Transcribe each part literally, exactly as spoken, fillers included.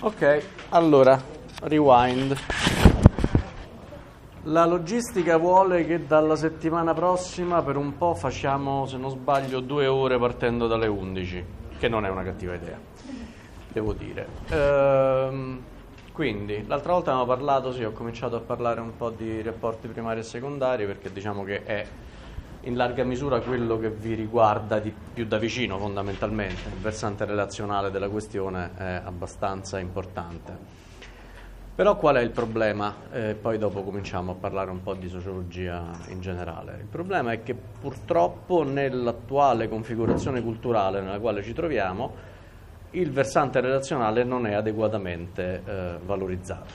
Ok, allora, rewind. La logistica vuole che dalla settimana prossima per un po' facciamo, se non sbaglio, due ore partendo dalle undici, che non è una cattiva idea, devo dire. Ehm, quindi, l'altra volta abbiamo parlato, sì, ho cominciato a parlare un po' di rapporti primari e secondari, perché diciamo che è in larga misura quello che vi riguarda di più da vicino, fondamentalmente. Il versante relazionale della questione è abbastanza importante. Però qual è il problema? Eh, poi dopo cominciamo a parlare un po' di sociologia in generale. Il problema è che purtroppo nell'attuale configurazione culturale nella quale ci troviamo il versante relazionale non è adeguatamente eh, valorizzato.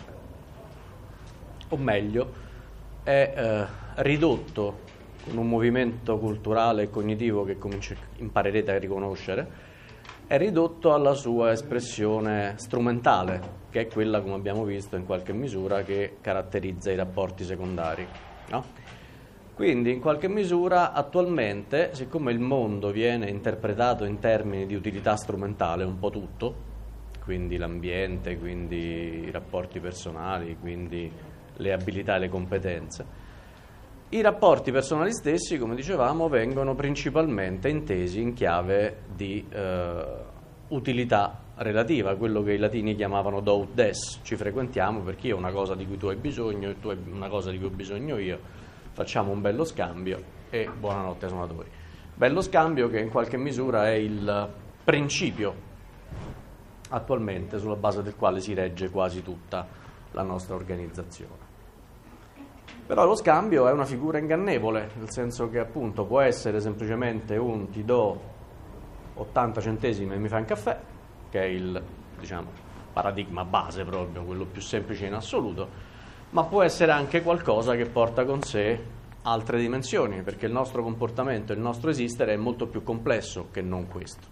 O meglio, è eh, ridotto con un movimento culturale e cognitivo che cominci- imparerete a riconoscere, è ridotto alla sua espressione strumentale, che è quella, come abbiamo visto, in qualche misura che caratterizza i rapporti secondari, no? Quindi, in qualche misura, attualmente, siccome il mondo viene interpretato in termini di utilità strumentale, un po' tutto, quindi l'ambiente, quindi i rapporti personali, quindi le abilità e le competenze, i rapporti personali stessi, come dicevamo, vengono principalmente intesi in chiave di eh, utilità relativa, quello che i latini chiamavano do ut des, ci frequentiamo perché io ho una cosa di cui tu hai bisogno e tu hai una cosa di cui ho bisogno io, facciamo un bello scambio e buonanotte suonatori. Bello scambio che in qualche misura è il principio attualmente sulla base del quale si regge quasi tutta la nostra organizzazione. Però lo scambio è una figura ingannevole, nel senso che appunto può essere semplicemente un ti do ottanta centesimi e mi fai un caffè, che è il, diciamo, paradigma base proprio, quello più semplice in assoluto, ma può essere anche qualcosa che porta con sé altre dimensioni, perché il nostro comportamento, il nostro esistere è molto più complesso che non questo.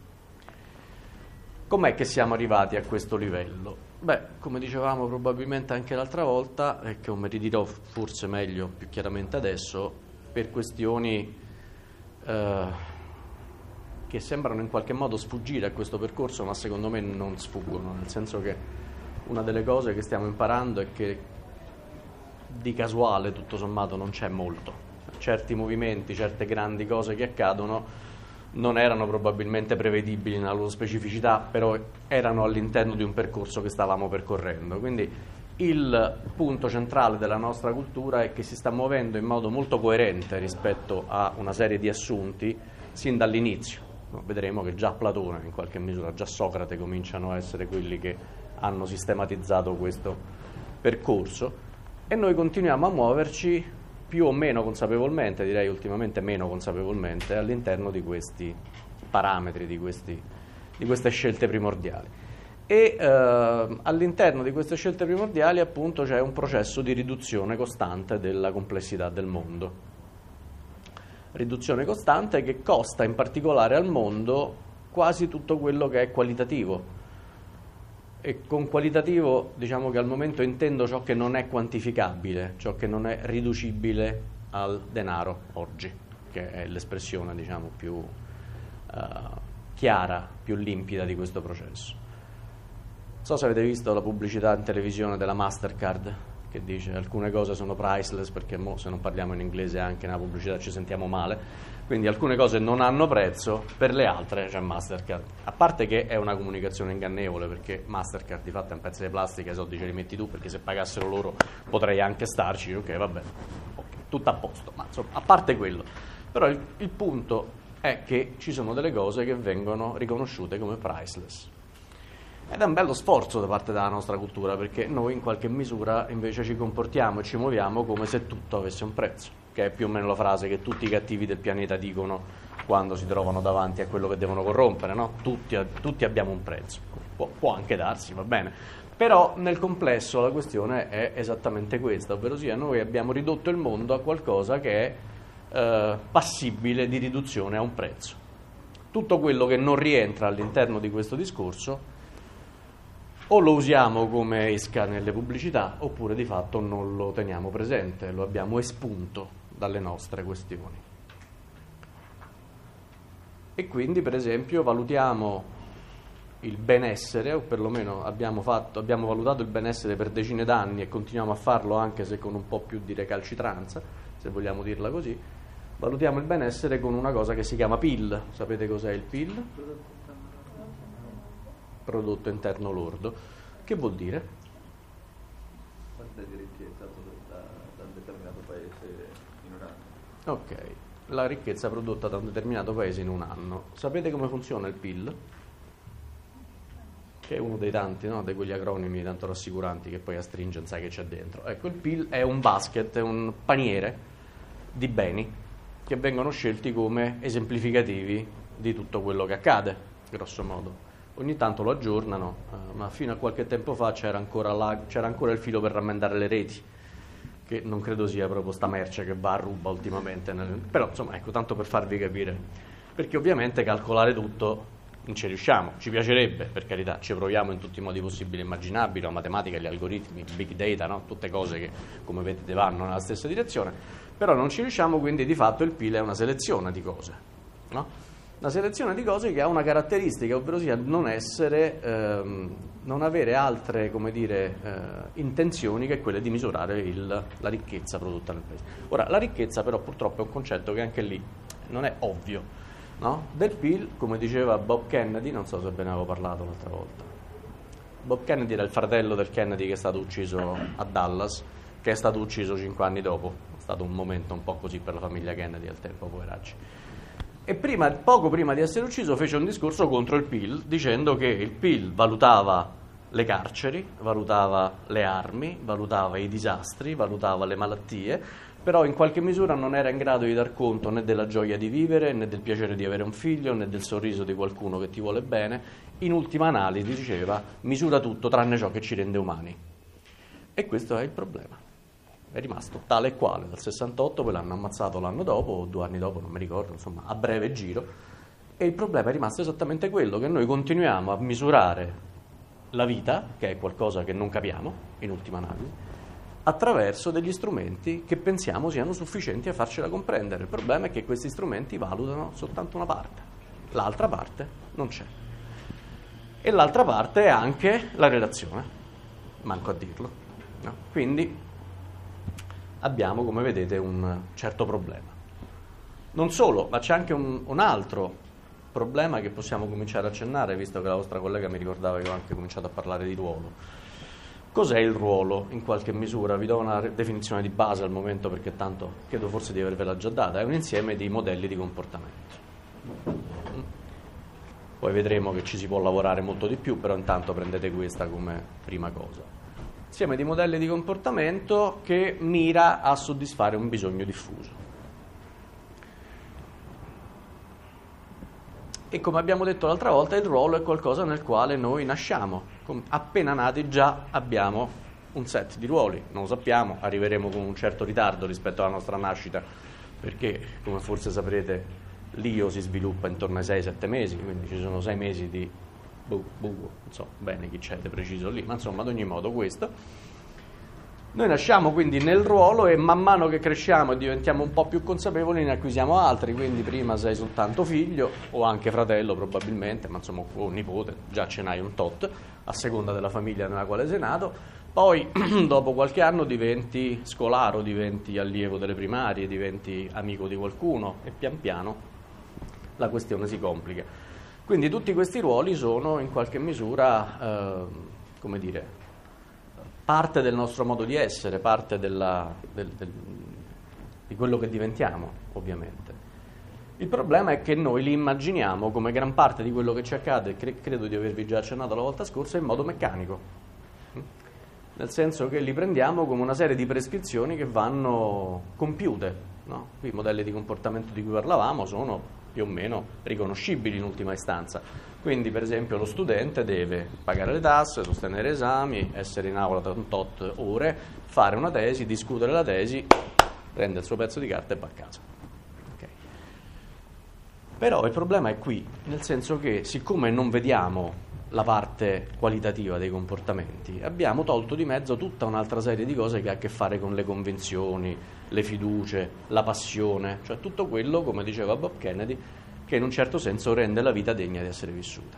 Com'è che siamo arrivati a questo livello? Beh, come dicevamo probabilmente anche l'altra volta, e che come ridirò forse meglio, più chiaramente adesso, per questioni eh, che sembrano in qualche modo sfuggire a questo percorso, ma secondo me non sfuggono, nel senso che una delle cose che stiamo imparando è che di casuale, tutto sommato, non c'è molto. Certi movimenti, certe grandi cose che accadono non erano probabilmente prevedibili nella loro specificità, però erano all'interno di un percorso che stavamo percorrendo. Quindi il punto centrale della nostra cultura è che si sta muovendo in modo molto coerente rispetto a una serie di assunti sin dall'inizio. Vedremo che già Platone, in qualche misura, già Socrate cominciano a essere quelli che hanno sistematizzato questo percorso e noi continuiamo a muoverci più o meno consapevolmente, direi ultimamente meno consapevolmente, all'interno di questi parametri, di, questi, di queste scelte primordiali. E eh, all'interno di queste scelte primordiali appunto c'è un processo di riduzione costante della complessità del mondo. Riduzione costante che costa in particolare al mondo quasi tutto quello che è qualitativo. E con qualitativo diciamo che al momento intendo ciò che non è quantificabile, ciò che non è riducibile al denaro oggi, che è l'espressione diciamo più uh, chiara, più limpida di questo processo. Non so se avete visto la pubblicità in televisione della Mastercard che dice alcune cose sono priceless, perché mo, se non parliamo in inglese anche nella pubblicità ci sentiamo male, quindi alcune cose non hanno prezzo, per le altre c'è Mastercard. A parte che è una comunicazione ingannevole, perché Mastercard di fatto è un pezzo di plastica, i soldi ce li metti tu, perché se pagassero loro potrei anche starci, ok, vabbè, okay, tutto a posto, ma insomma, a parte quello. Però il, il punto è che ci sono delle cose che vengono riconosciute come priceless. Ed è un bello sforzo da parte della nostra cultura, perché noi in qualche misura invece ci comportiamo e ci muoviamo come se tutto avesse un prezzo, che è più o meno la frase che tutti i cattivi del pianeta dicono quando si trovano davanti a quello che devono corrompere, no? Tutti, tutti abbiamo un prezzo, può, può anche darsi, va bene, però nel complesso la questione è esattamente questa, ovvero sia noi abbiamo ridotto il mondo a qualcosa che è eh, passibile di riduzione a un prezzo. Tutto quello che non rientra all'interno di questo discorso o lo usiamo come esca nelle pubblicità, oppure di fatto non lo teniamo presente, lo abbiamo espunto dalle nostre questioni. E quindi, per esempio, valutiamo il benessere, o perlomeno abbiamo, fatto, abbiamo valutato il benessere per decine d'anni e continuiamo a farlo anche se con un po' più di recalcitranza, se vogliamo dirla così, valutiamo il benessere con una cosa che si chiama P I L. Sapete cos'è il P I L? Prodotto interno lordo. Che vuol dire? Quantità di ricchezza prodotta da un determinato paese in un anno. Ok, la ricchezza prodotta da un determinato paese in un anno. Sapete come funziona il P I L? Che è uno dei tanti, no? Di quegli acronimi tanto rassicuranti che poi a stringere sai che c'è dentro. Ecco, il P I L è un basket, è un paniere di beni che vengono scelti come esemplificativi di tutto quello che accade, grosso modo. Ogni tanto lo aggiornano, eh, ma fino a qualche tempo fa c'era ancora, la, c'era ancora il filo per rammendare le reti, che non credo sia proprio sta merce che va a ruba ultimamente. Nel... Però, insomma, ecco, tanto per farvi capire. Perché ovviamente calcolare tutto non ci riusciamo, ci piacerebbe, per carità, ci proviamo in tutti i modi possibili e immaginabili, la matematica, gli algoritmi, il big data, no? Tutte cose che, come vedete, vanno nella stessa direzione, però non ci riusciamo, quindi di fatto il P I L è una selezione di cose, no? Una selezione di cose che ha una caratteristica, ovvero sia non essere, ehm, non avere altre, come dire, eh, intenzioni che quelle di misurare il, la ricchezza prodotta nel paese. Ora, la ricchezza però purtroppo è un concetto che anche lì non è ovvio. No? Del P I L, come diceva Bob Kennedy, non so se ve ne avevo parlato l'altra volta. Bob Kennedy era il fratello del Kennedy che è stato ucciso a Dallas, che è stato ucciso cinque anni dopo. È stato un momento un po' così per la famiglia Kennedy al tempo, poveracci. E prima, poco prima di essere ucciso fece un discorso contro il P I L, dicendo che il P I L valutava le carceri, valutava le armi, valutava i disastri, valutava le malattie, però in qualche misura non era in grado di dar conto né della gioia di vivere, né del piacere di avere un figlio, né del sorriso di qualcuno che ti vuole bene. In ultima analisi, diceva, misura tutto tranne ciò che ci rende umani. E questo è il problema. È rimasto tale e quale dal sessantotto, poi l'hanno ammazzato l'anno dopo, o due anni dopo, non mi ricordo, insomma, a breve giro. E il problema è rimasto esattamente quello, che noi continuiamo a misurare la vita, che è qualcosa che non capiamo, in ultima analisi, attraverso degli strumenti che pensiamo siano sufficienti a farcela comprendere. Il problema è che questi strumenti valutano soltanto una parte, l'altra parte non c'è. E l'altra parte è anche la relazione, manco a dirlo. No? Quindi abbiamo, come vedete, un certo problema. Non solo, ma c'è anche un, un altro problema che possiamo cominciare a accennare, visto che la vostra collega mi ricordava che ho anche cominciato a parlare di ruolo. Cos'è il ruolo, in qualche misura? Vi do una definizione di base al momento perché tanto credo forse di avervela già data. È un insieme di modelli di comportamento. Poi vedremo che ci si può lavorare molto di più, però intanto prendete questa come prima cosa. Insieme di modelli di comportamento che mira a soddisfare un bisogno diffuso. E come abbiamo detto l'altra volta, il ruolo è qualcosa nel quale noi nasciamo. Appena nati già abbiamo un set di ruoli, non lo sappiamo, arriveremo con un certo ritardo rispetto alla nostra nascita, perché come forse saprete l'io si sviluppa intorno ai sei sette mesi, quindi ci sono sei mesi di buco, buco, non so bene chi c'è di preciso lì, ma insomma ad ogni modo questo. Noi nasciamo quindi nel ruolo e man mano che cresciamo e diventiamo un po' più consapevoli ne acquisiamo altri, quindi prima sei soltanto figlio o anche fratello probabilmente, ma insomma o nipote, già ce n'hai un tot, a seconda della famiglia nella quale sei nato, poi dopo qualche anno diventi scolaro, diventi allievo delle primarie, diventi amico di qualcuno e pian piano la questione si complica. Quindi tutti questi ruoli sono in qualche misura, eh, come dire, parte del nostro modo di essere, parte della, del, del, di quello che diventiamo, ovviamente. Il problema è che noi li immaginiamo come gran parte di quello che ci accade, cre- credo di avervi già accennato la volta scorsa, in modo meccanico. Nel senso che li prendiamo come una serie di prescrizioni che vanno compiute. No? Qui i modelli di comportamento di cui parlavamo sono più o meno riconoscibili in ultima istanza. Quindi, per esempio, lo studente deve pagare le tasse, sostenere esami, essere in aula da un tot ore, fare una tesi, discutere la tesi, prende il suo pezzo di carta e va a casa. Okay. Però il problema è qui, nel senso che siccome non vediamo la parte qualitativa dei comportamenti, abbiamo tolto di mezzo tutta un'altra serie di cose che ha a che fare con le convenzioni, le fiducie, la passione, cioè tutto quello, come diceva Bob Kennedy, che in un certo senso rende la vita degna di essere vissuta.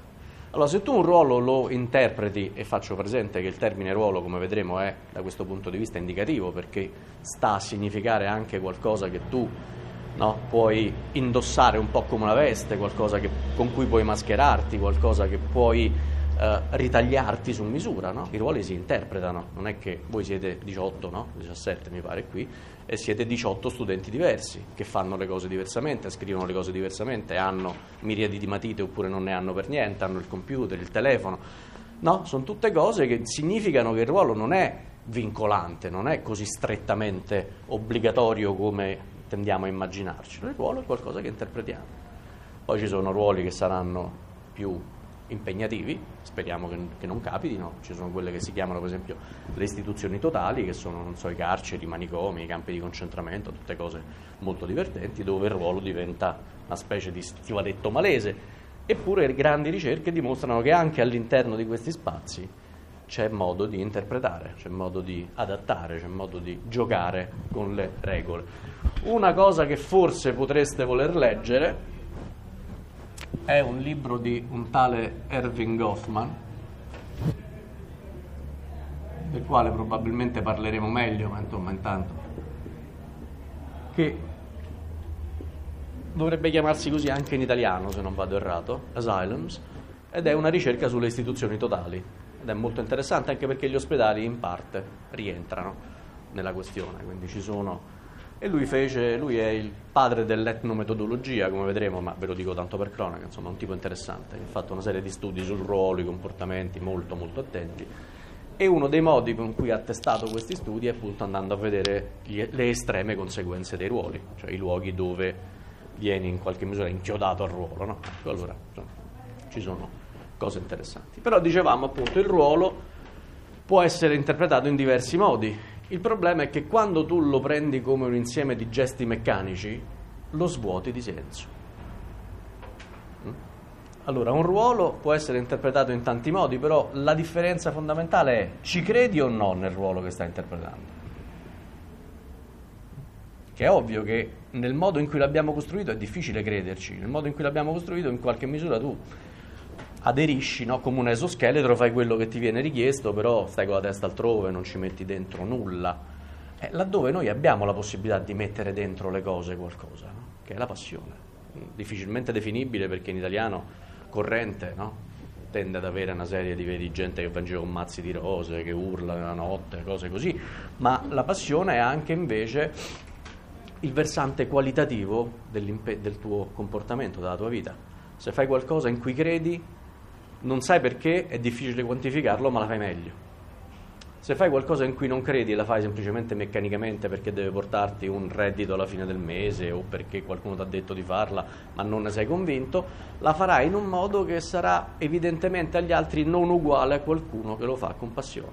Allora, se tu un ruolo lo interpreti, e faccio presente che il termine ruolo, come vedremo, è da questo punto di vista indicativo, perché sta a significare anche qualcosa che tu, no, puoi indossare un po' come una veste, qualcosa che, con cui puoi mascherarti, qualcosa che puoi eh, ritagliarti su misura, no? I ruoli si interpretano, non è che voi siete diciotto, no? diciassette mi pare qui, e siete diciotto studenti diversi, che fanno le cose diversamente, scrivono le cose diversamente, hanno miriadi di matite oppure non ne hanno per niente, hanno il computer, il telefono, no? Sono tutte cose che significano che il ruolo non è vincolante, non è così strettamente obbligatorio come tendiamo a immaginarci. Il ruolo è qualcosa che interpretiamo. Poi ci sono ruoli che saranno più impegnativi, speriamo che, che non capitino. Ci sono quelle che si chiamano per esempio le istituzioni totali, che sono, non so, i carceri, i manicomi, i campi di concentramento, tutte cose molto divertenti, dove il ruolo diventa una specie di stivadetto malese. Eppure grandi ricerche dimostrano che anche all'interno di questi spazi c'è modo di interpretare, c'è modo di adattare, c'è modo di giocare con le regole. Una cosa che forse potreste voler leggere è un libro di un tale Erving Goffman, del quale probabilmente parleremo meglio, ma insomma intanto, che dovrebbe chiamarsi così anche in italiano, se non vado errato, Asylums, ed è una ricerca sulle istituzioni totali, ed è molto interessante anche perché gli ospedali in parte rientrano nella questione, quindi ci sono. E lui fece, lui è il padre dell'etnometodologia, come vedremo, ma ve lo dico tanto per cronaca, insomma, è un tipo interessante, ha fatto una serie di studi sul ruolo, i comportamenti molto molto attenti, e uno dei modi con cui ha testato questi studi è appunto andando a vedere gli, le estreme conseguenze dei ruoli, cioè i luoghi dove vieni in qualche misura inchiodato al ruolo, no? Ecco, allora insomma, ci sono cose interessanti. Però dicevamo appunto il ruolo può essere interpretato in diversi modi. Il problema è che quando tu lo prendi come un insieme di gesti meccanici, lo svuoti di senso. Allora, un ruolo può essere interpretato in tanti modi, però la differenza fondamentale è: ci credi o no nel ruolo che stai interpretando? Che è ovvio che nel modo in cui l'abbiamo costruito è difficile crederci, nel modo in cui l'abbiamo costruito in qualche misura tu aderisci, no? Come un esoscheletro, fai quello che ti viene richiesto, però stai con la testa altrove, non ci metti dentro nulla. Eh, laddove noi abbiamo la possibilità di mettere dentro le cose qualcosa, no? Che è la passione, difficilmente definibile perché in italiano corrente, no? Tende ad avere una serie di, di gente che va in giro con mazzi di rose, che urla nella notte, cose così, ma la passione è anche invece il versante qualitativo del tuo comportamento, della tua vita. Se fai qualcosa in cui credi, non sai perché, è difficile quantificarlo, ma la fai meglio. Se fai qualcosa in cui non credi e la fai semplicemente meccanicamente perché deve portarti un reddito alla fine del mese o perché qualcuno ti ha detto di farla ma non ne sei convinto, la farai in un modo che sarà evidentemente agli altri non uguale a qualcuno che lo fa con passione.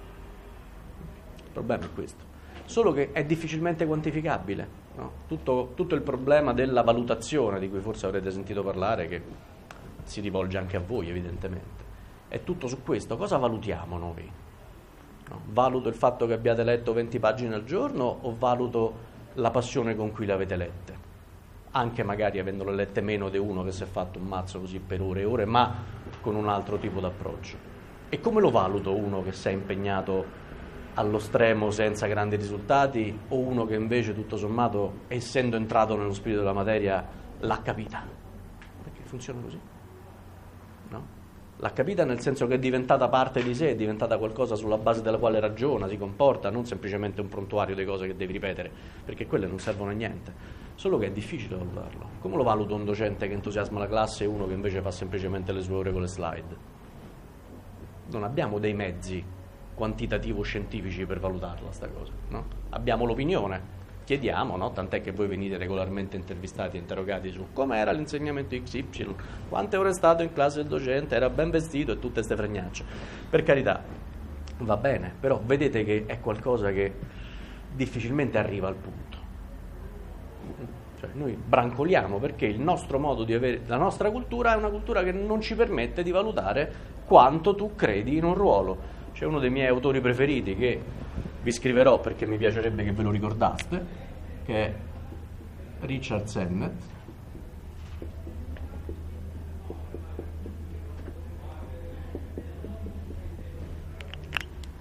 Il problema è questo. Solo che è difficilmente quantificabile, no? Tutto, tutto il problema della valutazione, di cui forse avrete sentito parlare, che si rivolge anche a voi evidentemente, è tutto su questo. Cosa valutiamo noi? No? Valuto il fatto che abbiate letto venti pagine al giorno o valuto la passione con cui le avete lette? Anche magari avendole lette meno di uno che si è fatto un mazzo così per ore e ore, ma con un altro tipo d'approccio. E come lo valuto uno che si è impegnato allo stremo senza grandi risultati o uno che invece tutto sommato, essendo entrato nello spirito della materia, l'ha capita? Perché funziona così, no? L'ha capita nel senso che è diventata parte di sé, è diventata qualcosa sulla base della quale ragiona, si comporta, non semplicemente un prontuario di cose che devi ripetere, perché quelle non servono a niente. Solo che è difficile valutarlo. Come lo valuto un docente che entusiasma la classe e uno che invece fa semplicemente le sue ore con le slide? Non abbiamo dei mezzi quantitativo-scientifici per valutarla sta cosa, no? Abbiamo l'opinione, chiediamo, no? Tant'è che voi venite regolarmente intervistati e interrogati su com'era l'insegnamento X Y, quante ore è stato in classe il docente, era ben vestito e tutte queste fregnacce. Per carità, va bene, però vedete che è qualcosa che difficilmente arriva al punto. Cioè, noi brancoliamo perché il nostro modo di avere, la nostra cultura è una cultura che non ci permette di valutare quanto tu credi in un ruolo. C'è uno dei miei autori preferiti che vi scriverò perché mi piacerebbe che ve lo ricordaste, che è Richard Sennett,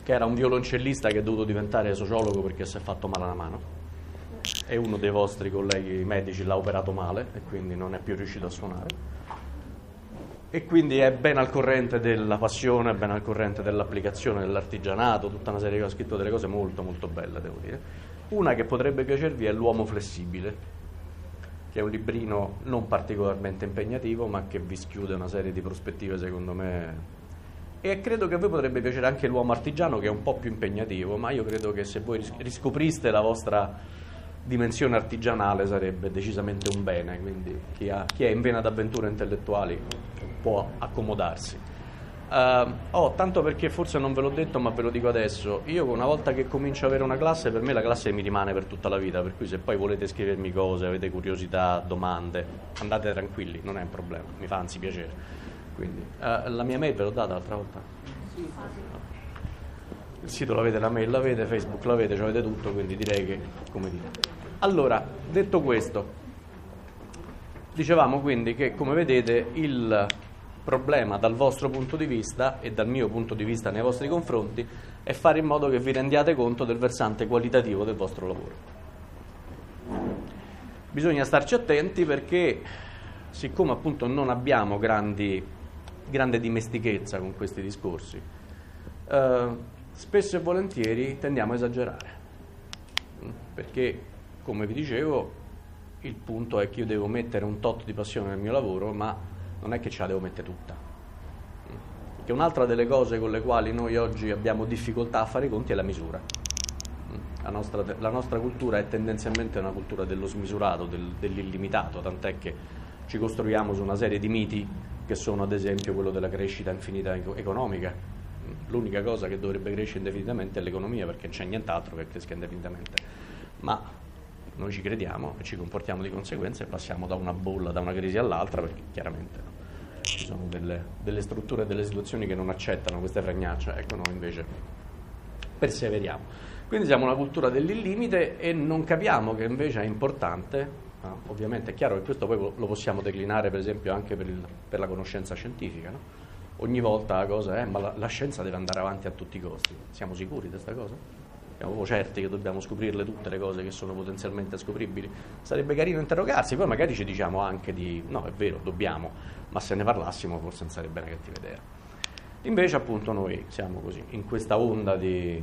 che era un violoncellista che è dovuto diventare sociologo perché si è fatto male alla mano, e uno dei vostri colleghi medici l'ha operato male e quindi non è più riuscito a suonare, e quindi è ben al corrente della passione, è ben al corrente dell'applicazione, dell'artigianato, tutta una serie di cose, ha scritto delle cose molto molto belle, devo dire. Una che potrebbe piacervi è L'uomo flessibile, che è un librino non particolarmente impegnativo ma che vi schiude una serie di prospettive secondo me. E credo che a voi potrebbe piacere anche L'uomo artigiano, che è un po' più impegnativo, ma io credo che se voi riscopriste la vostra dimensione artigianale sarebbe decisamente un bene, quindi chi, ha, chi è in vena d'avventure intellettuali può accomodarsi. Uh, oh, tanto perché forse non ve l'ho detto ma ve lo dico adesso, io una volta che comincio ad avere una classe, per me la classe mi rimane per tutta la vita, per cui se poi volete scrivermi cose, avete curiosità, domande, andate tranquilli, non è un problema, mi fa anzi piacere. Quindi, uh, la mia mail ve l'ho data l'altra volta? Sì. Il sito l'avete, la mail l'avete, Facebook l'avete, avete tutto, quindi direi che, come dire. Allora, detto questo, dicevamo quindi che, come vedete, il problema dal vostro punto di vista e dal mio punto di vista nei vostri confronti è fare in modo che vi rendiate conto del versante qualitativo del vostro lavoro. Bisogna starci attenti perché, siccome appunto non abbiamo grandi grande dimestichezza con questi discorsi, eh, spesso e volentieri tendiamo a esagerare, perché, come vi dicevo, il punto è che io devo mettere un tot di passione nel mio lavoro, ma non è che ce la devo mettere tutta, perché un'altra delle cose con le quali noi oggi abbiamo difficoltà a fare i conti è la misura. La nostra, la nostra cultura è tendenzialmente una cultura dello smisurato, del, dell'illimitato, tant'è che ci costruiamo su una serie di miti che sono ad esempio quello della crescita infinita economica. L'unica cosa che dovrebbe crescere indefinitamente è l'economia, perché non c'è nient'altro che cresca indefinitamente, ma noi ci crediamo e ci comportiamo di conseguenza e passiamo da una bolla, da una crisi all'altra, perché chiaramente no, ci sono delle, delle strutture e delle situazioni che non accettano queste fregnacce, ecco, noi invece perseveriamo. Quindi siamo una cultura dell'illimite e non capiamo che invece è importante. Ah, ovviamente è chiaro che questo poi lo possiamo declinare per esempio anche per, il, per la conoscenza scientifica, no? Ogni volta la cosa è ma la, la scienza deve andare avanti a tutti i costi. Siamo sicuri di questa cosa? Siamo certi che dobbiamo scoprirle tutte le cose che sono potenzialmente scopribili? Sarebbe carino interrogarsi, poi magari ci diciamo anche di no, è vero, dobbiamo, ma se ne parlassimo forse non sarebbe una cattiva idea. Invece appunto noi siamo così, in questa onda di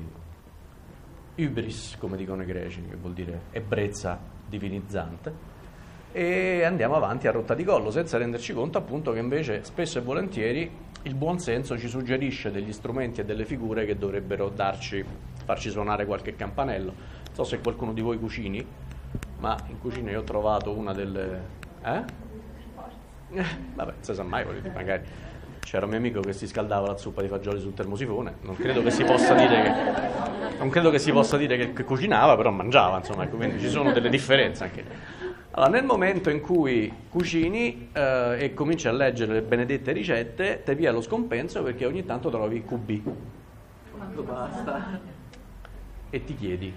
hybris, come dicono i greci, che vuol dire ebbrezza divinizzante, e andiamo avanti a rotta di collo senza renderci conto appunto che invece spesso e volentieri il buon senso ci suggerisce degli strumenti e delle figure che dovrebbero darci, farci suonare qualche campanello. Non so se qualcuno di voi cucini, ma in cucina io ho trovato una delle... eh? eh vabbè, non si sa mai, magari c'era un mio amico che si scaldava la zuppa di fagioli sul termosifone, non credo che si possa dire che non credo che si possa dire che, che cucinava, però mangiava, insomma, ecco, quindi ci sono delle differenze anche. Allora, nel momento in cui cucini eh, e cominci a leggere le benedette ricette, te via lo scompenso perché ogni tanto trovi Q B. Quanto basta? E ti chiedi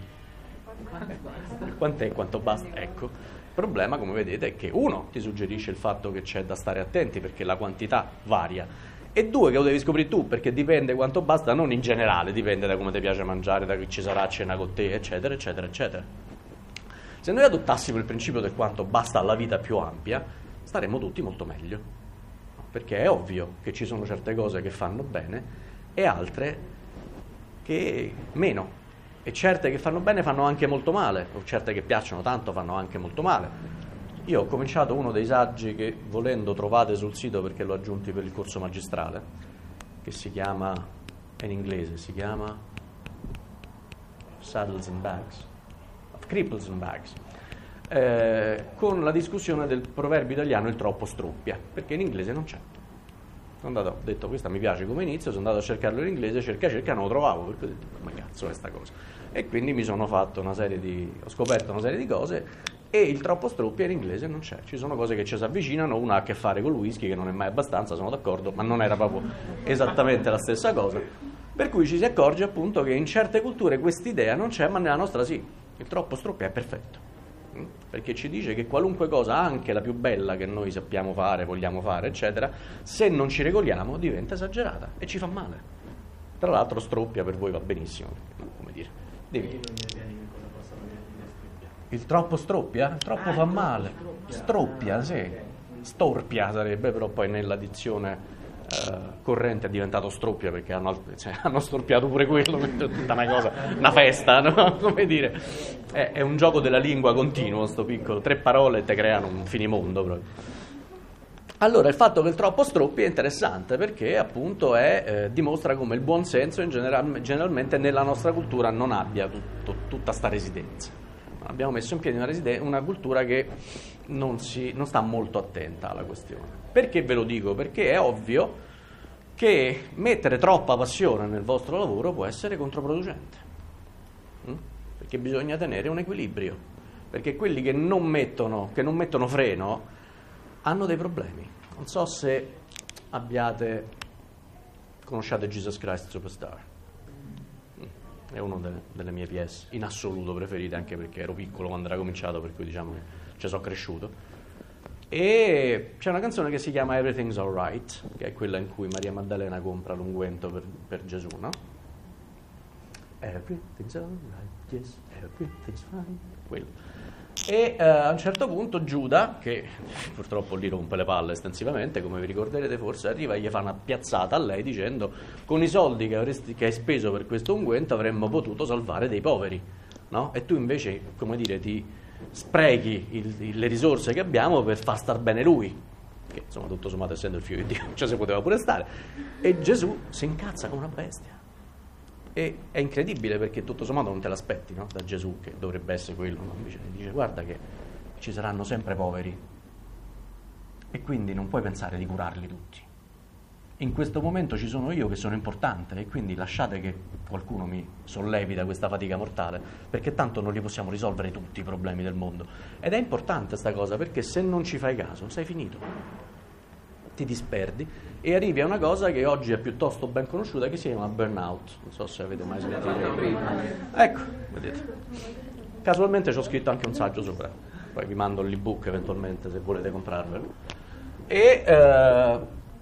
quant'è, quanto basta? Ecco, il problema, come vedete, è che uno, ti suggerisce il fatto che c'è da stare attenti perché la quantità varia, e due, che lo devi scoprire tu perché dipende quanto basta, non in generale, dipende da come ti piace mangiare, da chi ci sarà a cena con te, eccetera, eccetera, eccetera. Se noi adottassimo il principio del quanto basta alla vita più ampia, staremmo tutti molto meglio, perché è ovvio che ci sono certe cose che fanno bene e altre che meno, e certe che fanno bene fanno anche molto male, o certe che piacciono tanto fanno anche molto male. Io ho cominciato uno dei saggi che, volendo, trovate sul sito perché l'ho aggiunti per il corso magistrale, che si chiama, è in inglese, si chiama Saddles and Bags, Cripples and Bags, eh, con la discussione del proverbio italiano il troppo struppia, perché in inglese non c'è. Sono andato, ho detto questa mi piace come inizio, sono andato a cercarlo in inglese, cerca cerca, non lo trovavo, perché ho detto ma cazzo è sta cosa, e quindi mi sono fatto una serie di, ho scoperto una serie di cose, e il troppo struppia in inglese non c'è. Ci sono cose che ci si avvicinano, una ha a che fare con il whisky che non è mai abbastanza, sono d'accordo, ma non era proprio esattamente la stessa cosa, per cui ci si accorge appunto che in certe culture quest'idea non c'è, ma nella nostra sì. Il troppo struppia è perfetto, perché ci dice che qualunque cosa, anche la più bella che noi sappiamo fare, vogliamo fare, eccetera, se non ci regoliamo diventa esagerata e ci fa male. Tra l'altro Stroppia per voi va benissimo, no, come dire. Devi... Il troppo Stroppia? Il troppo ah, fa male. Stroppia, sì. Storpia sarebbe, però poi nella dizione eh, corrente è diventato Stroppia perché hanno, cioè, hanno storpiato pure quello, tutta una cosa, una festa, no? Come dire. È, è un gioco della lingua continuo, sto piccolo. Tre parole te creano un finimondo proprio. Allora, il fatto che il troppo Stroppi è interessante perché appunto è, eh, dimostra come il buon senso in general, generalmente nella nostra cultura non abbia tutto, tutta sta residenza. Abbiamo messo in piedi una, residen- una cultura che non, si, non sta molto attenta alla questione. Perché ve lo dico? Perché è ovvio che mettere troppa passione nel vostro lavoro può essere controproducente. Mm? Perché bisogna tenere un equilibrio. Perché quelli che non mettono, che non mettono freno hanno dei problemi. Non so se abbiate conosciate Jesus Christ Superstar. È una delle, delle mie P S in assoluto preferite, anche perché ero piccolo quando era cominciato, per cui diciamo che ci sono cresciuto. E c'è una canzone che si chiama Everything's Alright, che è quella in cui Maria Maddalena compra l'unguento per, per Gesù, no? Everything's alright, yes, everything's fine. Quello. E uh, a un certo punto Giuda, che purtroppo lì rompe le palle estensivamente, come vi ricorderete forse, arriva e gli fa una piazzata a lei dicendo: con i soldi che, avresti, che hai speso per questo unguento avremmo potuto salvare dei poveri, no? E tu invece, come dire, ti sprechi il, il, le risorse che abbiamo per far star bene lui, che insomma tutto sommato essendo il figlio di Dio cioè si poteva pure stare. E Gesù si incazza come una bestia. E è incredibile perché tutto sommato non te l'aspetti, no? Da Gesù, che dovrebbe essere quello, no? Invece dice: guarda che ci saranno sempre poveri e quindi non puoi pensare di curarli tutti. In questo momento ci sono io che sono importante e quindi lasciate che qualcuno mi sollevi da questa fatica mortale, perché tanto non li possiamo risolvere tutti i problemi del mondo. Ed è importante sta cosa perché se non ci fai caso sei finito, ti disperdi e arrivi a una cosa che oggi è piuttosto ben conosciuta, che si chiama burnout. Non so se avete mai sentito. Ecco, vedete. Casualmente ci ho scritto anche un saggio sopra, poi vi mando l'ebook eventualmente se volete comprarvelo. E eh,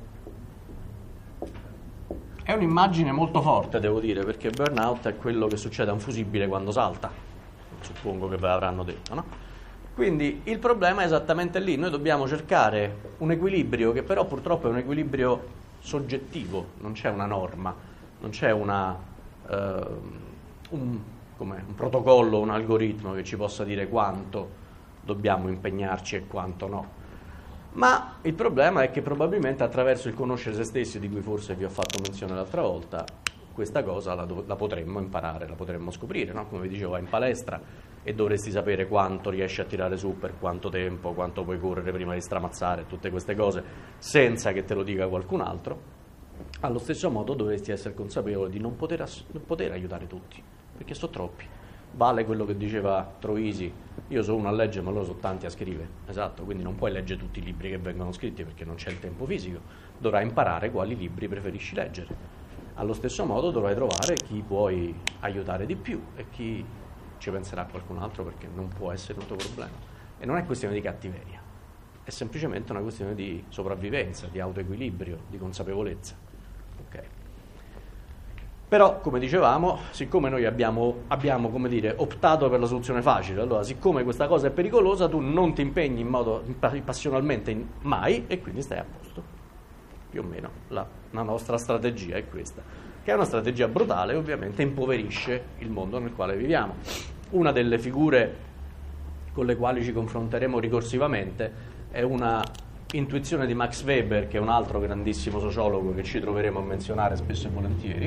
è un'immagine molto forte, devo dire, perché burnout è quello che succede a un fusibile quando salta, suppongo che ve l'avranno detto, no? Quindi il problema è esattamente lì, noi dobbiamo cercare un equilibrio che però purtroppo è un equilibrio soggettivo, non c'è una norma, non c'è una, uh, un, come, un protocollo, un algoritmo che ci possa dire quanto dobbiamo impegnarci e quanto no. Ma il problema è che probabilmente attraverso il conoscere se stessi, di cui forse vi ho fatto menzione l'altra volta, questa cosa la, la potremmo imparare, la potremmo scoprire, no? Come vi dicevo, vai in palestra e dovresti sapere quanto riesci a tirare su, per quanto tempo, quanto puoi correre prima di stramazzare, tutte queste cose, senza che te lo dica qualcun altro. Allo stesso modo dovresti essere consapevole di non poter, ass- non poter aiutare tutti, perché sono troppi. Vale quello che diceva Troisi: io sono uno a leggere ma loro sono tanti a scrivere. Esatto, quindi non puoi leggere tutti i libri che vengono scritti perché non c'è il tempo fisico, dovrai imparare quali libri preferisci leggere. Allo stesso modo dovrai trovare chi puoi aiutare di più e chi ci penserà qualcun altro, perché non può essere un tuo problema. E non è questione di cattiveria, è semplicemente una questione di sopravvivenza, di autoequilibrio, di consapevolezza. Okay. Però, come dicevamo, siccome noi abbiamo, abbiamo, come dire, optato per la soluzione facile, allora siccome questa cosa è pericolosa, tu non ti impegni in modo passionalmente in, mai, e quindi stai a posto. Più o meno la, la nostra strategia è questa, che è una strategia brutale e ovviamente impoverisce il mondo nel quale viviamo. Una delle figure con le quali ci confronteremo ricorsivamente è una intuizione di Max Weber, che è un altro grandissimo sociologo che ci troveremo a menzionare spesso e volentieri.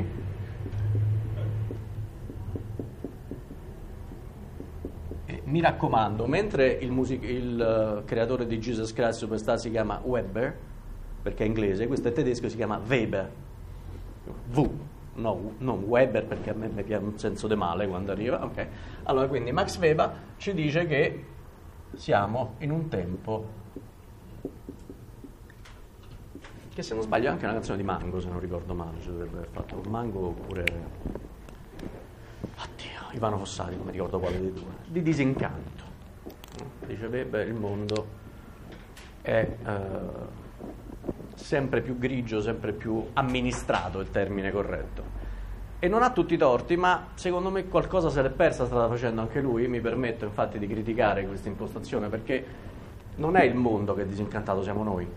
E mi raccomando, mentre il, music- il uh, creatore di Jesus Christ Superstar si chiama Weber, perché è inglese, questo è tedesco, si chiama Weber, V, no, non Weber, perché a me mi piace un senso di male quando arriva. Ok, allora quindi Max Weber ci dice che siamo in un tempo che, se non sbaglio, è anche una canzone di Mango, se non ricordo male, ci dovrebbe aver fatto un Mango oppure oddio, Ivano Fossati, non mi ricordo quale dei due, di disincanto. Dice Weber, il mondo è uh, sempre più grigio, sempre più amministrato, il termine corretto. E non ha tutti i torti, ma secondo me qualcosa se l'è persa strada facendo anche lui. Mi permetto infatti di criticare questa impostazione, perché non è il mondo che è disincantato, siamo noi.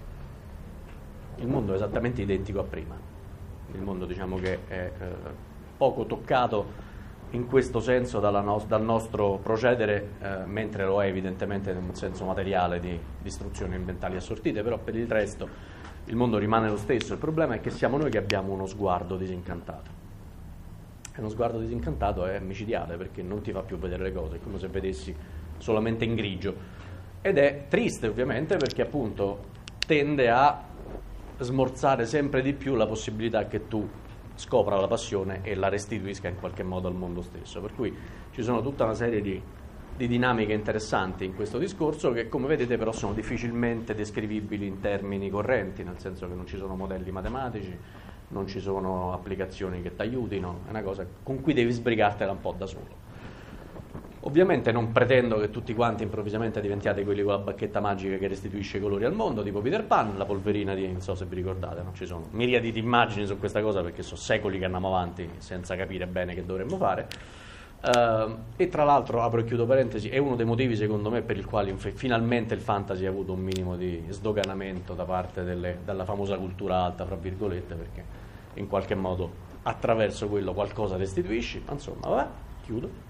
Il mondo è esattamente identico a prima. Il mondo, diciamo, che è eh, poco toccato in questo senso dalla no- dal nostro procedere, eh, mentre lo è evidentemente in un senso materiale di distruzioni ambientali assortite, però per il resto il mondo rimane lo stesso. Il problema è che siamo noi che abbiamo uno sguardo disincantato. E uno sguardo disincantato è micidiale, perché non ti fa più vedere le cose, è come se vedessi solamente in grigio. Ed è triste ovviamente, perché appunto tende a smorzare sempre di più la possibilità che tu scopra la passione e la restituisca in qualche modo al mondo stesso. Per cui ci sono tutta una serie di, di dinamiche interessanti in questo discorso, che come vedete però sono difficilmente descrivibili in termini correnti, nel senso che non ci sono modelli matematici, non ci sono applicazioni che ti aiutino, è una cosa con cui devi sbrigartela un po' da solo. Ovviamente non pretendo che tutti quanti improvvisamente diventiate quelli con la bacchetta magica che restituisce i colori al mondo, tipo Peter Pan, la polverina di, non so se vi ricordate, no? Ci sono miriadi di immagini su questa cosa, perché sono secoli che andiamo avanti senza capire bene che dovremmo fare. Uh, e tra l'altro, apro e chiudo parentesi, è uno dei motivi secondo me per il quale finalmente il fantasy ha avuto un minimo di sdoganamento da parte delle, dalla famosa cultura alta, fra virgolette, perché in qualche modo attraverso quello qualcosa restituisci. Insomma, vabbè, chiudo.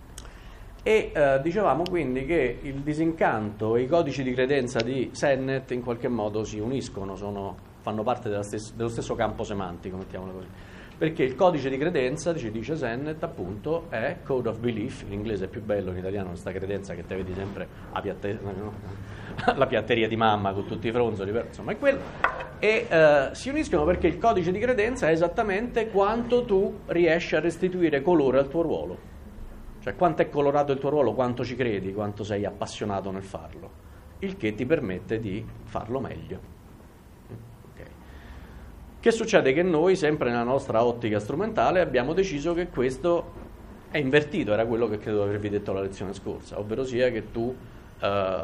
E eh, dicevamo quindi che il disincanto e i codici di credenza di Sennett in qualche modo si uniscono, sono, fanno parte della stes- dello stesso campo semantico, mettiamolo così. Perché il codice di credenza, ci dice Sennett, appunto, è code of belief, in inglese è più bello, in italiano questa credenza che te vedi sempre a piatte- no? la piatteria di mamma con tutti i fronzoli, però, insomma è quello. E eh, si uniscono perché il codice di credenza è esattamente quanto tu riesci a restituire colore al tuo ruolo. Cioè quanto è colorato il tuo ruolo, quanto ci credi, quanto sei appassionato nel farlo, il che ti permette di farlo meglio. Okay. Che succede? Che noi, sempre nella nostra ottica strumentale, abbiamo deciso che questo è invertito, era quello che credo avervi detto la lezione scorsa, ovvero sia che tu eh,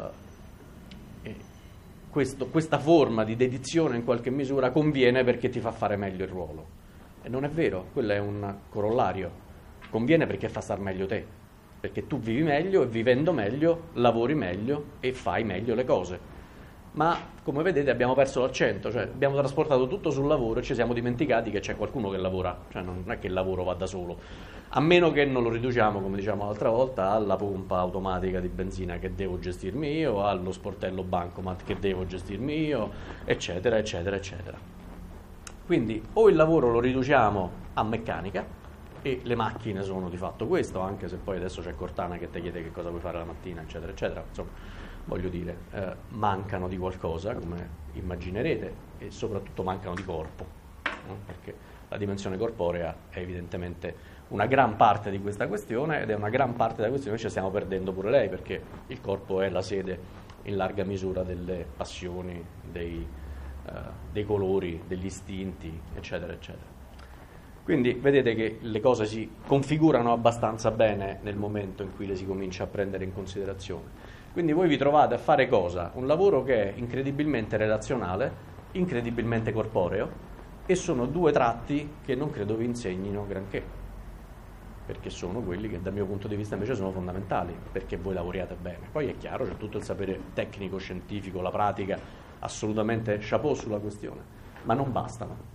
questo, questa forma di dedizione in qualche misura conviene perché ti fa fare meglio il ruolo. E non è vero, quello è un corollario. Conviene perché fa star meglio te, perché tu vivi meglio e vivendo meglio lavori meglio e fai meglio le cose. Ma come vedete abbiamo perso l'accento, cioè abbiamo trasportato tutto sul lavoro e ci siamo dimenticati che c'è qualcuno che lavora, cioè non è che il lavoro va da solo, a meno che non lo riduciamo, come diciamo l'altra volta, alla pompa automatica di benzina che devo gestirmi io, allo sportello bancomat che devo gestirmi io, eccetera, eccetera, eccetera. Quindi o il lavoro lo riduciamo a meccanica, e le macchine sono di fatto questo, anche se poi adesso c'è Cortana che ti chiede che cosa vuoi fare la mattina, eccetera, eccetera. Insomma, voglio dire, eh, mancano di qualcosa, come immaginerete, e soprattutto mancano di corpo, no? Perché la dimensione corporea è evidentemente una gran parte di questa questione, ed è una gran parte della questione che ci stiamo perdendo pure lei, perché il corpo è la sede in larga misura delle passioni, dei, eh, dei colori, degli istinti, eccetera, eccetera. Quindi vedete che le cose si configurano abbastanza bene nel momento in cui le si comincia a prendere in considerazione. Quindi voi vi trovate a fare cosa? Un lavoro che è incredibilmente relazionale, incredibilmente corporeo, e sono due tratti che non credo vi insegnino granché, perché sono quelli che dal mio punto di vista invece sono fondamentali, perché voi lavoriate bene. Poi è chiaro, c'è tutto il sapere tecnico, scientifico, la pratica, assolutamente chapeau sulla questione, ma non bastano.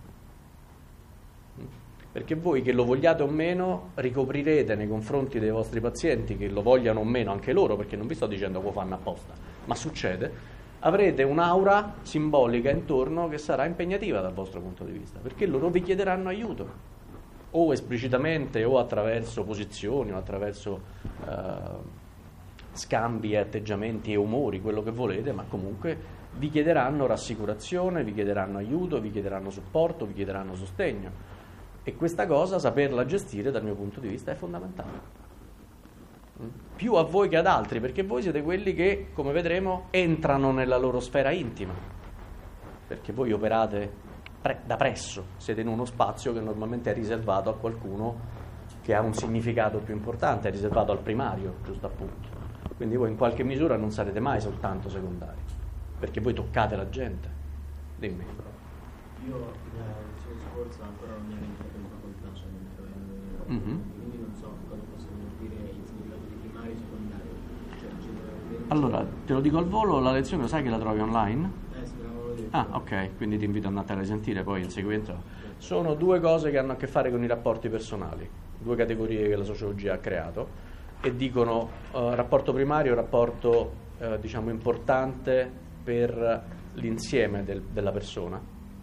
Perché voi, che lo vogliate o meno, ricoprirete nei confronti dei vostri pazienti, che lo vogliano o meno anche loro, perché non vi sto dicendo che lo fanno apposta, ma succede, avrete un'aura simbolica intorno che sarà impegnativa dal vostro punto di vista, perché loro vi chiederanno aiuto, o esplicitamente o attraverso posizioni o attraverso eh, scambi e atteggiamenti e umori, quello che volete, ma comunque vi chiederanno rassicurazione, vi chiederanno aiuto, vi chiederanno supporto, vi chiederanno sostegno. E questa cosa, saperla gestire dal mio punto di vista, è fondamentale. Più a voi che ad altri, perché voi siete quelli che, come vedremo, entrano nella loro sfera intima, perché voi operate pre- da presso, siete in uno spazio che normalmente è riservato a qualcuno che ha un significato più importante, è riservato al primario, giusto appunto. Quindi voi in qualche misura non sarete mai soltanto secondari, perché voi toccate la gente. Dimmi. Io la lezione scorsa ancora non mi ero entrato in facoltà, cioè mentre mm-hmm. quindi non so cosa possono dire il significato di primario e secondario. Cioè, generalmente... Allora, te lo dico al volo, la lezione lo sai che la trovi online? Eh, sì, l'avevo detto. Ah, ok, quindi ti invito a andare a sentire poi in seguito. Sono due cose che hanno a che fare con i rapporti personali, due categorie che la sociologia ha creato e dicono uh, rapporto primario, rapporto uh, diciamo importante per l'insieme del, della persona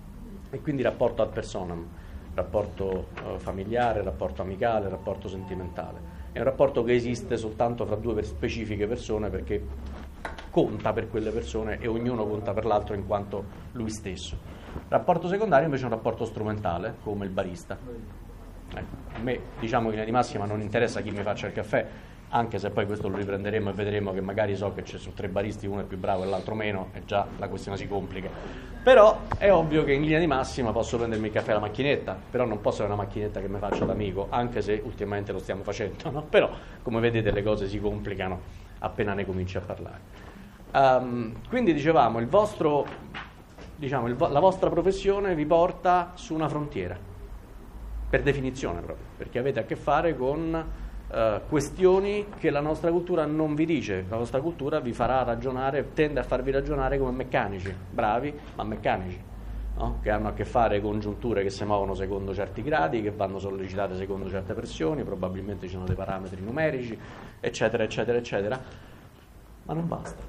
e quindi rapporto ad personam, rapporto uh, familiare, rapporto amicale, rapporto sentimentale. È un rapporto che esiste soltanto fra due per specifiche persone perché conta per quelle persone e ognuno conta per l'altro in quanto lui stesso. Rapporto secondario invece è un rapporto strumentale, come il barista. Ecco, a me, diciamo che in linea di massima non interessa chi mi faccia il caffè, anche se poi questo lo riprenderemo e vedremo che magari so che ci sono tre baristi, uno è più bravo e l'altro meno, e già la questione si complica. Però è ovvio che in linea di massima posso prendermi il caffè alla macchinetta, però non posso avere una macchinetta che mi faccia da amico, anche se ultimamente lo stiamo facendo, no? Però, come vedete, le cose si complicano appena ne cominci a parlare. Um, quindi dicevamo, il vostro, diciamo, il vo- la vostra professione vi porta su una frontiera, per definizione proprio, perché avete a che fare con Uh, questioni che la nostra cultura non vi dice. La nostra cultura vi farà ragionare, tende a farvi ragionare come meccanici, bravi ma meccanici, no? Che hanno a che fare con giunture che si muovono secondo certi gradi, che vanno sollecitate secondo certe pressioni, probabilmente ci sono dei parametri numerici, eccetera, eccetera, eccetera, ma non basta,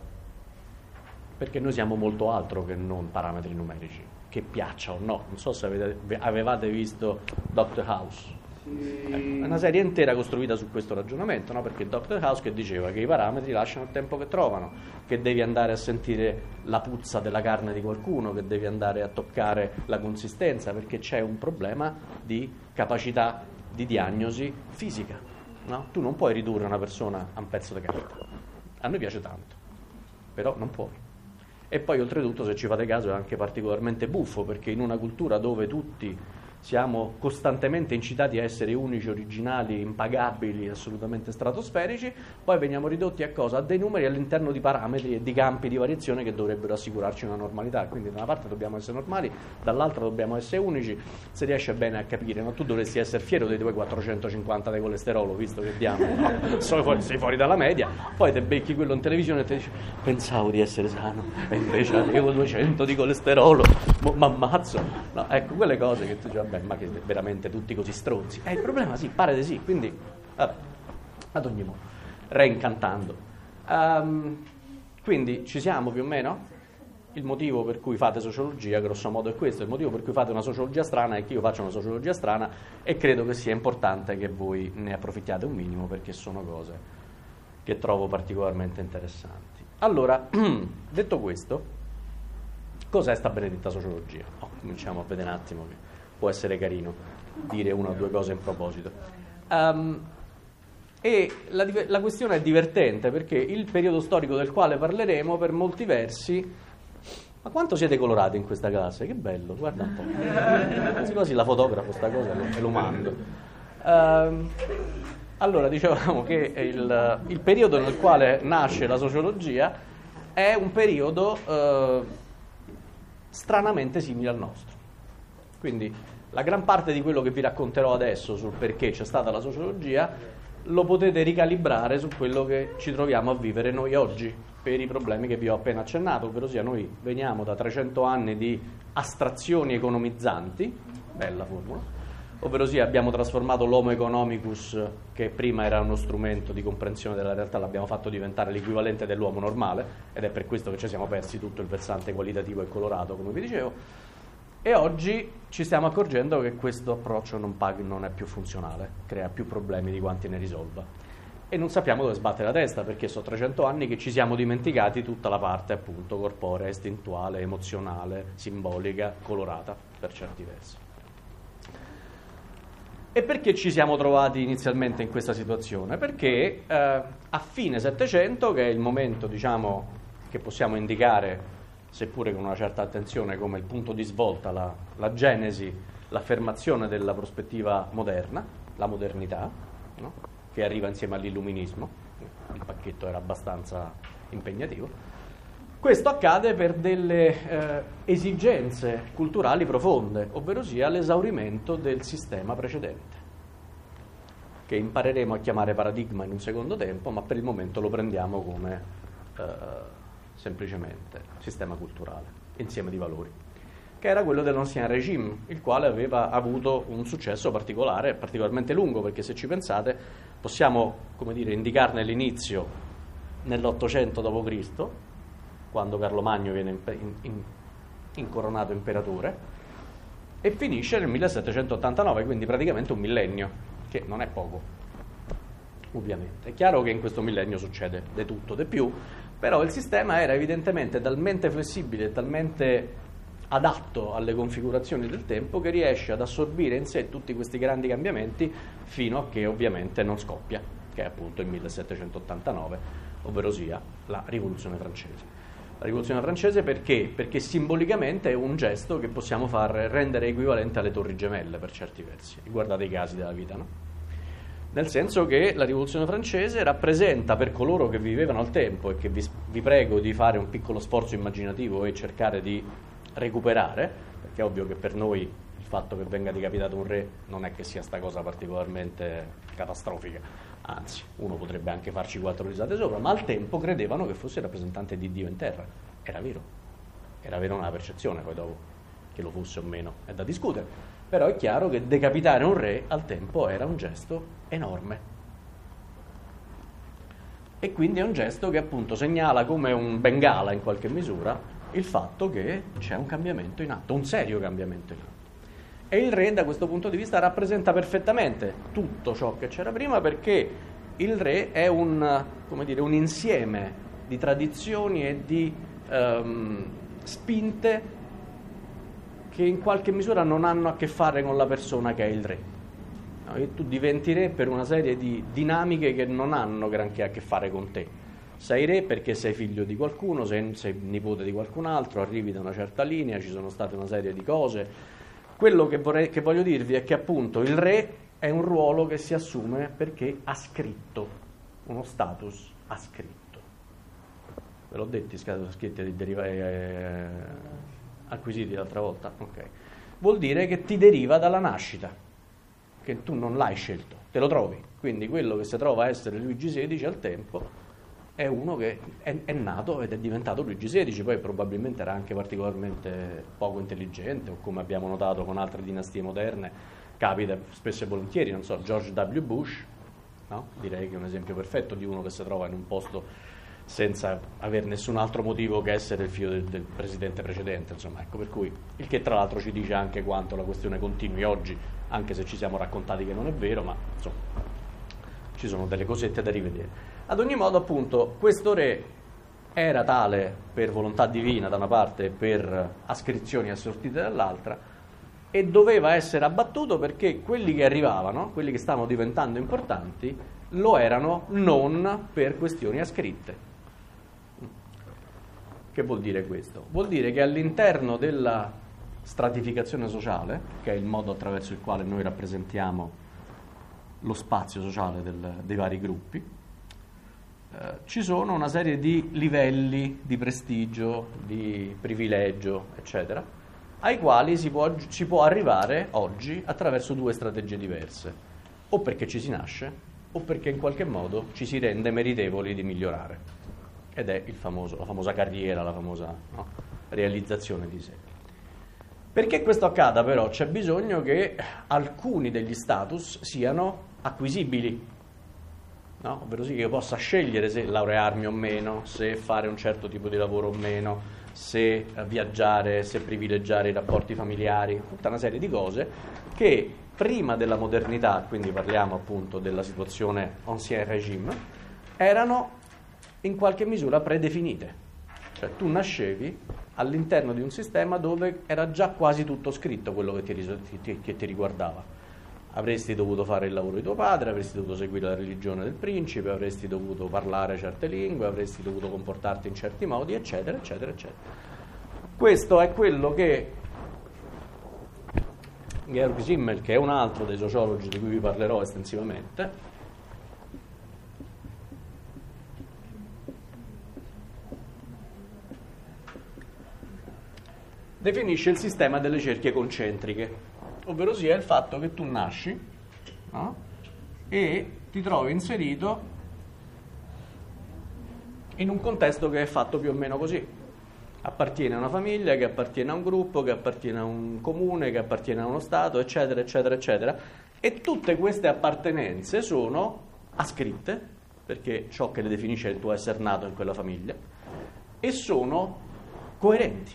perché noi siamo molto altro che non parametri numerici, che piaccia o no. Non so se avete, avevate visto Doctor House. Ecco, è una serie intera costruita su questo ragionamento, no? Perché Doctor House che diceva che i parametri lasciano il tempo che trovano, che devi andare a sentire la puzza della carne di qualcuno, che devi andare a toccare la consistenza, perché c'è un problema di capacità di diagnosi fisica, no? Tu non puoi ridurre una persona a un pezzo di carta. A noi piace tanto, però non puoi. E poi oltretutto, se ci fate caso, è anche particolarmente buffo, perché in una cultura dove tutti siamo costantemente incitati a essere unici, originali, impagabili, assolutamente stratosferici, poi veniamo ridotti a cosa? A dei numeri all'interno di parametri e di campi di variazione che dovrebbero assicurarci una normalità. Quindi da una parte dobbiamo essere normali, dall'altra dobbiamo essere unici. Se riesce bene a capire, no? Tu dovresti essere fiero dei tuoi quattrocentocinquanta di colesterolo, visto che diamo, no? sei, fuori, sei fuori dalla media, poi te becchi quello in televisione e ti dici pensavo di essere sano e invece avevo duecento di colesterolo, ma ammazzo. No, ecco, quelle cose che tu dici, beh, ma che veramente tutti così stronzi. Eh, il problema sì, pare di sì, quindi vabbè, ad ogni modo, reincantando. Um, quindi ci siamo più o meno? Il motivo per cui fate sociologia, grosso modo, è questo. Il motivo per cui fate una sociologia strana è che io faccio una sociologia strana e credo che sia importante che voi ne approfittiate un minimo, perché sono cose che trovo particolarmente interessanti. Allora, detto questo, cos'è sta benedetta sociologia? Oh, cominciamo a vedere un attimo che può essere carino dire una o due cose in proposito. Um, e la, la questione è divertente perché il periodo storico del quale parleremo, per molti versi, ma quanto siete colorati in questa classe? Che bello, guarda un po'. Quasi quasi la fotografo sta cosa e lo mando. Um, allora, dicevamo che il, il periodo nel quale nasce la sociologia è un periodo uh, stranamente simile al nostro. Quindi la gran parte di quello che vi racconterò adesso sul perché c'è stata la sociologia lo potete ricalibrare su quello che ci troviamo a vivere noi oggi per i problemi che vi ho appena accennato, ovvero sia noi veniamo da trecento anni di astrazioni economizzanti, bella formula, ovvero sia abbiamo trasformato l'homo economicus, che prima era uno strumento di comprensione della realtà, l'abbiamo fatto diventare l'equivalente dell'uomo normale, ed è per questo che ci siamo persi tutto il versante qualitativo e colorato, come vi dicevo. E oggi ci stiamo accorgendo che questo approccio non, pag- non è più funzionale, crea più problemi di quanti ne risolva. E non sappiamo dove sbattere la testa, perché sono trecento anni che ci siamo dimenticati tutta la parte appunto corporea, istintuale, emozionale, simbolica, colorata per certi versi. E perché ci siamo trovati inizialmente in questa situazione? Perché eh, a fine Settecento, che è il momento, diciamo, che possiamo indicare, seppure con una certa attenzione, come il punto di svolta, la, la genesi, l'affermazione della prospettiva moderna, la modernità, no? Che arriva insieme all'illuminismo, il pacchetto era abbastanza impegnativo. Questo accade per delle eh, esigenze culturali profonde, ovvero sia l'esaurimento del sistema precedente. che impareremo a chiamare paradigma in un secondo tempo, ma per il momento lo prendiamo come eh, semplicemente sistema culturale, insieme di valori, che era quello dell'Ancien Régime, il quale aveva avuto un successo particolare, particolarmente lungo, perché se ci pensate possiamo, come dire, indicarne l'inizio nell'Ottocento dopo Cristo, quando Carlo Magno viene in, in, incoronato imperatore, e finisce nel millesettecentottantanove, quindi praticamente un millennio, che non è poco, ovviamente. È chiaro che in questo millennio succede di tutto, di più, però il sistema era evidentemente talmente flessibile, talmente adatto alle configurazioni del tempo, che riesce ad assorbire in sé tutti questi grandi cambiamenti fino a che ovviamente non scoppia, che è appunto il millesettecentottantanove, ovvero sia la Rivoluzione francese. La Rivoluzione francese perché? Perché simbolicamente è un gesto che possiamo far rendere equivalente alle Torri Gemelle per certi versi. E guardate i casi della vita, no? Nel senso che la Rivoluzione francese rappresenta, per coloro che vivevano al tempo, e che vi, vi prego di fare un piccolo sforzo immaginativo e cercare di recuperare, perché è ovvio che per noi il fatto che venga decapitato un re non è che sia sta cosa particolarmente catastrofica, anzi, uno potrebbe anche farci quattro risate sopra, ma al tempo credevano che fosse il rappresentante di Dio in terra. Era vero, era vero una percezione, poi dopo che lo fosse o meno è da discutere, però è chiaro che decapitare un re al tempo era un gesto enorme, e quindi è un gesto che appunto segnala come un bengala in qualche misura il fatto che c'è un cambiamento in atto, un serio cambiamento in atto. E il re da questo punto di vista rappresenta perfettamente tutto ciò che c'era prima, perché il re è un, come dire, un insieme di tradizioni e di um, spinte che in qualche misura non hanno a che fare con la persona che è il re. No, e tu diventi re per una serie di dinamiche che non hanno granché a che fare con te. Sei re perché sei figlio di qualcuno, sei, sei nipote di qualcun altro, arrivi da una certa linea, ci sono state una serie di cose. Quello che, vorrei, che voglio dirvi è che appunto il re è un ruolo che si assume perché ha scritto, uno status ha scritto. Ve l'ho detto, scritti di deriva, eh, acquisiti l'altra volta? Ok. Vuol dire che ti deriva dalla nascita, che tu non l'hai scelto, te lo trovi. Quindi quello che si trova a essere Luigi sedicesimo al tempo è uno che è, è nato ed è diventato Luigi sedicesimo, poi probabilmente era anche particolarmente poco intelligente, o come abbiamo notato con altre dinastie moderne, capita spesso e volentieri, non so, George W. Bush, no? Direi che è un esempio perfetto di uno che si trova in un posto senza avere nessun altro motivo che essere il figlio del, del presidente precedente, insomma, ecco, per cui il che tra l'altro ci dice anche quanto la questione continui oggi, anche se ci siamo raccontati che non è vero, ma insomma ci sono delle cosette da rivedere. Ad ogni modo, appunto, questo re era tale per volontà divina da una parte e per ascrizioni assortite dall'altra, e doveva essere abbattuto perché quelli che arrivavano, quelli che stavano diventando importanti, lo erano non per questioni ascritte. Che vuol dire questo? Vuol dire che all'interno della stratificazione sociale, che è il modo attraverso il quale noi rappresentiamo lo spazio sociale del, dei vari gruppi, eh, ci sono una serie di livelli di prestigio, di privilegio, eccetera, ai quali si può, si può arrivare oggi attraverso due strategie diverse, o perché ci si nasce, o perché in qualche modo ci si rende meritevoli di migliorare, ed è il famoso, la famosa carriera, la famosa, no, realizzazione di sé. Perché questo accada però c'è bisogno che alcuni degli status siano acquisibili, no? Ovvero sì che io possa scegliere se laurearmi o meno, se fare un certo tipo di lavoro o meno, se viaggiare, se privilegiare i rapporti familiari, tutta una serie di cose che prima della modernità, quindi parliamo appunto della situazione Ancien Régime, erano in qualche misura predefinite. Cioè tu nascevi all'interno di un sistema dove era già quasi tutto scritto quello che ti, ti, che ti riguardava. Avresti dovuto fare il lavoro di tuo padre, avresti dovuto seguire la religione del principe, avresti dovuto parlare certe lingue, avresti dovuto comportarti in certi modi, eccetera, eccetera, eccetera. Questo è quello che Georg Simmel, che è un altro dei sociologi di cui vi parlerò estensivamente, definisce il sistema delle cerchie concentriche, ovvero sia il fatto che tu nasci, no? e ti trovi inserito in un contesto che è fatto più o meno così. Appartiene a una famiglia, che appartiene a un gruppo, che appartiene a un comune, che appartiene a uno Stato, eccetera, eccetera, eccetera. E tutte queste appartenenze sono ascritte, perché ciò che le definisce è il tuo essere nato in quella famiglia, e sono coerenti.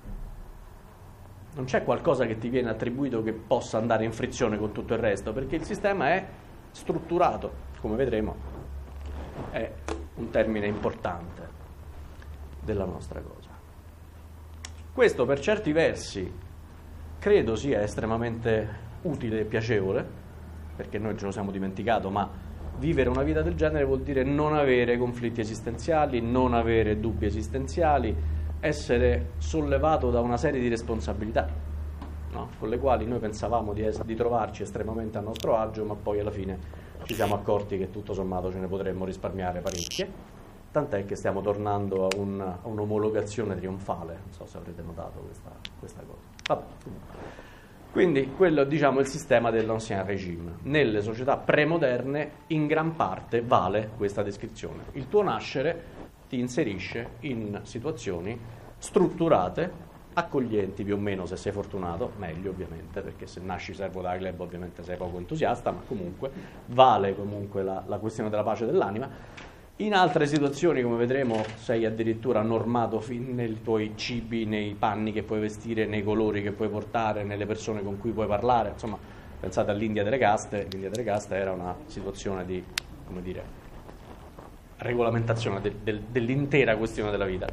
Non c'è qualcosa che ti viene attribuito che possa andare in frizione con tutto il resto, perché il sistema è strutturato, come vedremo, è un termine importante della nostra cosa. Questo per certi versi credo sia estremamente utile e piacevole, perché noi ce lo siamo dimenticato, ma vivere una vita del genere vuol dire non avere conflitti esistenziali, non avere dubbi esistenziali, essere sollevato da una serie di responsabilità, no? Con le quali noi pensavamo di, es- di trovarci estremamente a nostro agio, ma poi alla fine ci siamo accorti che tutto sommato ce ne potremmo risparmiare parecchie. Tant'è che stiamo tornando a, un, a un'omologazione trionfale, non so se avrete notato questa, questa cosa. Vabbè. Quindi quello, diciamo, è il sistema dell'ancien régime. Nelle società premoderne in gran parte vale questa descrizione. Il tuo nascere ti inserisce in situazioni strutturate, accoglienti più o meno, se sei fortunato, meglio ovviamente, perché se nasci servo da club ovviamente sei poco entusiasta, ma comunque vale comunque la, la questione della pace dell'anima. In altre situazioni, come vedremo, sei addirittura normato fin nei tuoi cibi, nei panni che puoi vestire, nei colori che puoi portare, nelle persone con cui puoi parlare. Insomma, pensate all'India delle caste. L'India delle caste era una situazione di, come dire, regolamentazione de, de, dell'intera questione della vita.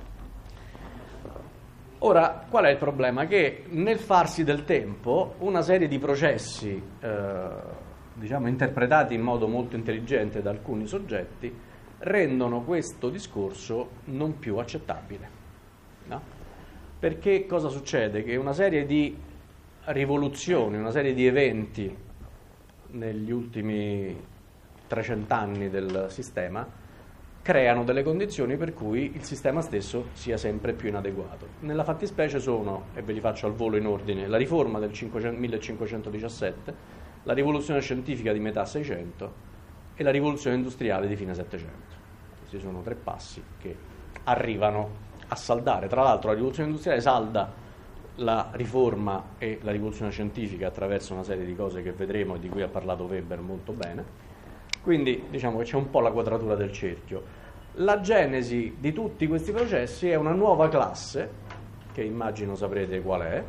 Ora, qual è il problema? Che nel farsi del tempo una serie di processi, eh, diciamo, interpretati in modo molto intelligente da alcuni soggetti, rendono questo discorso non più accettabile, no? Perché cosa succede? Che una serie di rivoluzioni, una serie di eventi negli ultimi trecento anni del sistema creano delle condizioni per cui il sistema stesso sia sempre più inadeguato. Nella fattispecie sono, e ve li faccio al volo in ordine, la riforma del millecinquecentodiciassette, la rivoluzione scientifica di metà Seicento e la rivoluzione industriale di fine Settecento. Questi sono tre passi che arrivano a saldare. Tra l'altro la rivoluzione industriale salda la riforma e la rivoluzione scientifica attraverso una serie di cose che vedremo e di cui ha parlato Weber molto bene. Quindi diciamo che c'è un po' la quadratura del cerchio. La genesi di tutti questi processi è una nuova classe, che immagino saprete qual è.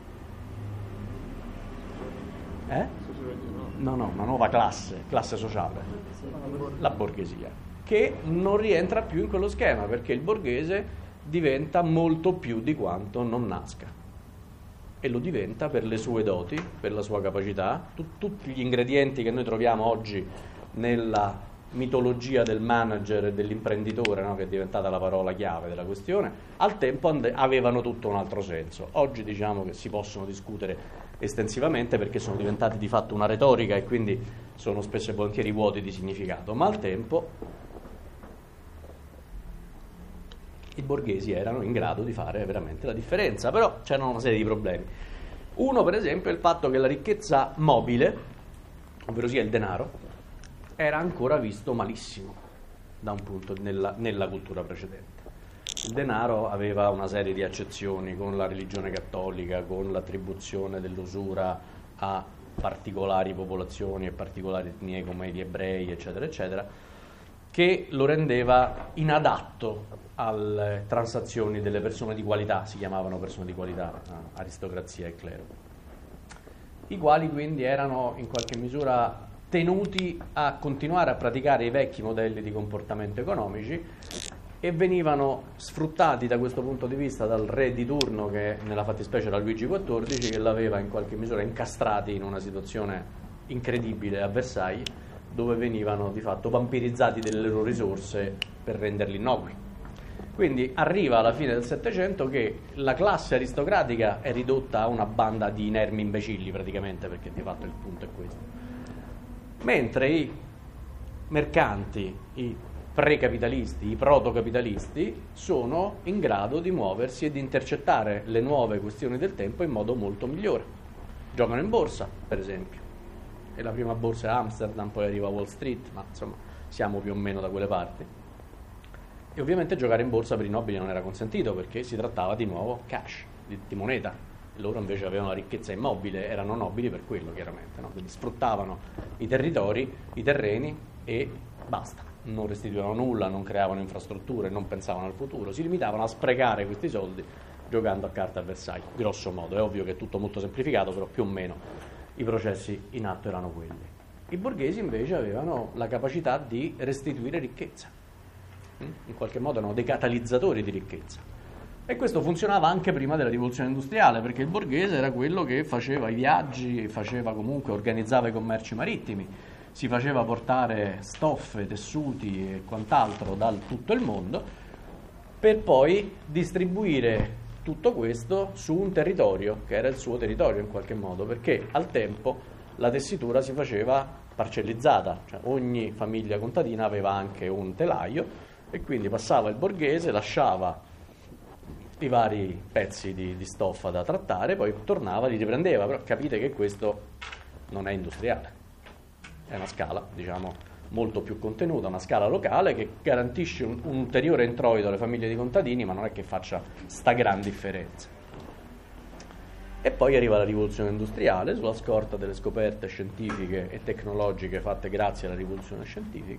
Eh? No, no, una nuova classe, classe sociale, la borghesia, che non rientra più in quello schema, perché il borghese diventa molto più di quanto non nasca, e lo diventa per le sue doti, per la sua capacità, tu, tutti gli ingredienti che noi troviamo oggi nella mitologia del manager e dell'imprenditore, no, che è diventata la parola chiave della questione, al tempo and- avevano tutto un altro senso. Oggi diciamo che si possono discutere estensivamente perché sono diventati di fatto una retorica e quindi sono spesso e volentieri vuoti di significato, ma al tempo i borghesi erano in grado di fare veramente la differenza, però c'erano una serie di problemi. Uno, per esempio, è il fatto che la ricchezza mobile, ovvero sia il denaro, era ancora visto malissimo da un punto nella, nella cultura precedente. Il denaro aveva una serie di accezioni con la religione cattolica, con l'attribuzione dell'usura a particolari popolazioni e particolari etnie come gli ebrei, eccetera, eccetera, che lo rendeva inadatto alle transazioni delle persone di qualità, si chiamavano persone di qualità, aristocrazia e clero, i quali quindi erano in qualche misura tenuti a continuare a praticare i vecchi modelli di comportamento economici e venivano sfruttati da questo punto di vista dal re di turno, che nella fattispecie era Luigi quattordici, che l'aveva in qualche misura incastrati in una situazione incredibile a Versailles, dove venivano di fatto vampirizzati delle loro risorse per renderli innocui. Quindi arriva alla fine del Settecento che la classe aristocratica è ridotta a una banda di inermi imbecilli praticamente, perché di fatto il punto è questo. Mentre i mercanti, i precapitalisti, i protocapitalisti sono in grado di muoversi e di intercettare le nuove questioni del tempo in modo molto migliore. Giocano in borsa, per esempio, e la prima borsa è Amsterdam, poi arriva Wall Street, ma insomma siamo più o meno da quelle parti. E ovviamente giocare in borsa per i nobili non era consentito perché si trattava di nuovo cash, di, di moneta. Loro invece avevano la ricchezza immobile, erano nobili per quello chiaramente, no? Quindi sfruttavano i territori, i terreni e basta, non restituivano nulla, non creavano infrastrutture, non pensavano al futuro, si limitavano a sprecare questi soldi giocando a carte a Versailles, grosso modo. È ovvio che è tutto molto semplificato, però più o meno i processi in atto erano quelli. I borghesi invece avevano la capacità di restituire ricchezza, in qualche modo erano dei catalizzatori di ricchezza. E questo funzionava anche prima della rivoluzione industriale, perché il borghese era quello che faceva i viaggi, faceva comunque, organizzava i commerci marittimi, si faceva portare stoffe, tessuti e quant'altro da tutto il mondo, per poi distribuire tutto questo su un territorio, che era il suo territorio in qualche modo, perché al tempo la tessitura si faceva parcellizzata, cioè ogni famiglia contadina aveva anche un telaio, e quindi passava il borghese, lasciava i vari pezzi di, di stoffa da trattare, poi tornava, li riprendeva, però capite che questo non è industriale, è una scala, diciamo, molto più contenuta, una scala locale che garantisce un, un ulteriore introito alle famiglie di contadini, ma non è che faccia sta gran differenza. E poi arriva la rivoluzione industriale sulla scorta delle scoperte scientifiche e tecnologiche fatte grazie alla rivoluzione scientifica,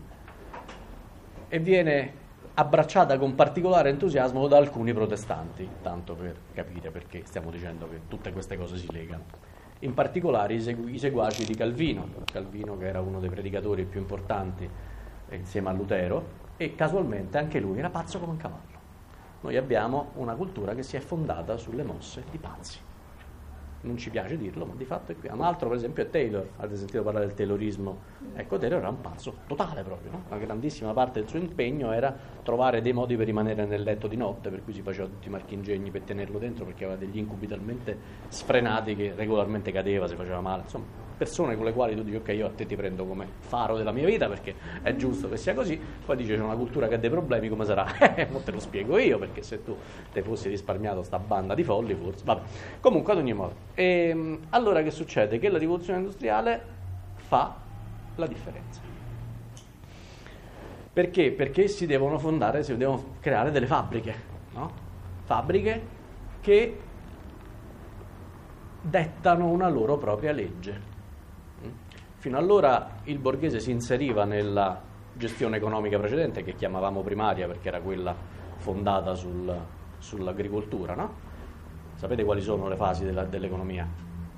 e viene abbracciata con particolare entusiasmo da alcuni protestanti, tanto per capire perché stiamo dicendo che tutte queste cose si legano. In particolare i, segu- i seguaci di Calvino, Calvino che era uno dei predicatori più importanti eh, insieme a Lutero, e casualmente anche lui era pazzo come un cavallo. Noi abbiamo una cultura che si è fondata sulle mosse di pazzi. Non ci piace dirlo, ma di fatto è qui. Un altro, per esempio, è Taylor. Avete sentito parlare del Taylorismo? Ecco, Taylor era un pazzo totale proprio, no? Una grandissima parte del suo impegno era trovare dei modi per rimanere nel letto di notte, per cui si faceva tutti i marchingegni per tenerlo dentro, perché aveva degli incubi talmente sfrenati che regolarmente cadeva, si faceva male. Insomma, persone con le quali tu dici ok, io a te ti prendo come faro della mia vita perché è giusto che sia così, poi dice c'è una cultura che ha dei problemi, come sarà? Eh, mo te lo spiego io, perché se tu te fossi risparmiato sta banda di folli forse, vabbè. Comunque ad ogni modo, e, allora che succede? Che la rivoluzione industriale fa la differenza. Perché? Perché si devono fondare, si devono creare delle fabbriche, no? Fabbriche che dettano una loro propria legge. Fino allora il borghese si inseriva nella gestione economica precedente, che chiamavamo primaria perché era quella fondata sul, sull'agricoltura, no? Sapete quali sono le fasi della, dell'economia?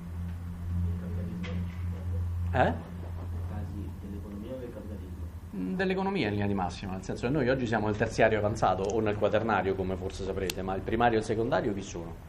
Eh? Fasi dell'economia o del capitalismo? Dell'economia in linea di massima, nel senso che noi oggi siamo nel terziario avanzato o nel quaternario, come forse saprete, ma il primario e il secondario chi sono?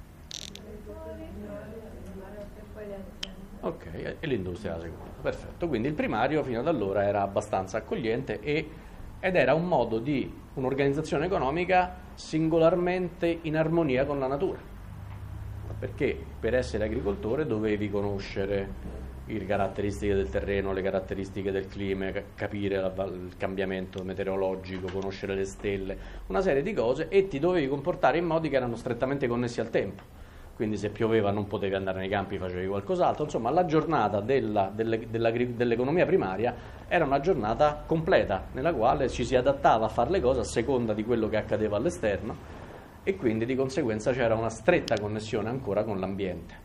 Ok, e l'industria la seconda, perfetto. Quindi il primario fino ad allora era abbastanza accogliente e, ed era un modo di un'organizzazione economica singolarmente in armonia con la natura, perché per essere agricoltore dovevi conoscere le caratteristiche del terreno, le caratteristiche del clima, capire la, il cambiamento meteorologico, conoscere le stelle, una serie di cose, e ti dovevi comportare in modi che erano strettamente connessi al tempo. Quindi se pioveva non potevi andare nei campi, facevi qualcos'altro. Insomma, la giornata della, delle, della, dell'economia primaria era una giornata completa, nella quale ci si adattava a fare le cose a seconda di quello che accadeva all'esterno, e quindi di conseguenza c'era una stretta connessione ancora con l'ambiente.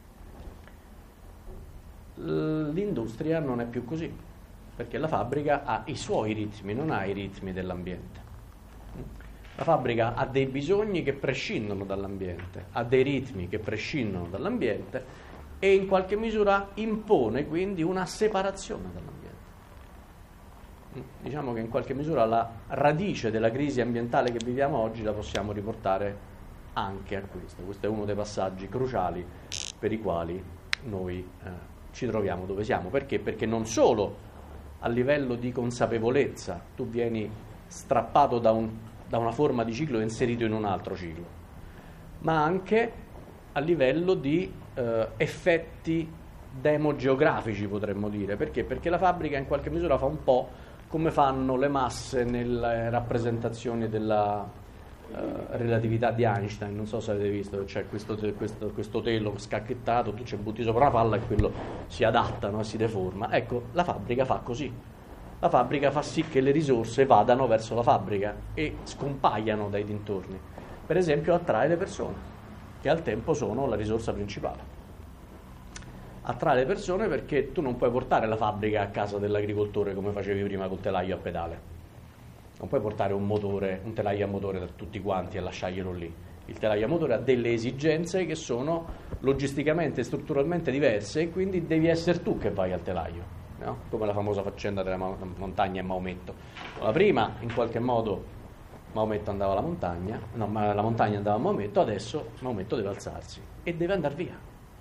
L'industria non è più così, perché la fabbrica ha i suoi ritmi, non ha i ritmi dell'ambiente. La fabbrica ha dei bisogni che prescindono dall'ambiente, ha dei ritmi che prescindono dall'ambiente, e in qualche misura impone quindi una separazione dall'ambiente. Diciamo che in qualche misura la radice della crisi ambientale che viviamo oggi la possiamo riportare anche a questo. Questo è uno dei passaggi cruciali per i quali noi eh, ci troviamo dove siamo. Perché? Perché non solo a livello di consapevolezza tu vieni strappato da un da una forma di ciclo e inserito in un altro ciclo, ma anche a livello di eh, effetti demogeografici, potremmo dire. Perché? Perché la fabbrica in qualche misura fa un po' come fanno le masse nelle rappresentazioni della, Uh, relatività di Einstein, non so se avete visto, c'è questo, questo, questo telo scacchettato, tu ci butti sopra una palla e quello si adatta, no? Si deforma. Ecco, la fabbrica fa così. La fabbrica fa sì che le risorse vadano verso la fabbrica e scompaiano dai dintorni. Per esempio attrae le persone, che al tempo sono la risorsa principale. Attrae le persone perché tu non puoi portare la fabbrica a casa dell'agricoltore come facevi prima col telaio a pedale. Non puoi portare un motore, un telaio a motore da tutti quanti e lasciarglielo lì. Il telaio a motore ha delle esigenze che sono logisticamente e strutturalmente diverse e quindi devi essere tu che vai al telaio, no? Come la famosa faccenda della montagna e Maometto. La prima, in qualche modo, Maometto andava alla montagna, no, ma la montagna andava a Maometto, adesso Maometto deve alzarsi e deve andare via.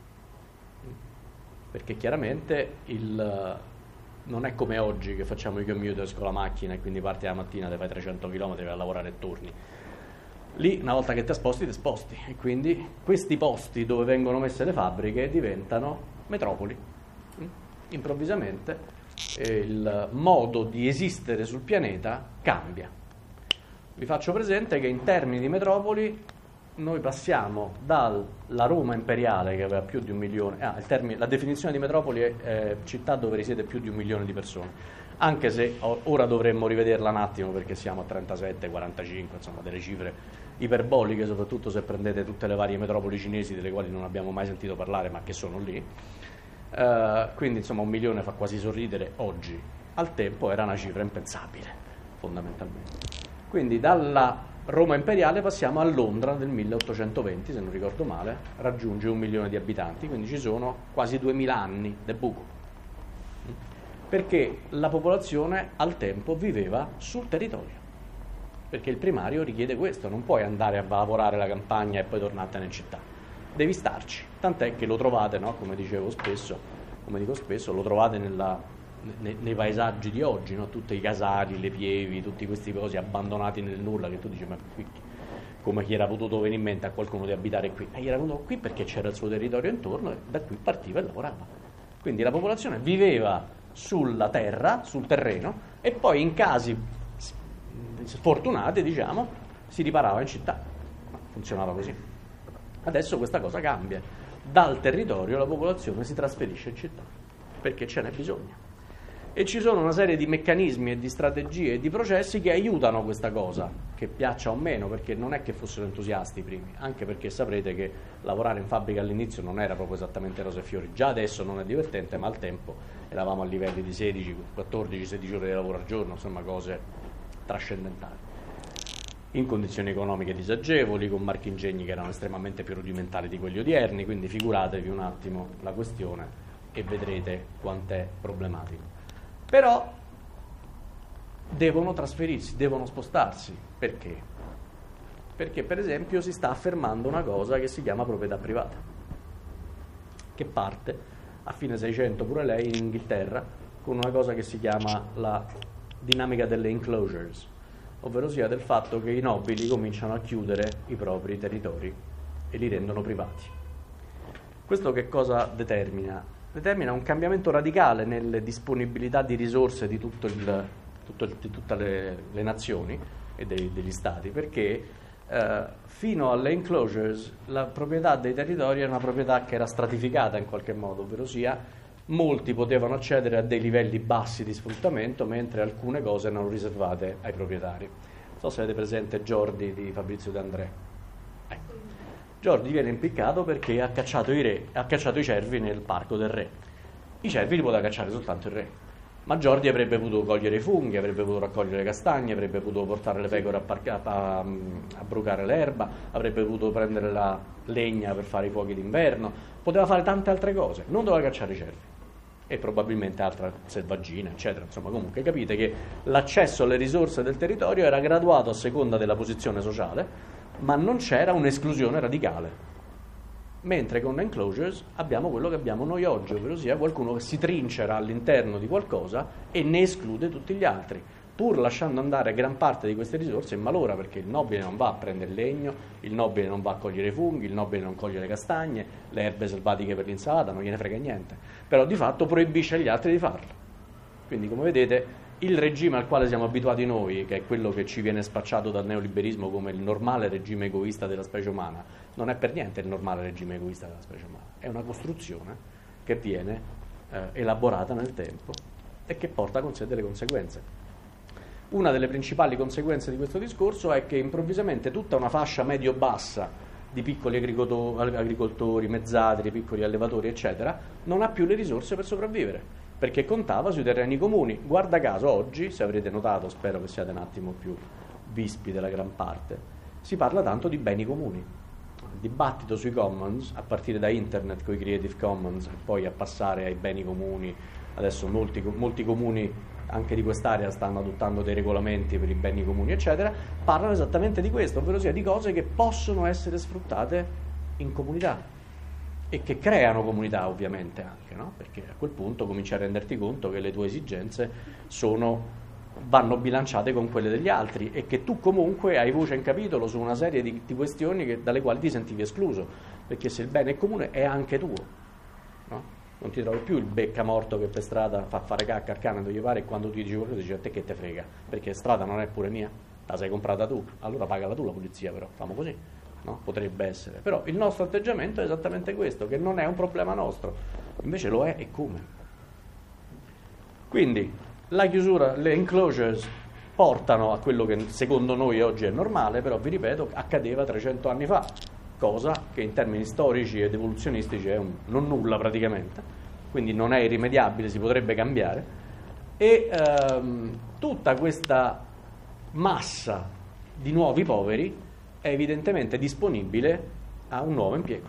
Perché chiaramente il... non è come oggi che facciamo i commuters con la macchina e quindi parti la mattina, ti fai trecento chilometri, vai a lavorare e torni. Lì una volta che ti sposti, ti sposti e quindi questi posti dove vengono messe le fabbriche diventano metropoli. Improvvisamente eh, il modo di esistere sul pianeta cambia. Vi faccio presente che in termini di metropoli noi passiamo dalla Roma imperiale che aveva più di un milione, ah, il termine, la definizione di metropoli è eh, città dove risiede più di un milione di persone, anche se o, ora dovremmo rivederla un attimo perché siamo a trentasette, quarantacinque, insomma delle cifre iperboliche, soprattutto se prendete tutte le varie metropoli cinesi delle quali non abbiamo mai sentito parlare ma che sono lì, uh, quindi insomma un milione fa quasi sorridere oggi, al tempo era una cifra impensabile fondamentalmente. Quindi dalla Roma imperiale passiamo a Londra del milleottocentoventi, se non ricordo male, raggiunge un milione di abitanti, quindi ci sono quasi duemila anni de buco, perché la popolazione al tempo viveva sul territorio, perché il primario richiede questo, non puoi andare a lavorare la campagna e poi tornartene in città, devi starci, tant'è che lo trovate, no? Come dicevo spesso, come dico spesso, lo trovate nella... Nei, nei paesaggi di oggi, no? Tutti i casali, le pievi, tutti questi cosi abbandonati nel nulla che tu dici ma qui, come gli era potuto venire in mente a qualcuno di abitare qui? E gli era venuto qui perché c'era il suo territorio intorno e da qui partiva e lavorava. Quindi la popolazione viveva sulla terra, sul terreno e poi in casi sfortunati, diciamo, si riparava in città. Funzionava così. Adesso questa cosa cambia. Dal territorio la popolazione si trasferisce in città perché ce n'è bisogno. E ci sono una serie di meccanismi e di strategie e di processi che aiutano questa cosa, che piaccia o meno, perché non è che fossero entusiasti i primi, anche perché saprete che lavorare in fabbrica all'inizio non era proprio esattamente rose e fiori, già adesso non è divertente, ma al tempo eravamo a livelli di sedici, quattordici, sedici ore di lavoro al giorno, insomma cose trascendentali, in condizioni economiche disagevoli, con marchingegni che erano estremamente più rudimentali di quelli odierni, quindi figuratevi un attimo la questione e vedrete quant'è problematico. Però devono trasferirsi, devono spostarsi. Perché? Perché per esempio si sta affermando una cosa che si chiama proprietà privata, che parte a fine Seicento pure lei in Inghilterra con una cosa che si chiama la dinamica delle enclosures, ovvero sia del fatto che i nobili cominciano a chiudere i propri territori e li rendono privati. Questo che cosa determina? Determina un cambiamento radicale nelle disponibilità di risorse di, tutto il, tutto il, di tutte le, le nazioni e dei, degli stati, perché eh, fino alle enclosures la proprietà dei territori era una proprietà che era stratificata in qualche modo, ovvero sia molti potevano accedere a dei livelli bassi di sfruttamento, mentre alcune cose erano riservate ai proprietari. Non so se avete presente Giordi di Fabrizio De André. Ecco. Giordi viene impiccato perché ha cacciato i re, ha cacciato i cervi nel parco del re. I cervi li poteva cacciare soltanto il re, ma Giordi avrebbe potuto cogliere i funghi, avrebbe potuto raccogliere le castagne, avrebbe potuto portare le pecore a, parca- a, a brucare l'erba, avrebbe potuto prendere la legna per fare i fuochi d'inverno, poteva fare tante altre cose, non doveva cacciare i cervi e probabilmente altra selvaggina, eccetera. Insomma, comunque capite che l'accesso alle risorse del territorio era graduato a seconda della posizione sociale, ma non c'era un'esclusione radicale. Mentre con enclosures abbiamo quello che abbiamo noi oggi, ovvero sia qualcuno che si trincera all'interno di qualcosa e ne esclude tutti gli altri, pur lasciando andare gran parte di queste risorse in malora, perché il nobile non va a prendere legno, il nobile non va a cogliere i funghi, il nobile non coglie le castagne, le erbe selvatiche per l'insalata, non gliene frega niente, però di fatto proibisce agli altri di farlo. Quindi, come vedete, il regime al quale siamo abituati noi, che è quello che ci viene spacciato dal neoliberismo come il normale regime egoista della specie umana, non è per niente il normale regime egoista della specie umana, è una costruzione che viene eh, elaborata nel tempo e che porta con sé delle conseguenze. Una delle principali conseguenze di questo discorso è che improvvisamente tutta una fascia medio-bassa di piccoli agricoltori, agricoltori, mezzadri, piccoli allevatori, eccetera, non ha più le risorse per sopravvivere, perché contava sui terreni comuni. Guarda caso oggi, se avrete notato, spero che siate un attimo più vispi della gran parte, si parla tanto di beni comuni. Il dibattito sui commons, a partire da internet con i Creative Commons e poi a passare ai beni comuni, adesso molti, molti comuni anche di quest'area stanno adottando dei regolamenti per i beni comuni, eccetera, parlano esattamente di questo, ovvero sia di cose che possono essere sfruttate in comunità e che creano comunità, ovviamente, anche, no? Perché a quel punto cominci a renderti conto che le tue esigenze sono, vanno bilanciate con quelle degli altri e che tu comunque hai voce in capitolo su una serie di, di questioni che, dalle quali ti sentivi escluso, perché se il bene è comune è anche tuo, no? Non ti trovi più il becca morto che per strada fa fare cacca al cane dove gli pare e quando tu gli dici qualcosa dici a te che te frega, perché strada non è pure mia, la sei comprata tu, allora pagala tu la pulizia, però famo così, no? Potrebbe essere, però il nostro atteggiamento è esattamente questo, che non è un problema nostro, invece lo è e come. Quindi la chiusura, le enclosures portano a quello che secondo noi oggi è normale, però vi ripeto accadeva trecento anni fa, cosa che in termini storici ed evoluzionistici è un non nulla praticamente, quindi non è irrimediabile, si potrebbe cambiare, e ehm, tutta questa massa di nuovi poveri è evidentemente disponibile a un nuovo impiego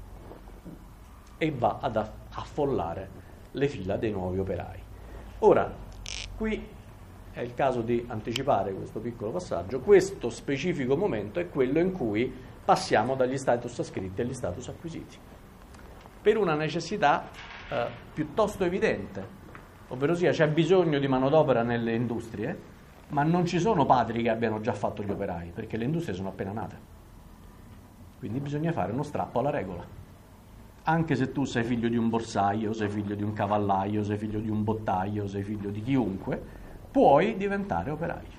e va ad affollare le fila dei nuovi operai. Ora, qui è il caso di anticipare questo piccolo passaggio. Questo specifico momento è quello in cui passiamo dagli status ascritti agli status acquisiti, per una necessità eh, piuttosto evidente, ovvero sia c'è bisogno di manodopera nelle industrie, ma non ci sono padri che abbiano già fatto gli operai, perché le industrie sono appena nate, quindi bisogna fare uno strappo alla regola. Anche se tu sei figlio di un borsaio, sei figlio di un cavallaio, sei figlio di un bottaio, sei figlio di chiunque, puoi diventare operaio,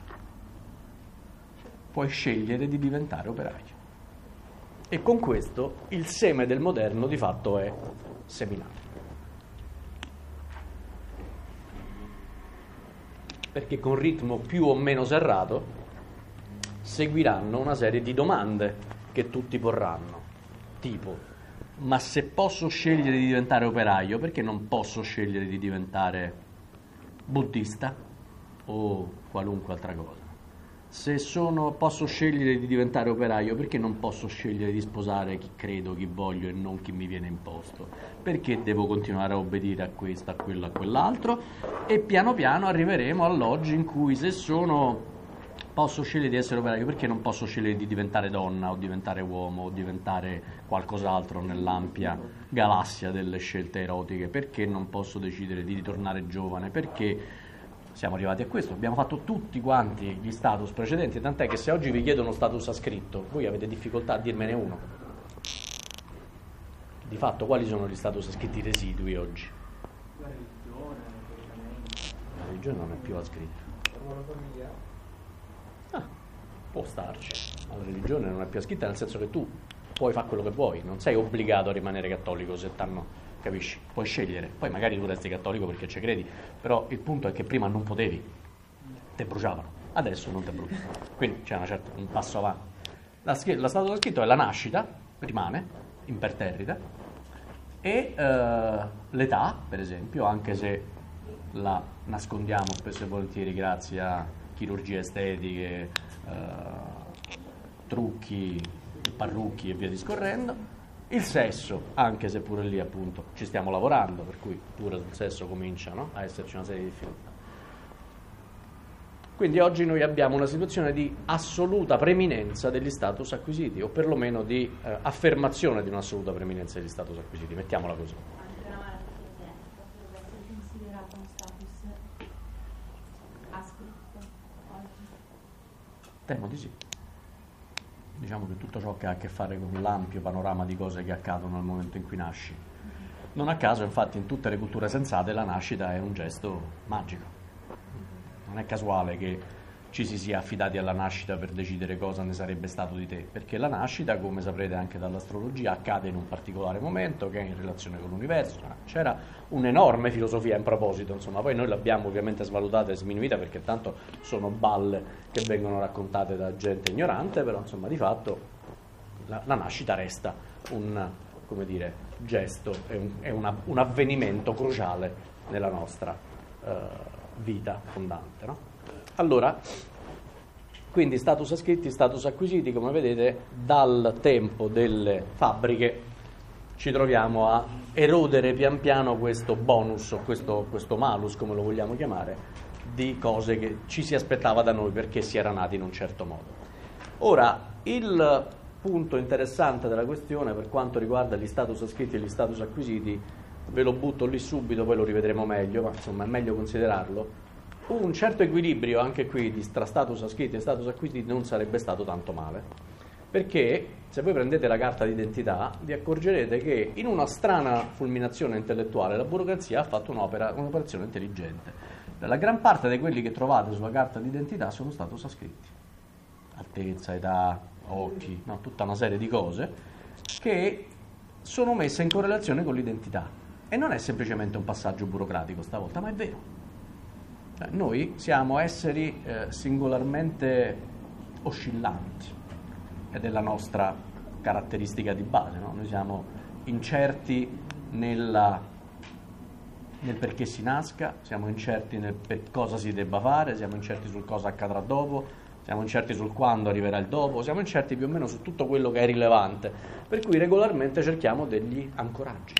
puoi scegliere di diventare operaio. E con questo il seme del moderno di fatto è seminato. Perché con ritmo più o meno serrato seguiranno una serie di domande che tutti porranno, tipo: ma se posso scegliere di diventare operaio, perché non posso scegliere di diventare buddista o qualunque altra cosa? Se sono, posso scegliere di diventare operaio, perché non posso scegliere di sposare chi credo, chi voglio e non chi mi viene imposto? Perché devo continuare a obbedire a questo, a quello, a quell'altro? E piano piano arriveremo all'oggi in cui se sono, posso scegliere di essere operaio, perché non posso scegliere di diventare donna o diventare uomo o diventare qualcos'altro nell'ampia galassia delle scelte erotiche? Perché non posso decidere di ritornare giovane? Perché siamo arrivati a questo, abbiamo fatto tutti quanti gli status precedenti, tant'è che se oggi vi chiedono status ascritto, voi avete difficoltà a dirmene uno. Di fatto, quali sono gli status ascritti residui oggi? La religione, La religione non è più ascritta. la monotonia. Ah, può starci, ma la religione non è più ascritta, nel senso che tu puoi fare quello che vuoi, non sei obbligato a rimanere cattolico se t'hanno... Capisci? Puoi scegliere, poi magari tu resti cattolico perché ci credi, però il punto è che prima non potevi, te bruciavano, adesso non te bruciano, quindi c'è una certa, un passo avanti. La, la status scritto è la nascita, rimane imperterrita, e eh, l'età, per esempio, anche se la nascondiamo spesso e volentieri grazie a chirurgie estetiche, eh, trucchi, parrucchi e via discorrendo. Il sesso, anche se pure lì appunto ci stiamo lavorando, per cui pure sul sesso comincia, no, a esserci una serie di difficoltà. Quindi oggi noi abbiamo una situazione di assoluta preminenza degli status acquisiti, o perlomeno di eh, affermazione di un'assoluta preminenza degli status acquisiti, mettiamola così. Anche una malattia potrebbe essere considerato un status ascritto oggi? Temo di sì. Diciamo che tutto ciò che ha a che fare con l'ampio panorama di cose che accadono nel momento in cui nasci. Non a caso, infatti, in tutte le culture sensate la nascita è un gesto magico. Non è casuale che ci si sia affidati alla nascita per decidere cosa ne sarebbe stato di te, perché la nascita, come saprete anche dall'astrologia, accade in un particolare momento che è in relazione con l'universo. C'era un'enorme filosofia in proposito, insomma, poi noi l'abbiamo ovviamente svalutata e sminuita perché tanto sono balle che vengono raccontate da gente ignorante, però insomma di fatto la, la nascita resta un, come dire, gesto, è un, è una, un avvenimento cruciale nella nostra eh, vita fondante, no? Allora, quindi status ascritti, status acquisiti, come vedete, dal tempo delle fabbriche ci troviamo a erodere pian piano questo bonus, o questo, questo malus, come lo vogliamo chiamare, di cose che ci si aspettava da noi perché si era nati in un certo modo. Ora, il punto interessante della questione per quanto riguarda gli status ascritti e gli status acquisiti, ve lo butto lì subito, poi lo rivedremo meglio, ma insomma è meglio considerarlo. Un certo equilibrio anche qui tra status ascritti e status acquisiti non sarebbe stato tanto male, perché se voi prendete la carta d'identità vi accorgerete che in una strana fulminazione intellettuale la burocrazia ha fatto un'opera, un'operazione intelligente. La gran parte di quelli che trovate sulla carta d'identità sono status ascritti, altezza, età, occhi, no, tutta una serie di cose che sono messe in correlazione con l'identità, e non è semplicemente un passaggio burocratico stavolta, ma è vero. Noi siamo esseri eh, singolarmente oscillanti, ed è la nostra caratteristica di base, no? Noi siamo incerti nella, nel perché si nasca, siamo incerti nel per cosa si debba fare, siamo incerti sul cosa accadrà dopo, siamo incerti sul quando arriverà il dopo, siamo incerti più o meno su tutto quello che è rilevante, per cui regolarmente cerchiamo degli ancoraggi.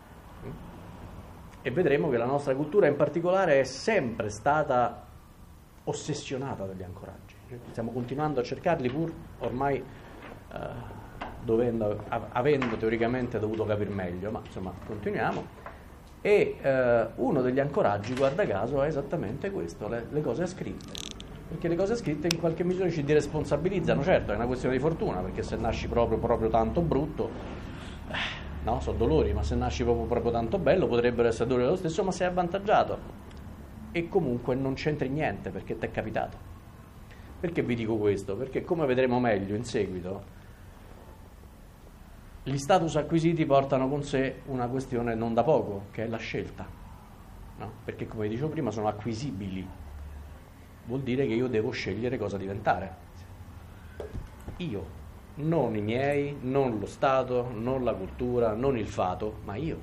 E vedremo che la nostra cultura in particolare è sempre stata ossessionata dagli ancoraggi. Stiamo continuando a cercarli pur ormai eh, dovendo, avendo teoricamente dovuto capire meglio, ma insomma continuiamo. E eh, uno degli ancoraggi, guarda caso, è esattamente questo, le, le cose scritte. Perché le cose scritte in qualche misura ci deresponsabilizzano, certo è una questione di fortuna, perché se nasci proprio, proprio tanto brutto... No, sono dolori, ma se nasci proprio, proprio tanto bello potrebbero essere dolori lo stesso, ma sei avvantaggiato. E comunque non c'entri niente perché ti è capitato. Perché vi dico questo? Perché come vedremo meglio in seguito, gli status acquisiti portano con sé una questione non da poco, che è la scelta. No? Perché come dicevo prima sono acquisibili. Vuol dire che io devo scegliere cosa diventare. Io. Non i miei, non lo Stato, non la cultura, non il fato, ma io.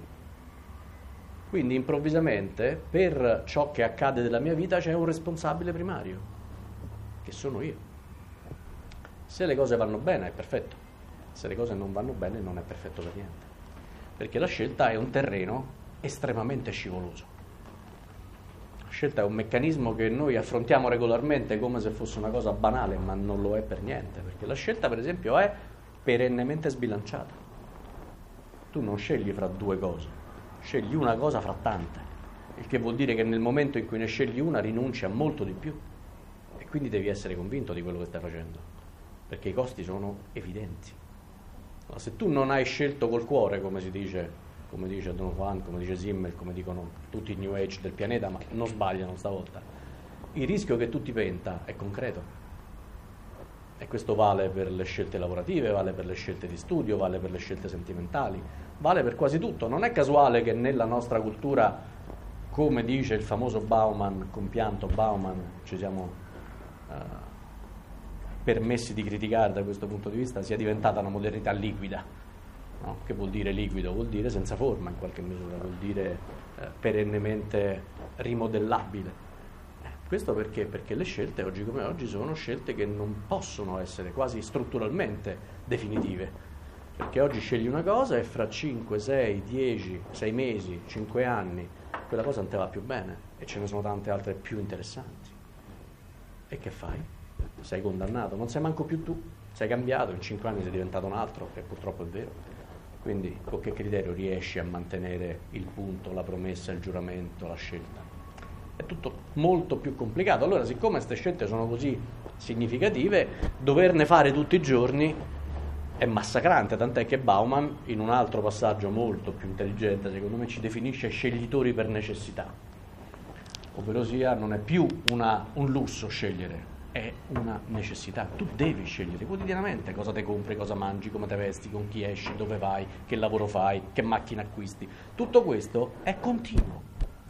Quindi improvvisamente per ciò che accade nella mia vita c'è un responsabile primario, che sono io. Se le cose vanno bene è perfetto, se le cose non vanno bene non è perfetto per niente, perché la scelta è un terreno estremamente scivoloso. La scelta è un meccanismo che noi affrontiamo regolarmente come se fosse una cosa banale, ma non lo è per niente, perché la scelta per esempio è perennemente sbilanciata. Tu non scegli fra due cose, scegli una cosa fra tante, il che vuol dire che nel momento in cui ne scegli una rinunci a molto di più, e quindi devi essere convinto di quello che stai facendo, perché i costi sono evidenti. Ma se tu non hai scelto col cuore, come si dice, come dice Don Juan, come dice Simmel, come dicono tutti i New Age del pianeta, ma non sbagliano stavolta, il rischio che tu ti penta è concreto. E questo vale per le scelte lavorative, vale per le scelte di studio, vale per le scelte sentimentali, vale per quasi tutto. Non è casuale che nella nostra cultura, come dice il famoso Bauman, compianto Bauman, ci siamo uh, permessi di criticare da questo punto di vista, sia diventata una modernità liquida. No? Che vuol dire liquido? Vuol dire senza forma in qualche misura, vuol dire eh, perennemente rimodellabile. Eh, questo perché? Perché le scelte oggi come oggi sono scelte che non possono essere quasi strutturalmente definitive, perché oggi scegli una cosa e fra cinque, sei, dieci, sei mesi, cinque anni quella cosa non te va più bene e ce ne sono tante altre più interessanti. E che fai? Sei condannato, non sei manco più tu, sei cambiato, in cinque anni sei diventato un altro, e purtroppo è vero. Quindi con che criterio riesci a mantenere il punto, la promessa, il giuramento, la scelta? È tutto molto più complicato. Allora, siccome queste scelte sono così significative, doverne fare tutti i giorni è massacrante, tant'è che Bauman, in un altro passaggio molto più intelligente, secondo me, ci definisce sceglitori per necessità. ovvero sia non è più una, un lusso scegliere, è una necessità. Tu devi scegliere quotidianamente cosa te compri, cosa mangi, come te vesti, con chi esci, dove vai, che lavoro fai, che macchina acquisti. Tutto questo è continuo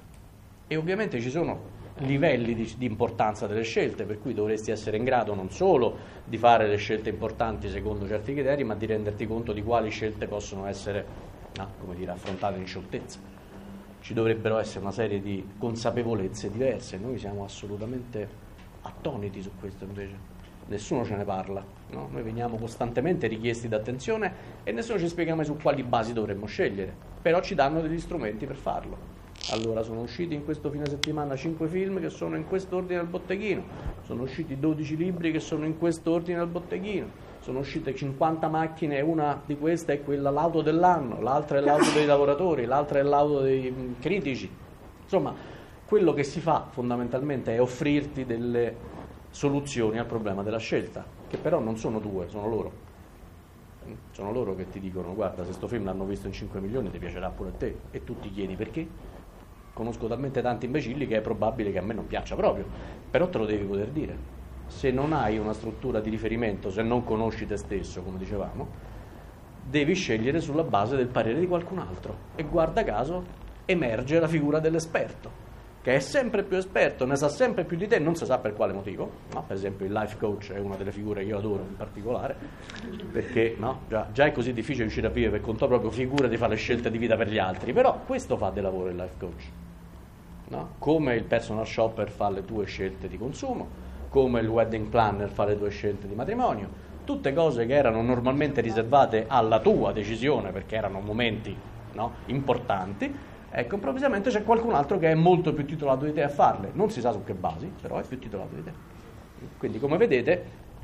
e ovviamente ci sono livelli di, di importanza delle scelte, per cui dovresti essere in grado non solo di fare le scelte importanti secondo certi criteri, ma di renderti conto di quali scelte possono essere, no, come dire, affrontate in scioltezza. Ci dovrebbero essere una serie di consapevolezze diverse. Noi siamo assolutamente attoniti su questo, invece nessuno ce ne parla, no? Noi veniamo costantemente richiesti d'attenzione e nessuno ci spiega mai su quali basi dovremmo scegliere, però ci danno degli strumenti per farlo. Allora, sono usciti in questo fine settimana cinque film che sono in quest'ordine al botteghino, sono usciti dodici libri che sono in quest'ordine al botteghino, sono uscite cinquanta macchine e una di queste è quella l'auto dell'anno, l'altra è l'auto dei lavoratori, l'altra è l'auto dei critici. Insomma, quello che si fa fondamentalmente è offrirti delle soluzioni al problema della scelta, che però non sono tue, sono loro. Sono loro che ti dicono: guarda, se sto film l'hanno visto in cinque milioni ti piacerà pure a te, e tu ti chiedi perché. Conosco talmente tanti imbecilli che è probabile che a me non piaccia proprio, però te lo devi poter dire. Se non hai una struttura di riferimento, se non conosci te stesso, come dicevamo, devi scegliere sulla base del parere di qualcun altro, e guarda caso emerge la figura dell'esperto, che è sempre più esperto, ne sa sempre più di te, non si sa per quale motivo, no? Per esempio il life coach è una delle figure che io adoro in particolare, perché no? già, già è così difficile riuscire a vivere per conto proprio, figura di fare le scelte di vita per gli altri, però questo fa del lavoro il life coach, no? Come il personal shopper fa le tue scelte di consumo, come il wedding planner fa le tue scelte di matrimonio, tutte cose che erano normalmente riservate alla tua decisione perché erano momenti, no, importanti. Ecco, improvvisamente c'è qualcun altro che è molto più titolato di te a farle, non si sa su che basi, però è più titolato di te. Quindi, come vedete,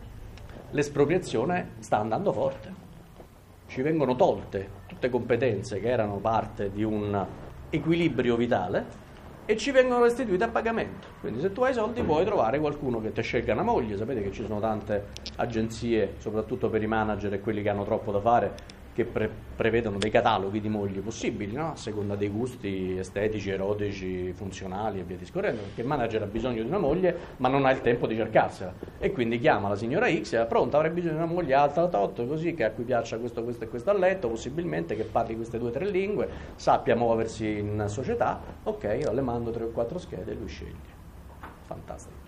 l'espropriazione sta andando forte. Ci vengono tolte tutte competenze che erano parte di un equilibrio vitale e ci vengono restituite a pagamento. Quindi se tu hai soldi puoi trovare qualcuno che ti scelga una moglie. Sapete che ci sono tante agenzie, soprattutto per i manager e quelli che hanno troppo da fare, che pre- prevedono dei cataloghi di mogli possibili, no? A seconda dei gusti estetici, erotici, funzionali e via discorrendo, perché il manager ha bisogno di una moglie ma non ha il tempo di cercarsela, e quindi chiama la signora X e è pronta, avrei bisogno di una moglie alta tot, così, che a cui piaccia questo, questo e questo a letto, possibilmente che parli queste due o tre lingue, sappia muoversi in società. Ok, io le mando tre o quattro schede e lui sceglie. Fantastico.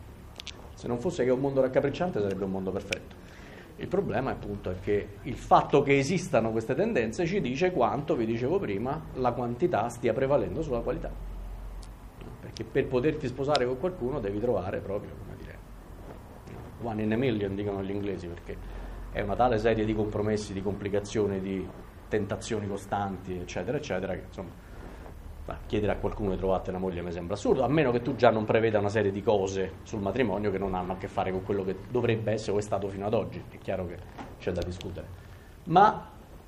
Se non fosse che è un mondo raccapricciante sarebbe un mondo perfetto. Il problema appunto è che il fatto che esistano queste tendenze ci dice quanto, vi dicevo prima, la quantità stia prevalendo sulla qualità. Perché per poterti sposare con qualcuno devi trovare proprio, come dire, one in a million, dicono gli inglesi, perché è una tale serie di compromessi, di complicazioni, di tentazioni costanti, eccetera, eccetera, che insomma chiedere a qualcuno di trovarti una moglie mi sembra assurdo, a meno che tu già non preveda una serie di cose sul matrimonio che non hanno a che fare con quello che dovrebbe essere o è stato fino ad oggi. È chiaro che c'è da discutere, ma,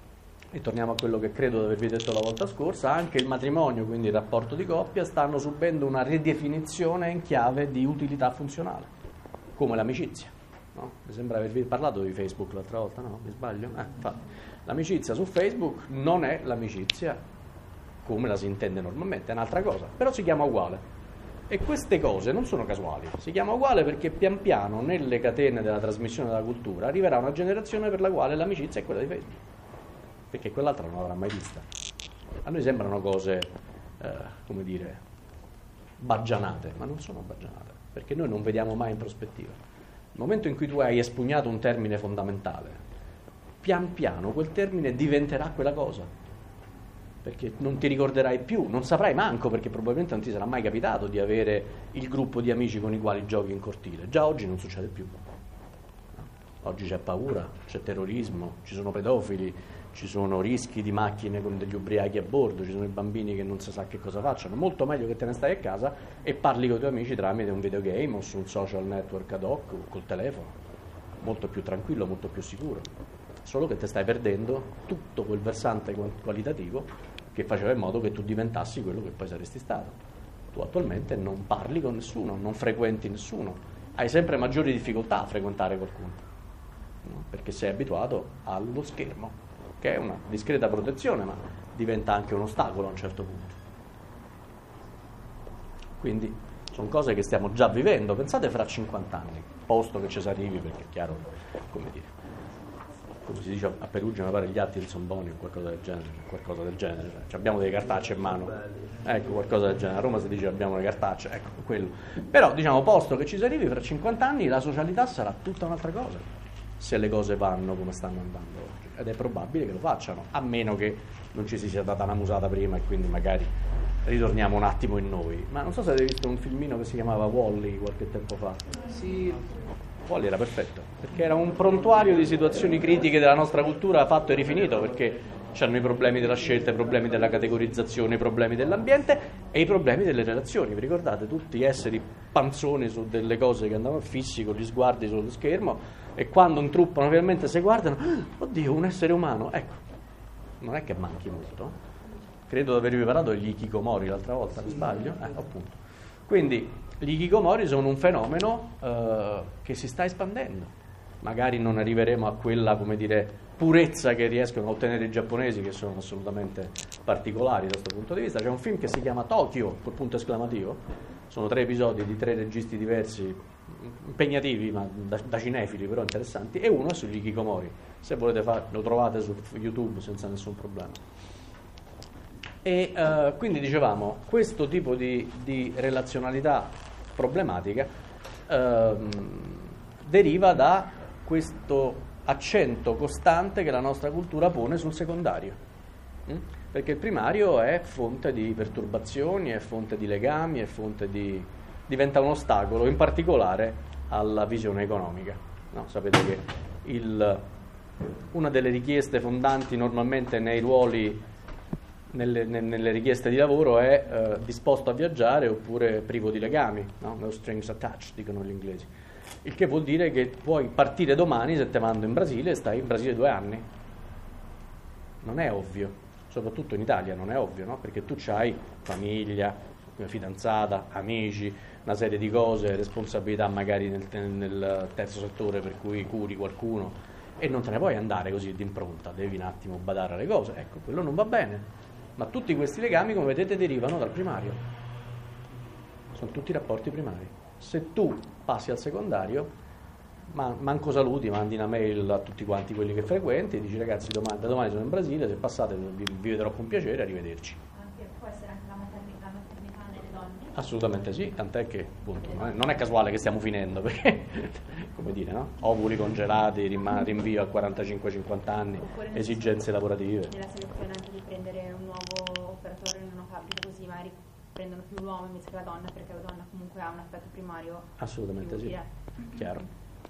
e torniamo a quello che credo di avervi detto la volta scorsa, anche il matrimonio, quindi il rapporto di coppia, stanno subendo una ridefinizione in chiave di utilità funzionale, come l'amicizia, no? Mi sembra avervi parlato di Facebook l'altra volta, no? Mi sbaglio? Eh, infatti, l'amicizia su Facebook non è l'amicizia come la si intende normalmente, è un'altra cosa, però si chiama uguale. E queste cose non sono casuali, si chiama uguale perché pian piano nelle catene della trasmissione della cultura arriverà una generazione per la quale l'amicizia è quella di Facebook, perché quell'altra non l'avrà mai vista. A noi sembrano cose, eh, come dire, baggianate, ma non sono baggianate, perché noi non vediamo mai in prospettiva. Nel momento in cui tu hai espugnato un termine fondamentale, pian piano quel termine diventerà quella cosa, perché non ti ricorderai più, non saprai manco, perché probabilmente non ti sarà mai capitato di avere il gruppo di amici con i quali giochi in cortile. Già oggi non succede più. Oggi c'è paura, c'è terrorismo, ci sono pedofili, ci sono rischi di macchine con degli ubriachi a bordo, ci sono i bambini che non si sa che cosa facciano. Molto meglio che te ne stai a casa e parli con i tuoi amici tramite un videogame o su un social network ad hoc o col telefono. Molto più tranquillo, molto più sicuro. Solo che te stai perdendo tutto quel versante qualitativo che faceva in modo che tu diventassi quello che poi saresti stato. Tu attualmente non parli con nessuno, non frequenti nessuno, hai sempre maggiori difficoltà a frequentare qualcuno, no? Perché sei abituato allo schermo, che è una discreta protezione, ma diventa anche un ostacolo a un certo punto. Quindi sono cose che stiamo già vivendo. Pensate fra cinquanta anni, posto che ci si arrivi, perché è chiaro, come dire, come si dice a Perugia, mi pare gli atti del Somboni o qualcosa del genere, qualcosa del genere. Cioè, abbiamo delle cartacce in mano, ecco, qualcosa del genere. A Roma si dice abbiamo le cartacce, ecco, quello. Però, diciamo, posto che ci si arrivi, fra cinquanta anni la socialità sarà tutta un'altra cosa, se le cose vanno come stanno andando oggi. Ed è probabile che lo facciano, a meno che non ci si sia data una musata prima e quindi magari ritorniamo un attimo in noi. Ma non so se avete visto un filmino che si chiamava Wall-E qualche tempo fa. Sì. Wall-E era perfetto, perché era un prontuario di situazioni critiche della nostra cultura fatto e rifinito, perché c'erano i problemi della scelta, i problemi della categorizzazione, i problemi dell'ambiente e i problemi delle relazioni. Vi ricordate? Tutti esseri panzoni su delle cose che andavano fissi con gli sguardi sullo schermo, e quando intruppano ovviamente si guardano, oh, oddio, un essere umano, ecco, non è che manchi molto. Credo di aver riparato gli hikikomori l'altra volta, mi sbaglio? Eh, appunto. Quindi gli hikikomori sono un fenomeno eh, che si sta espandendo. Magari non arriveremo a quella, come dire, purezza che riescono a ottenere i giapponesi, che sono assolutamente particolari da questo punto di vista. C'è un film che si chiama Tokyo, col punto esclamativo. Sono tre episodi di tre registi diversi, impegnativi, ma da, da cinefili, però interessanti, e uno è sugli hikikomori. Se volete fare, lo trovate su YouTube senza nessun problema. E uh, quindi dicevamo, questo tipo di, di relazionalità problematica uh, deriva da questo accento costante che la nostra cultura pone sul secondario, mm? Perché il primario è fonte di perturbazioni, è fonte di legami, è fonte di... diventa un ostacolo, in particolare alla visione economica, no? Sapete che il, una delle richieste fondanti normalmente nei ruoli, Nelle, nelle richieste di lavoro è eh, disposto a viaggiare oppure privo di legami, no? No strings attached, dicono gli inglesi, il che vuol dire che puoi partire domani se te mando in Brasile e stai in Brasile due anni. Non è ovvio, soprattutto in Italia non è ovvio, no? Perché tu c'hai famiglia, fidanzata, amici, una serie di cose, responsabilità magari nel, nel terzo settore per cui curi qualcuno, e non te ne puoi andare così d'impronta, devi un attimo badare alle cose. Ecco, quello non va bene. Ma tutti questi legami, come vedete, derivano dal primario. Sono tutti rapporti primari. Se tu passi al secondario, man- manco saluti, mandi una mail a tutti quanti quelli che frequenti e dici ragazzi, domani, da domani sono in Brasile, se passate vi, vi vedrò con piacere, arrivederci. Anche, può essere anche la maternità, la maternità nelle donne? Assolutamente sì, tant'è che appunto, non, è, non è casuale che stiamo finendo, perché, come dire, no? Ovuli congelati, rim- rinvio a quarantacinque cinquanta anni, esigenze lavorative. Nella selezione anche di prendere un nuovo operatore in una fabbrica, così magari prendono più l'uomo invece che la donna, perché la donna comunque ha un aspetto primario. Assolutamente sì, utile. Chiaro.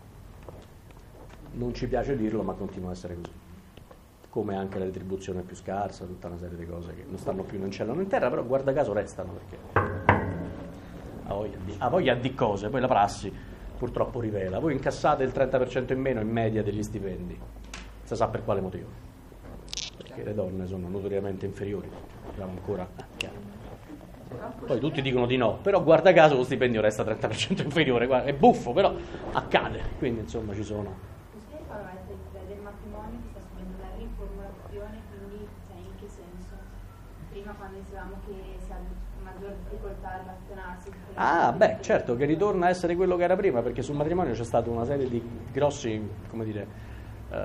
Non ci piace dirlo, ma continua a essere così. Come anche la retribuzione più scarsa, tutta una serie di cose che non stanno più né in cielo né in terra, però guarda caso restano, perché ha voglia di, ha voglia di cose. Poi la prassi purtroppo rivela, voi incassate il trenta per cento in meno in media degli stipendi, si sa per quale motivo, perché le donne sono notoriamente inferiori, diciamo ancora, eh, chiaro. Poi tutti dicono di no, però guarda caso lo stipendio resta trenta per cento inferiore, guarda, è buffo, però accade, quindi insomma ci sono. Possibile parlare del, del matrimonio che sta subendo la riformulazione, quindi cioè, in che senso? Prima quando dicevamo che si ha maggior difficoltà a relazionarsi. Ah, beh, certo, che ritorna a essere quello che era prima, perché sul matrimonio c'è stata una serie di grossi, come dire, eh,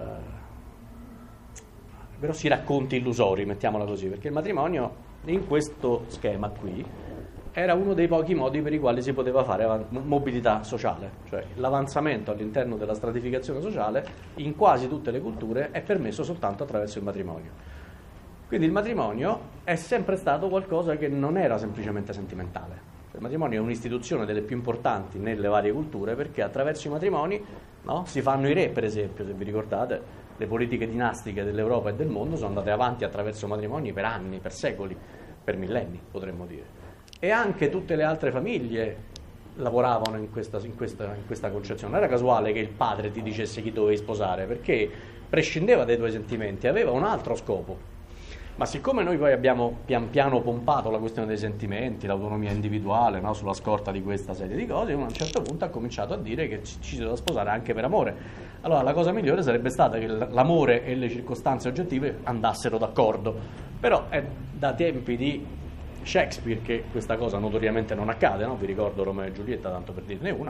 grossi racconti illusori, mettiamola così, perché il matrimonio in questo schema qui era uno dei pochi modi per i quali si poteva fare avan- mobilità sociale, cioè l'avanzamento all'interno della stratificazione sociale in quasi tutte le culture è permesso soltanto attraverso il matrimonio. Quindi il matrimonio è sempre stato qualcosa che non era semplicemente sentimentale. Il matrimonio è un'istituzione delle più importanti nelle varie culture, perché attraverso i matrimoni, no, si fanno i re, per esempio, se vi ricordate. Le politiche dinastiche dell'Europa e del mondo sono andate avanti attraverso matrimoni per anni, per secoli, per millenni, potremmo dire. E anche tutte le altre famiglie lavoravano in questa, in questa, in questa concezione. Non era casuale che il padre ti dicesse chi dovevi sposare, perché prescindeva dai tuoi sentimenti, aveva un altro scopo. Ma siccome noi poi abbiamo pian piano pompato la questione dei sentimenti, l'autonomia individuale, no, sulla scorta di questa serie di cose, uno a un certo punto ha cominciato a dire che ci, ci si deve sposare anche per amore. Allora la cosa migliore sarebbe stata che l'amore e le circostanze oggettive andassero d'accordo. Però è da tempi di Shakespeare che questa cosa notoriamente non accade, no? Vi ricordo Romeo e Giulietta, tanto per dirne una.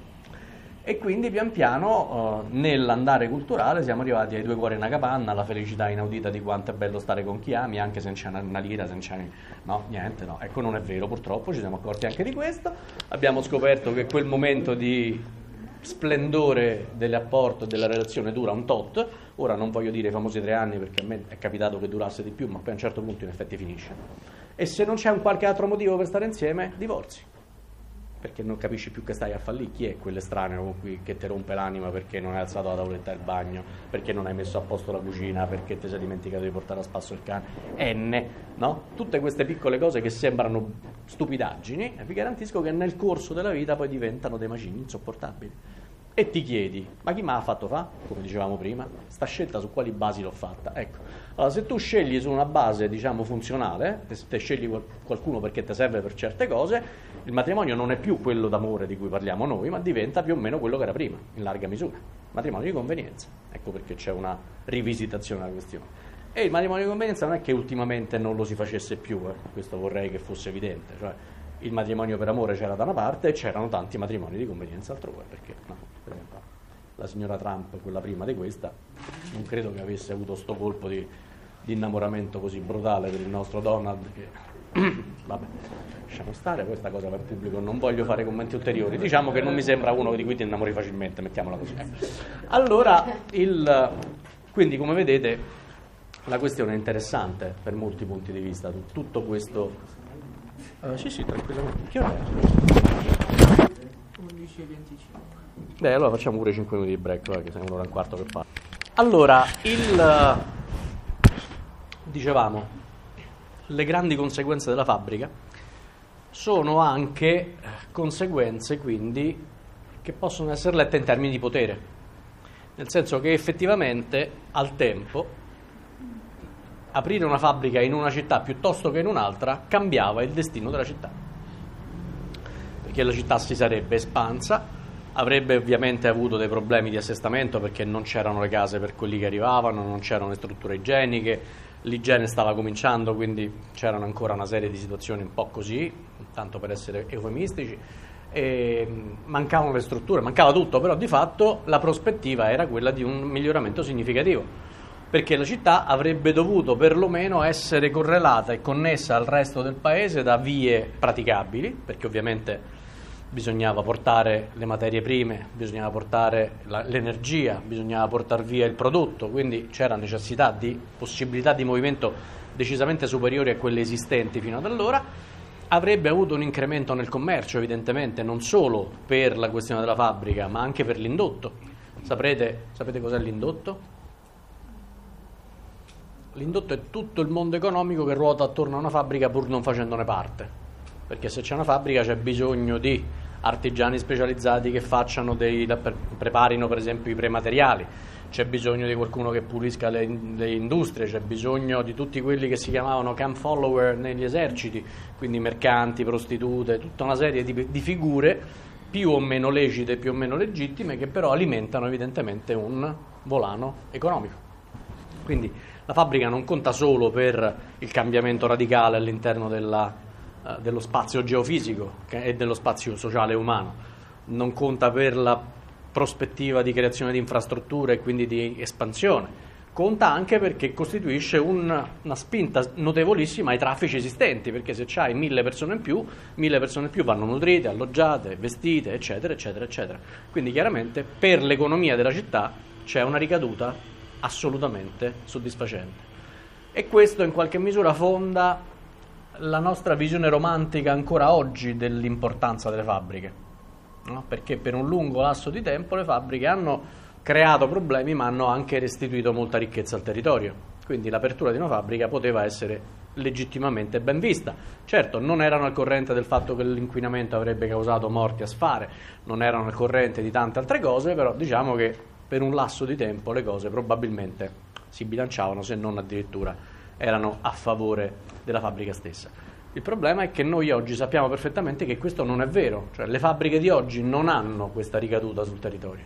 E quindi pian piano uh, nell'andare culturale siamo arrivati ai due cuori e una capanna, alla felicità inaudita di quanto è bello stare con chi ami, anche se non c'è una, una lira, se non c'è no, niente, no. Ecco, non è vero, purtroppo ci siamo accorti anche di questo. Abbiamo scoperto che quel momento di splendore dell'apporto e della relazione dura un tot. Ora non voglio dire i famosi tre anni perché a me è capitato che durasse di più, ma poi a un certo punto in effetti finisce. E se non c'è un qualche altro motivo per stare insieme, divorzi. Perché non capisci più che stai a fallire, chi è quell'estraneo con cui che ti rompe l'anima perché non hai alzato la tavoletta del bagno, perché non hai messo a posto la cucina, perché ti sei dimenticato di portare a spasso il cane, enne, no? Tutte queste piccole cose che sembrano stupidaggini, vi garantisco che nel corso della vita poi diventano dei macigni insopportabili. E ti chiedi, ma chi me l'ha fatto fa? Come dicevamo prima, sta scelta su quali basi l'ho fatta? Ecco, allora se tu scegli su una base, diciamo, funzionale, te, te scegli qualcuno perché ti serve per certe cose, il matrimonio non è più quello d'amore di cui parliamo noi, ma diventa più o meno quello che era prima, in larga misura. Matrimonio di convenienza, ecco perché c'è una rivisitazione della questione. E il matrimonio di convenienza non è che ultimamente non lo si facesse più, eh. Questo vorrei che fosse evidente, cioè il matrimonio per amore c'era da una parte e c'erano tanti matrimoni di convenienza altrove, perché no, per esempio la signora Trump, quella prima di questa, non credo che avesse avuto sto colpo di, di innamoramento così brutale per il nostro Donald che vabbè, lasciamo stare, questa cosa va in pubblico, non voglio fare commenti ulteriori, diciamo che non mi sembra uno di cui ti innamori facilmente, mettiamola così. Allora, il, quindi come vedete la questione è interessante per molti punti di vista, tutto questo. Uh, sì, sì, tranquillamente. Che ora è? undici e venticinque. Beh, allora facciamo pure cinque minuti di break, va, che siamo un'ora e un quarto che fa. Allora, il dicevamo, le grandi conseguenze della fabbrica sono anche conseguenze, quindi, che possono essere lette in termini di potere. Nel senso che effettivamente, al tempo, aprire una fabbrica in una città piuttosto che in un'altra cambiava il destino della città, perché la città si sarebbe espansa, avrebbe ovviamente avuto dei problemi di assestamento perché non c'erano le case per quelli che arrivavano, non c'erano le strutture igieniche, l'igiene stava cominciando, quindi c'erano ancora una serie di situazioni un po' così, tanto per essere eufemistici, e mancavano le strutture, mancava tutto, però di fatto la prospettiva era quella di un miglioramento significativo, perché la città avrebbe dovuto perlomeno essere correlata e connessa al resto del paese da vie praticabili, perché ovviamente bisognava portare le materie prime, bisognava portare la, l'energia, bisognava portare via il prodotto, quindi c'era necessità di possibilità di movimento decisamente superiori a quelle esistenti fino ad allora. Avrebbe avuto un incremento nel commercio, evidentemente, non solo per la questione della fabbrica, ma anche per l'indotto. Saprete, sapete cos'è l'indotto? L'indotto è tutto il mondo economico che ruota attorno a una fabbrica pur non facendone parte, perché se c'è una fabbrica c'è bisogno di artigiani specializzati che facciano dei, preparino per esempio i premateriali, c'è bisogno di qualcuno che pulisca le, le industrie, c'è bisogno di tutti quelli che si chiamavano camp follower negli eserciti, quindi mercanti, prostitute, tutta una serie di, di figure più o meno lecite, più o meno legittime, che però alimentano evidentemente un volano economico. Quindi la fabbrica non conta solo per il cambiamento radicale all'interno della, uh, dello spazio geofisico e dello spazio sociale umano, non conta per la prospettiva di creazione di infrastrutture e quindi di espansione, conta anche perché costituisce un, una spinta notevolissima ai traffici esistenti, perché se c'hai mille persone in più, mille persone in più vanno nutrite, alloggiate, vestite, eccetera, eccetera, eccetera. Quindi chiaramente per l'economia della città c'è una ricaduta assolutamente soddisfacente. E questo in qualche misura fonda la nostra visione romantica ancora oggi dell'importanza delle fabbriche, no? Perché per un lungo lasso di tempo le fabbriche hanno creato problemi ma hanno anche restituito molta ricchezza al territorio, quindi l'apertura di una fabbrica poteva essere legittimamente ben vista. Certo, non erano al corrente del fatto che l'inquinamento avrebbe causato morti a sfare, non erano al corrente di tante altre cose, però diciamo che per un lasso di tempo le cose probabilmente si bilanciavano, se non addirittura erano a favore della fabbrica stessa. Il problema è che noi oggi sappiamo perfettamente che questo non è vero, cioè le fabbriche di oggi non hanno questa ricaduta sul territorio.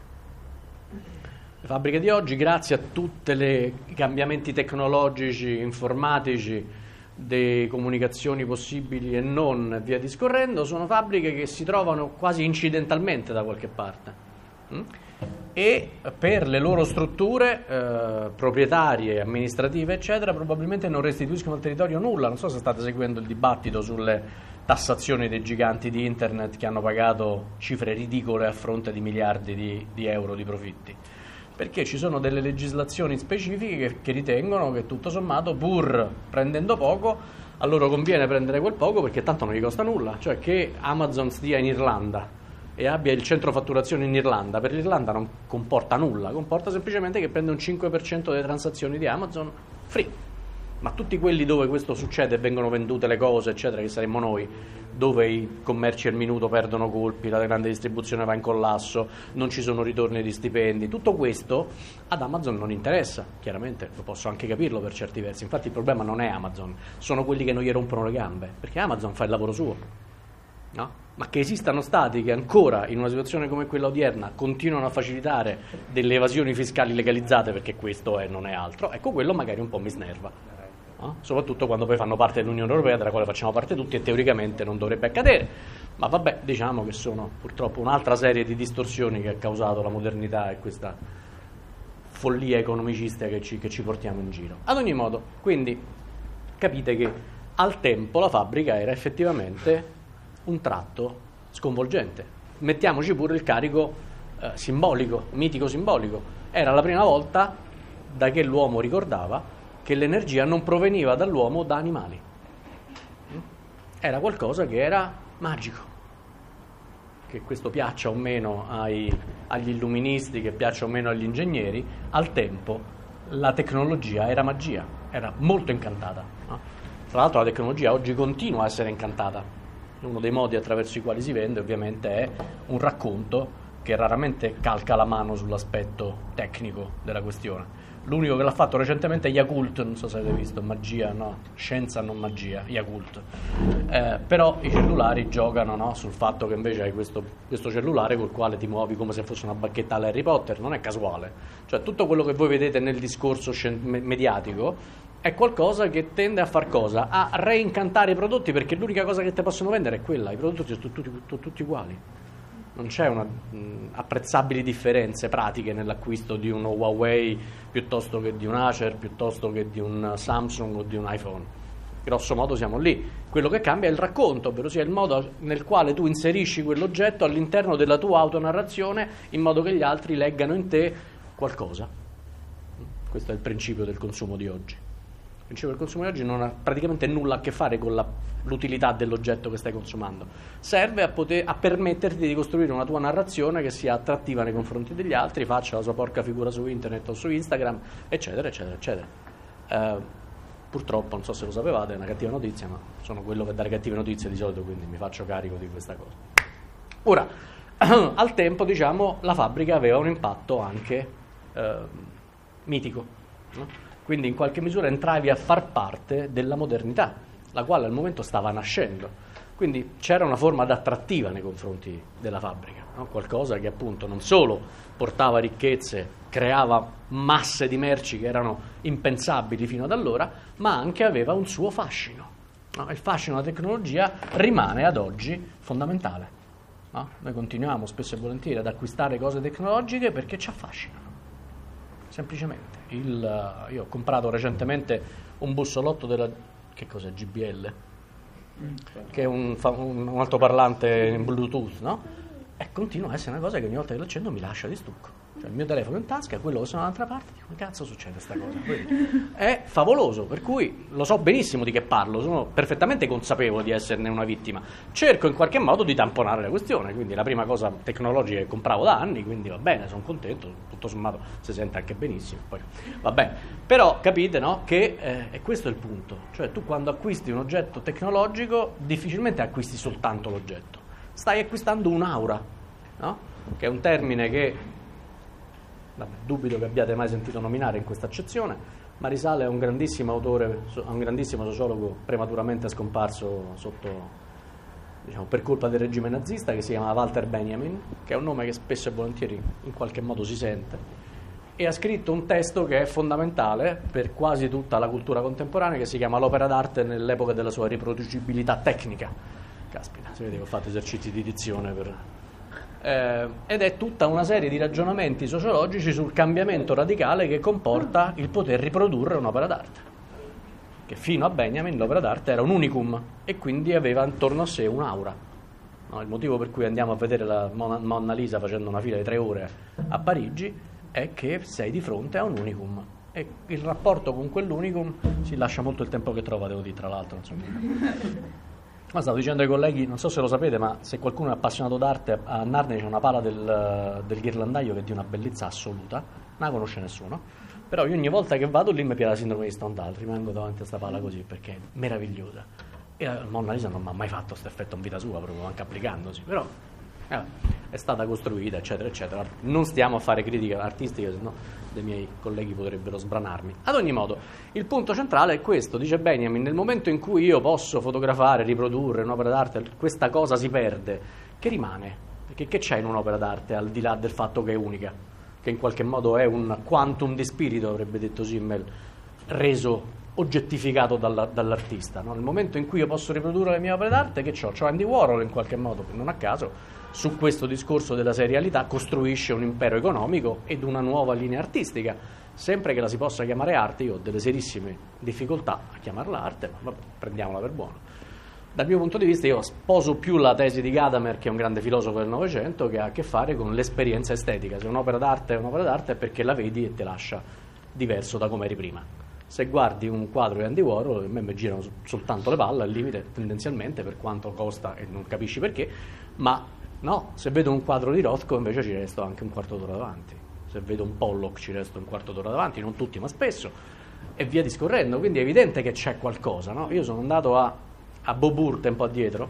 Le fabbriche di oggi, grazie a tutti i cambiamenti tecnologici, informatici, di comunicazioni possibili e non, via discorrendo, sono fabbriche che si trovano quasi incidentalmente da qualche parte. Mm? E per le loro strutture eh, proprietarie, amministrative, eccetera, probabilmente non restituiscono al territorio nulla. Non so se state seguendo il dibattito sulle tassazioni dei giganti di internet che hanno pagato cifre ridicole a fronte di miliardi di, di euro di profitti, perché ci sono delle legislazioni specifiche che, che ritengono che tutto sommato, pur prendendo poco, a loro conviene prendere quel poco perché tanto non gli costa nulla. Cioè che Amazon stia in Irlanda e abbia il centro fatturazione in Irlanda, per l'Irlanda non comporta nulla, comporta semplicemente che prende un cinque per cento delle transazioni di Amazon free. Ma tutti quelli dove questo succede e vengono vendute le cose, eccetera, che saremmo noi, dove i commerci al minuto perdono colpi, la grande distribuzione va in collasso, non ci sono ritorni di stipendi, tutto questo ad Amazon non interessa, chiaramente, lo posso anche capirlo per certi versi. Infatti il problema non è Amazon, sono quelli che non gli rompono le gambe, perché Amazon fa il lavoro suo, no? Ma che esistano stati che ancora in una situazione come quella odierna continuano a facilitare delle evasioni fiscali legalizzate, perché questo è, non è altro, ecco, quello magari un po' mi snerva, no? Soprattutto quando poi fanno parte dell'Unione Europea, della quale facciamo parte tutti, e teoricamente non dovrebbe accadere, ma vabbè, diciamo che sono purtroppo un'altra serie di distorsioni che ha causato la modernità e questa follia economicistica che ci, che ci portiamo in giro. Ad ogni modo, quindi capite che al tempo la fabbrica era effettivamente un tratto sconvolgente. Mettiamoci pure il carico eh, simbolico, mitico simbolico. Era la prima volta da che l'uomo ricordava che l'energia non proveniva dall'uomo, da animali. Era qualcosa che era magico. Che questo piaccia o meno ai, agli illuministi, che piaccia o meno agli ingegneri, al tempo la tecnologia era magia, era molto incantata, no? Tra l'altro la tecnologia oggi continua a essere incantata. Uno dei modi attraverso i quali si vende ovviamente è un racconto che raramente calca la mano sull'aspetto tecnico della questione. L'unico che l'ha fatto recentemente è Yakult, non so se avete visto, magia, no, scienza non magia, Yakult. Eh, però i cellulari giocano, no, sul fatto che invece hai questo, questo cellulare col quale ti muovi come se fosse una bacchetta alla Harry Potter, non è casuale. Cioè tutto quello che voi vedete nel discorso scien- mediatico è qualcosa che tende a far cosa? A reincantare i prodotti, perché l'unica cosa che ti possono vendere è quella, i prodotti sono tutti, tutti, tutti uguali. Non c'è una mh, apprezzabili differenze pratiche nell'acquisto di uno Huawei piuttosto che di un Acer, piuttosto che di un Samsung o di un iPhone. Grosso modo siamo lì. Quello che cambia è il racconto, ovvero sia il modo nel quale tu inserisci quell'oggetto all'interno della tua autonarrazione in modo che gli altri leggano in te qualcosa. Questo è il principio del consumo di oggi. Il principio del consumo di oggi non ha praticamente nulla a che fare con la, l'utilità dell'oggetto che stai consumando. Serve a, poter, a permetterti di costruire una tua narrazione che sia attrattiva nei confronti degli altri, faccia la sua porca figura su internet o su Instagram, eccetera, eccetera, eccetera. Eh, purtroppo, non so se lo sapevate, è una cattiva notizia, ma sono quello che dà le cattive notizie di solito, quindi mi faccio carico di questa cosa. Ora, al tempo, diciamo, la fabbrica aveva un impatto anche eh, mitico, no? Quindi in qualche misura entravi a far parte della modernità, la quale al momento stava nascendo. Quindi c'era una forma d'attrattiva nei confronti della fabbrica, no? Qualcosa che appunto non solo portava ricchezze, creava masse di merci che erano impensabili fino ad allora, ma anche aveva un suo fascino, no? Il fascino della tecnologia rimane ad oggi fondamentale, no? Noi continuiamo spesso e volentieri ad acquistare cose tecnologiche perché ci affascinano. Semplicemente. Il, io ho comprato recentemente un bussolotto della, che cos'è, G B L? Mm. Che è un, un, un altoparlante in Bluetooth, no? E continua a essere una cosa che ogni volta che lo accendo mi lascia di stucco. Cioè il mio telefono in tasca, quello che sono dall'altra parte, dico, che cazzo succede sta cosa? Quindi, è favoloso, per cui lo so benissimo di che parlo, sono perfettamente consapevole di esserne una vittima. Cerco in qualche modo di tamponare la questione, quindi la prima cosa tecnologica che compravo da anni, quindi va bene, sono contento, tutto sommato si sente anche benissimo, poi va bene. Però capite, no, che eh, e questo è il punto, cioè tu quando acquisti un oggetto tecnologico difficilmente acquisti soltanto l'oggetto, stai acquistando un'aura, no? Che è un termine che vabbè, dubito che abbiate mai sentito nominare in questa accezione, ma risale a un grandissimo autore, a un grandissimo sociologo prematuramente scomparso sotto, diciamo, per colpa del regime nazista, che si chiama Walter Benjamin, che è un nome che spesso e volentieri in qualche modo si sente, e ha scritto un testo che è fondamentale per quasi tutta la cultura contemporanea, che si chiama L'opera d'arte nell'epoca della sua riproducibilità tecnica. Caspita, si vede che ho fatto esercizi di dizione per... Eh, ed è tutta una serie di ragionamenti sociologici sul cambiamento radicale che comporta il poter riprodurre un'opera d'arte, che fino a Benjamin l'opera d'arte era un unicum e quindi aveva intorno a sé un'aura, no? Il motivo per cui andiamo a vedere la Mona, Mona Lisa facendo una fila di tre ore a Parigi è che sei di fronte a un unicum e il rapporto con quell'unicum si lascia molto il tempo che trova, devo dire, tra l'altro, insomma. Ma stavo dicendo ai colleghi, non so se lo sapete, ma se qualcuno è appassionato d'arte, a Narnia c'è una pala del, del ghirlandaio che è di una bellezza assoluta, non la conosce nessuno, però io ogni volta che vado lì mi piace la sindrome di Stendhal, rimango davanti a questa pala così perché è meravigliosa. E la Mona Lisa non mi ha mai fatto questo effetto in vita sua, proprio anche applicandosi, però eh, è stata costruita, eccetera, eccetera. Non stiamo a fare critiche artistiche, sennò dei miei colleghi potrebbero sbranarmi. Ad ogni modo, il punto centrale è questo, dice Benjamin: nel momento in cui io posso fotografare, riprodurre un'opera d'arte, questa cosa si perde. Che rimane? Perché che c'è in un'opera d'arte al di là del fatto che è unica, che in qualche modo è un quantum di spirito, avrebbe detto Simmel, reso oggettificato dalla, dall'artista, no? Nel momento in cui io posso riprodurre le mie opere d'arte, che c'ho? C'ho Andy Warhol in qualche modo, non a caso su questo discorso della serialità costruisce un impero economico ed una nuova linea artistica, sempre che la si possa chiamare arte. Io ho delle serissime difficoltà a chiamarla arte, ma vabbè, prendiamola per buono. Dal mio punto di vista io sposo più la tesi di Gadamer, che è un grande filosofo del Novecento, che ha a che fare con l'esperienza estetica. Se un'opera d'arte è un'opera d'arte è perché la vedi e te lascia diverso da come eri prima. Se guardi un quadro di Andy Warhol, a me mi girano soltanto le palle, al limite tendenzialmente, per quanto costa e non capisci perché, ma no, se vedo un quadro di Rothko invece ci resto anche un quarto d'ora davanti, se vedo un Pollock ci resto un quarto d'ora davanti, non tutti ma spesso, e via discorrendo. Quindi è evidente che c'è qualcosa, no? Io sono andato a, a Beaubourg tempo addietro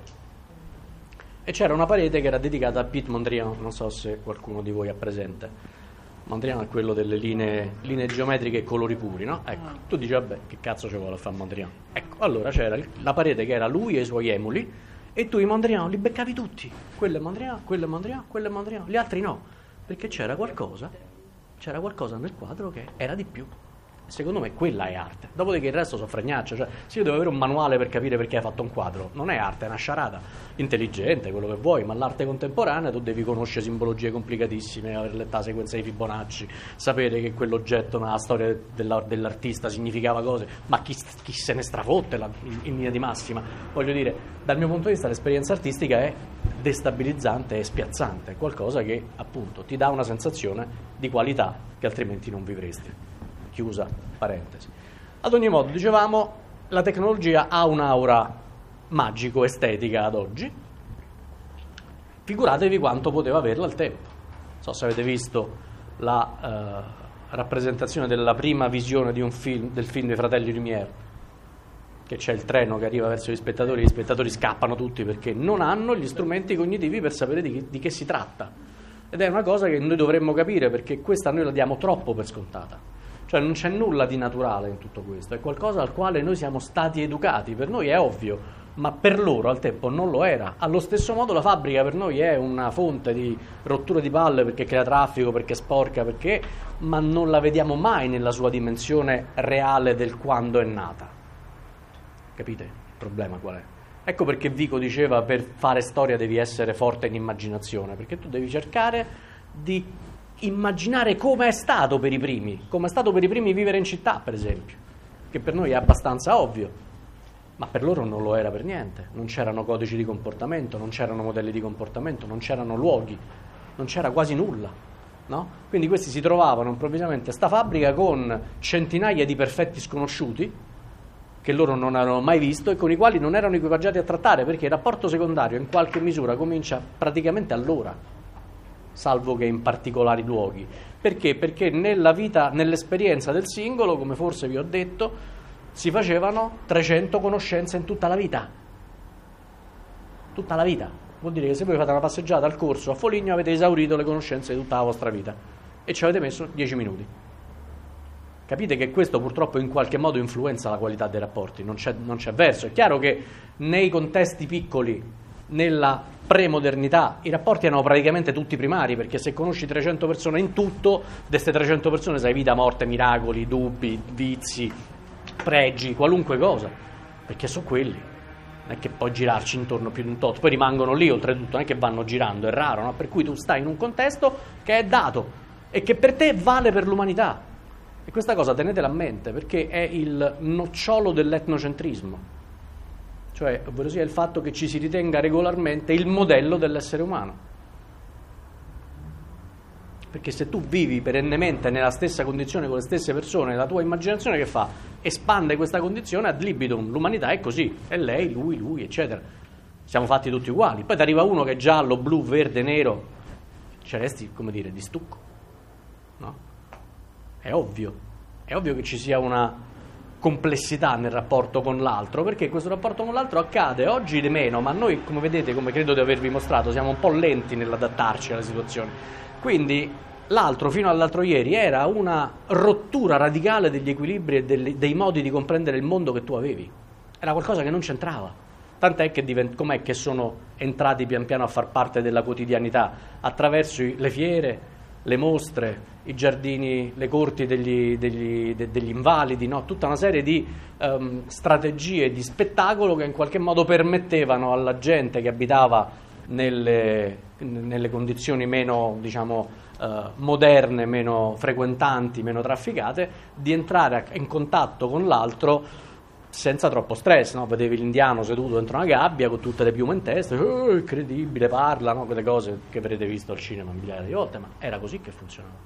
e c'era una parete che era dedicata a Piet Mondrian, non so se qualcuno di voi ha presente. Mondrian è quello delle linee, linee geometriche e colori puri, no? Ecco, tu dici vabbè, che cazzo ci vuole a fare Mondrian? Ecco, allora c'era la parete che era lui e i suoi emuli, e tu i Mondrian li beccavi tutti, quello è Mondrian, quello è Mondrian, quello è Mondrian, gli altri no, perché c'era qualcosa, c'era qualcosa nel quadro che era di più. Secondo me quella è arte. Dopodiché il resto sono fregnacce, cioè se io devo avere un manuale per capire perché hai fatto un quadro, non è arte, è una sciarada, intelligente, quello che vuoi, ma l'arte contemporanea tu devi conoscere simbologie complicatissime, aver letto la sequenza di Fibonacci, sapere che quell'oggetto nella storia della, dell'artista significava cose, ma chi, chi se ne strafotte la, in, in linea di massima. Voglio dire, dal mio punto di vista l'esperienza artistica è destabilizzante e spiazzante, qualcosa che appunto ti dà una sensazione di qualità che altrimenti non vivresti. Chiusa parentesi. Ad ogni modo, dicevamo, la tecnologia ha un'aura magico-estetica ad oggi. Figuratevi quanto poteva averla al tempo. Non so se avete visto la eh, rappresentazione della prima visione di un film, del film dei fratelli Lumière, che c'è il treno che arriva verso gli spettatori, gli spettatori scappano tutti perché non hanno gli strumenti cognitivi per sapere di che, di che si tratta. Ed è una cosa che noi dovremmo capire, perché questa noi la diamo troppo per scontata. Cioè non c'è nulla di naturale in tutto questo, è qualcosa al quale noi siamo stati educati, per noi è ovvio, ma per loro al tempo non lo era. Allo stesso modo la fabbrica per noi è una fonte di rotture di palle perché crea traffico, perché sporca, perché, ma non la vediamo mai nella sua dimensione reale del quando è nata. Capite il problema qual è? Ecco perché Vico diceva: per fare storia devi essere forte in immaginazione, perché tu devi cercare di immaginare come è stato per i primi, come è stato per i primi vivere in città, per esempio, che per noi è abbastanza ovvio, ma per loro non lo era per niente. Non c'erano codici di comportamento, non c'erano modelli di comportamento, non c'erano luoghi, non c'era quasi nulla, no? Quindi questi si trovavano improvvisamente sta fabbrica con centinaia di perfetti sconosciuti che loro non avevano mai visto e con i quali non erano equipaggiati a trattare, perché il rapporto secondario in qualche misura comincia praticamente allora, salvo che in particolari luoghi. Perché? Perché nella vita, nell'esperienza del singolo, come forse vi ho detto, si facevano trecento conoscenze in tutta la vita. Tutta la vita. Vuol dire che se voi fate una passeggiata al corso a Foligno avete esaurito le conoscenze di tutta la vostra vita e ci avete messo dieci minuti. Capite che questo purtroppo in qualche modo influenza la qualità dei rapporti, non c'è, non c'è verso. È chiaro che nei contesti piccoli, nella pre-modernità i rapporti erano praticamente tutti primari, perché se conosci trecento persone in tutto, di queste trecento persone sai vita, morte, miracoli, dubbi, vizi, pregi, qualunque cosa, perché sono quelli, non è che puoi girarci intorno più di un tot, poi rimangono lì oltretutto, non è che vanno girando, è raro, no? Per cui tu stai in un contesto che è dato e che per te vale per l'umanità, e questa cosa tenetela a mente, perché è il nocciolo dell'etnocentrismo, cioè ovvero sia il fatto che ci si ritenga regolarmente il modello dell'essere umano, perché se tu vivi perennemente nella stessa condizione con le stesse persone, la tua immaginazione che fa? Espande questa condizione ad libitum, l'umanità è così, è lei, lui, lui, eccetera, siamo fatti tutti uguali, poi ti arriva uno che è giallo, blu, verde, nero, ci resti, come dire, di stucco, no? È ovvio, è ovvio che ci sia una complessità nel rapporto con l'altro, perché questo rapporto con l'altro accade oggi di meno, ma noi, come vedete, come credo di avervi mostrato, siamo un po' lenti nell'adattarci alla situazione. Quindi l'altro fino all'altro ieri era una rottura radicale degli equilibri e dei, dei modi di comprendere il mondo che tu avevi, era qualcosa che non c'entrava, tant'è che divent- com'è che sono entrati pian piano a far parte della quotidianità attraverso i, le fiere, le mostre, i giardini, le corti degli, degli, de, degli invalidi, no? Tutta una serie di um, strategie di spettacolo che in qualche modo permettevano alla gente che abitava nelle, nelle condizioni meno, diciamo, uh, moderne, meno frequentanti, meno trafficate, di entrare in contatto con l'altro senza troppo stress, no? Vedevi l'indiano seduto dentro una gabbia con tutte le piume in testa, oh, incredibile, parla, no? Quelle cose che avrete visto al cinema migliaia di volte, ma era così che funzionava.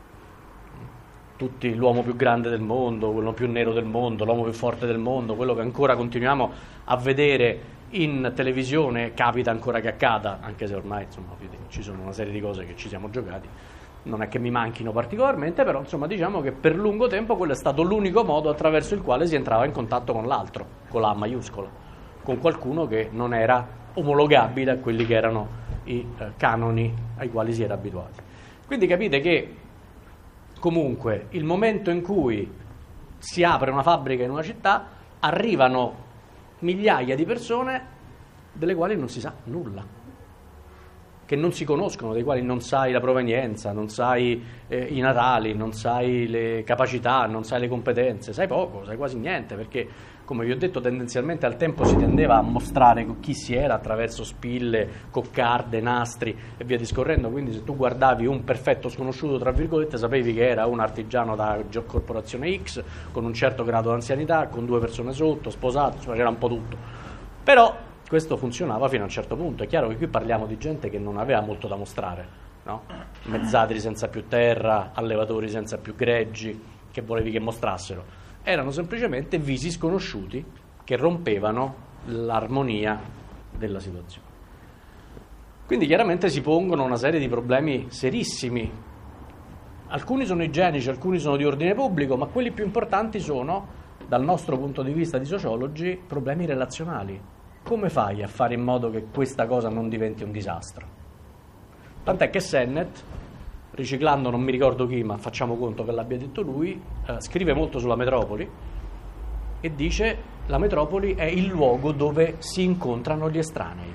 Tutti, l'uomo più grande del mondo, quello più nero del mondo, l'uomo più forte del mondo, quello che ancora continuiamo a vedere in televisione, capita ancora che accada, anche se ormai insomma ci sono una serie di cose che ci siamo giocati, non è che mi manchino particolarmente, però insomma diciamo che per lungo tempo quello è stato l'unico modo attraverso il quale si entrava in contatto con l'altro, con la A maiuscola, con qualcuno che non era omologabile a quelli che erano i eh, canoni ai quali si era abituati. Quindi capite che comunque il momento in cui si apre una fabbrica in una città arrivano migliaia di persone delle quali non si sa nulla, che non si conoscono, dei quali non sai la provenienza, non sai eh, i natali, non sai le capacità, non sai le competenze, sai poco, sai quasi niente, perché come vi ho detto tendenzialmente al tempo si tendeva a mostrare chi si era attraverso spille, coccarde, nastri e via discorrendo, quindi se tu guardavi un perfetto sconosciuto tra virgolette sapevi che era un artigiano da corporazione X con un certo grado di anzianità, con due persone sotto, sposato, insomma c'era un po' tutto, però questo funzionava fino a un certo punto. È chiaro che qui parliamo di gente che non aveva molto da mostrare, no? Mezzadri senza più terra, allevatori senza più greggi, che volevi che mostrassero. Erano semplicemente visi sconosciuti che rompevano l'armonia della situazione. Quindi chiaramente si pongono una serie di problemi serissimi. Alcuni sono igienici, alcuni sono di ordine pubblico, ma quelli più importanti sono, dal nostro punto di vista di sociologi, problemi relazionali. Come fai a fare in modo che questa cosa non diventi un disastro? Tant'è che Sennett, riciclando non mi ricordo chi, ma facciamo conto che l'abbia detto lui, eh, scrive molto sulla metropoli e dice la metropoli è il luogo dove si incontrano gli estranei.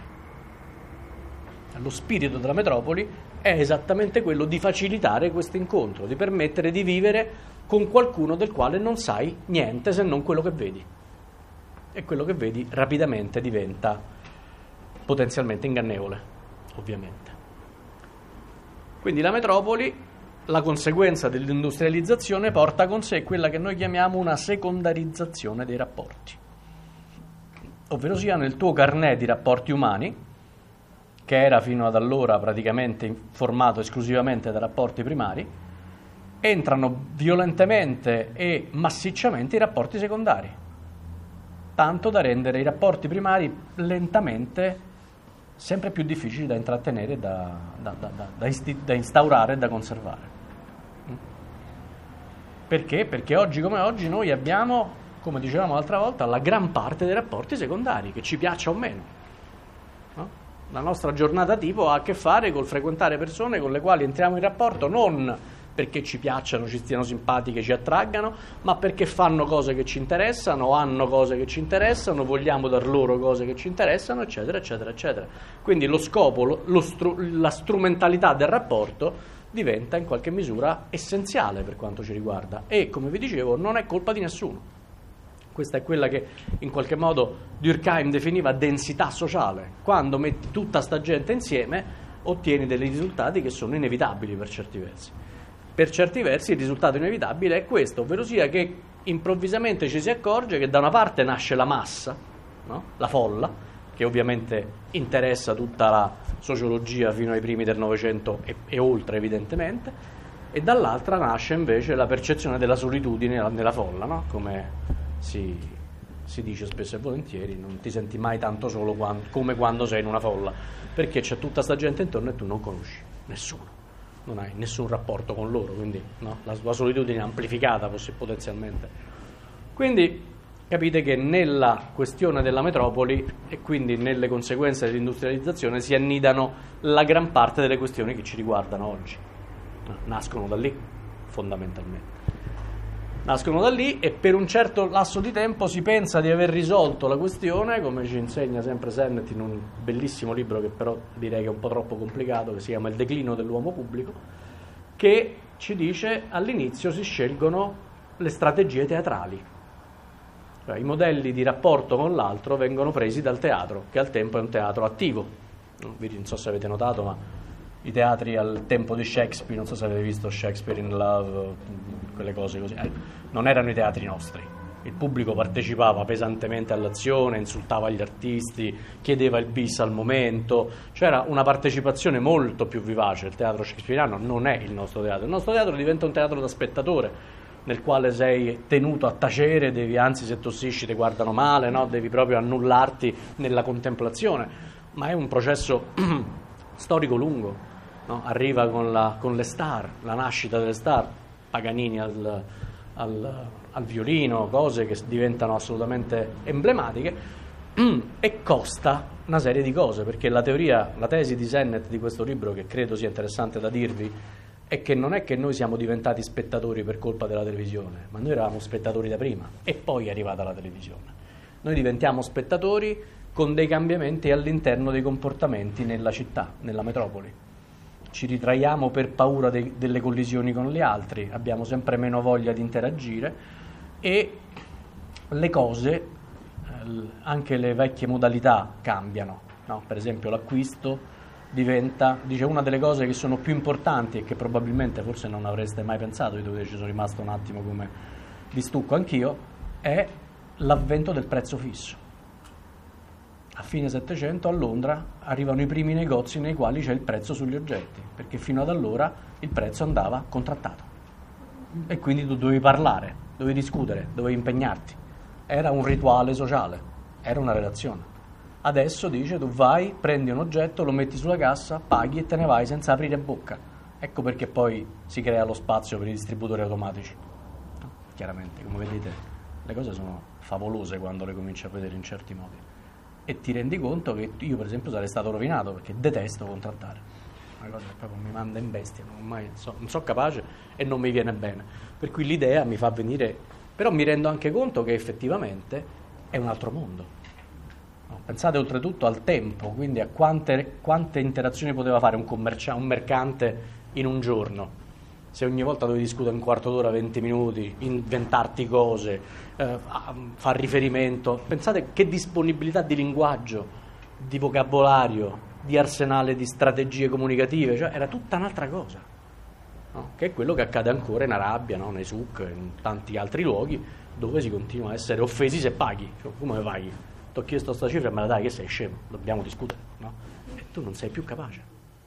Lo spirito della metropoli è esattamente quello di facilitare questo incontro, di permettere di vivere con qualcuno del quale non sai niente se non quello che vedi. E quello che vedi rapidamente diventa potenzialmente ingannevole, ovviamente. Quindi la metropoli, la conseguenza dell'industrializzazione, porta con sé quella che noi chiamiamo una secondarizzazione dei rapporti. Ovvero sia nel tuo carnet di rapporti umani, che era fino ad allora praticamente formato esclusivamente da rapporti primari, entrano violentemente e massicciamente i rapporti secondari, tanto da rendere i rapporti primari lentamente sempre più difficili da intrattenere, da, da, da, da, isti, da instaurare e da conservare. Perché? Perché oggi come oggi noi abbiamo, come dicevamo l'altra volta, la gran parte dei rapporti secondari, che ci piaccia o meno. No? La nostra giornata tipo ha a che fare col frequentare persone con le quali entriamo in rapporto non perché ci piacciono, ci stiano simpatiche, ci attraggano, ma perché fanno cose che ci interessano, hanno cose che ci interessano, vogliamo dar loro cose che ci interessano, eccetera, eccetera, eccetera. Quindi lo scopo, lo, lo stru- la strumentalità del rapporto diventa in qualche misura essenziale per quanto ci riguarda e, come vi dicevo, non è colpa di nessuno. Questa è quella che in qualche modo Durkheim definiva densità sociale. Quando metti tutta sta gente insieme ottieni dei risultati che sono inevitabili per certi versi. Per certi versi il risultato inevitabile è questo, ovvero sia che improvvisamente ci si accorge che da una parte nasce la massa, no? La folla, che ovviamente interessa tutta la sociologia fino ai primi del Novecento e, e oltre evidentemente, e dall'altra nasce invece la percezione della solitudine nella folla, no? Come si, si dice spesso e volentieri, non ti senti mai tanto solo quando, come quando sei in una folla, perché c'è tutta sta gente intorno e tu non conosci nessuno. Non hai nessun rapporto con loro, quindi no? la, la solitudine è amplificata potenzialmente. Quindi capite che nella questione della metropoli e quindi nelle conseguenze dell'industrializzazione si annidano la gran parte delle questioni che ci riguardano oggi. Nascono da lì, fondamentalmente. Nascono da lì e per un certo lasso di tempo si pensa di aver risolto la questione, come ci insegna sempre Sennett in un bellissimo libro che però direi che è un po' troppo complicato, che si chiama Il declino dell'uomo pubblico, che ci dice all'inizio si scelgono le strategie teatrali. Cioè, i modelli di rapporto con l'altro vengono presi dal teatro, che al tempo è un teatro attivo. Non so se avete notato, ma i teatri al tempo di Shakespeare, non so se avete visto Shakespeare in Love, quelle cose così, eh, non erano i teatri nostri. Il pubblico partecipava pesantemente all'azione, insultava gli artisti, chiedeva il bis al momento, c'era una partecipazione molto più vivace. Il teatro shakespeariano non è il nostro teatro. Il nostro teatro diventa un teatro da spettatore, nel quale sei tenuto a tacere, devi, anzi se tossisci ti guardano male, no? Devi proprio annullarti nella contemplazione, ma è un processo storico lungo. No? Arriva con, la, con le star, la nascita delle star, Paganini al, al, al violino, cose che diventano assolutamente emblematiche, e costa una serie di cose, perché la teoria, la tesi di Sennett di questo libro, che credo sia interessante da dirvi, è che non è che noi siamo diventati spettatori per colpa della televisione, ma noi eravamo spettatori da prima e poi è arrivata la televisione. Noi diventiamo spettatori con dei cambiamenti all'interno dei comportamenti nella città, nella metropoli. Ci ritraiamo per paura de- delle collisioni con gli altri, abbiamo sempre meno voglia di interagire e le cose, eh, anche le vecchie modalità cambiano, no? Per esempio l'acquisto diventa, dice, una delle cose che sono più importanti e che probabilmente forse non avreste mai pensato, io dove ci sono rimasto un attimo come di stucco anch'io, è l'avvento del prezzo fisso. A fine Settecento a Londra arrivano i primi negozi nei quali c'è il prezzo sugli oggetti, perché fino ad allora il prezzo andava contrattato e quindi tu dovevi parlare, dovevi discutere, dovevi impegnarti. Era un rituale sociale, era una relazione. Adesso dice tu vai, prendi un oggetto, lo metti sulla cassa, paghi e te ne vai senza aprire bocca. Ecco perché poi si crea lo spazio per i distributori automatici. No? Chiaramente, come vedete, le cose sono favolose quando le cominci a vedere in certi modi. E ti rendi conto che io per esempio sarei stato rovinato perché detesto contrattare, una cosa che proprio mi manda in bestia, non, mai, so, non so capace e non mi viene bene, per cui l'idea mi fa venire, però mi rendo anche conto che effettivamente è un altro mondo, no? Pensate oltretutto al tempo, quindi a quante, quante interazioni poteva fare un, commercia- un mercante in un giorno. Se ogni volta dovevi discutere un quarto d'ora, venti minuti, inventarti cose, eh, far riferimento, pensate che disponibilità di linguaggio, di vocabolario, di arsenale di strategie comunicative, cioè era tutta un'altra cosa, no? Che è quello che accade ancora in Arabia, no? Nei souk, in tanti altri luoghi dove si continua a essere offesi se paghi, cioè, come paghi? Ti ho chiesto sta cifra e me la dai, che sei scemo, dobbiamo discutere, no? E tu non sei più capace.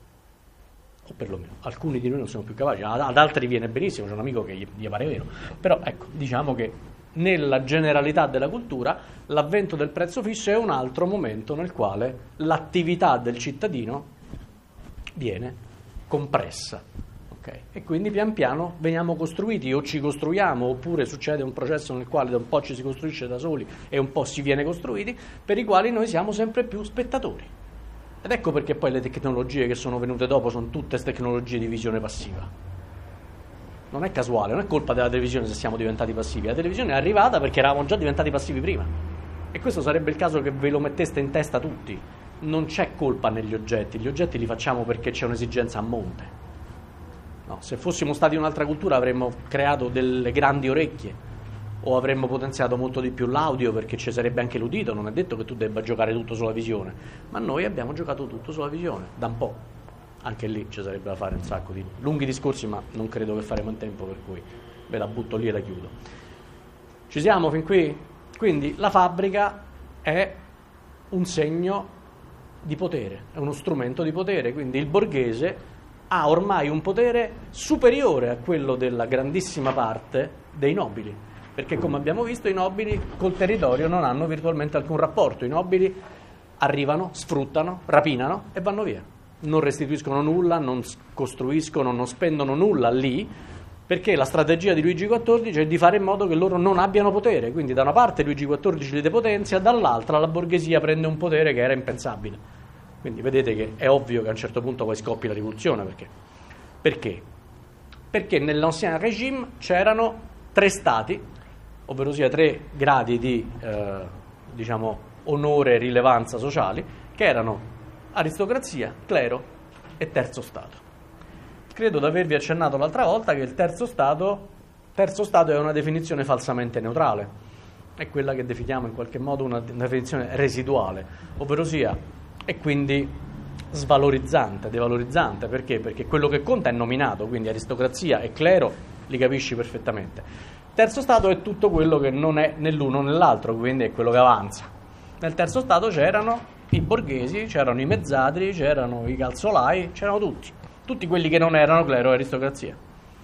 O perlomeno alcuni di noi non sono più capaci, ad altri viene benissimo, c'è un amico che gli, gli pare vero, però ecco, diciamo che nella generalità della cultura l'avvento del prezzo fisso è un altro momento nel quale l'attività del cittadino viene compressa, okay? E quindi pian piano veniamo costruiti o ci costruiamo, oppure succede un processo nel quale da un po' ci si costruisce da soli e un po' si viene costruiti, per i quali noi siamo sempre più spettatori. Ed ecco perché poi le tecnologie che sono venute dopo sono tutte tecnologie di visione passiva. non è casuale, non è colpa della televisione se siamo diventati passivi, la televisione è arrivata perché eravamo già diventati passivi prima, e questo sarebbe il caso che ve lo metteste in testa tutti. Non c'è colpa negli oggetti, gli oggetti li facciamo perché c'è un'esigenza a monte. No, se fossimo stati un'altra cultura avremmo creato delle grandi orecchie, o avremmo potenziato molto di più l'audio perché ci sarebbe anche l'udito. Non è detto che tu debba giocare tutto sulla visione, ma noi abbiamo giocato tutto sulla visione, da un po'. Anche lì ci sarebbe da fare un sacco di lunghi discorsi, ma non credo che faremo in tempo, per cui ve la butto lì e la chiudo. Ci siamo fin qui? Quindi la fabbrica è un segno di potere, è uno strumento di potere, quindi il borghese ha ormai un potere superiore a quello della grandissima parte dei nobili, perché come abbiamo visto i nobili col territorio non hanno virtualmente alcun rapporto. I nobili arrivano, sfruttano, rapinano e vanno via, non restituiscono nulla, non costruiscono, non spendono nulla lì, perché la strategia di Luigi quattordici è di fare in modo che loro non abbiano potere. Quindi da una parte Luigi quattordici li depotenzia, dall'altra la borghesia prende un potere che era impensabile. Quindi vedete che è ovvio che a un certo punto poi scoppi la rivoluzione. Perché? Perché? Perché nell'ancien régime c'erano tre stati, ovvero sia tre gradi di eh, diciamo onore e rilevanza sociali, che erano aristocrazia, clero e terzo stato. Credo di avervi accennato l'altra volta che il terzo stato, terzo stato è una definizione falsamente neutrale, è quella che definiamo in qualche modo una, una definizione residuale, ovvero sia è quindi svalorizzante, devalorizzante. Perché? Perché quello che conta è nominato, quindi aristocrazia e clero li capisci perfettamente. Terzo stato è tutto quello che non è né l'uno né l'altro, quindi è quello che avanza. Nel terzo stato c'erano i borghesi, c'erano i mezzadri, c'erano i calzolai, c'erano tutti, tutti quelli che non erano clero e aristocrazia.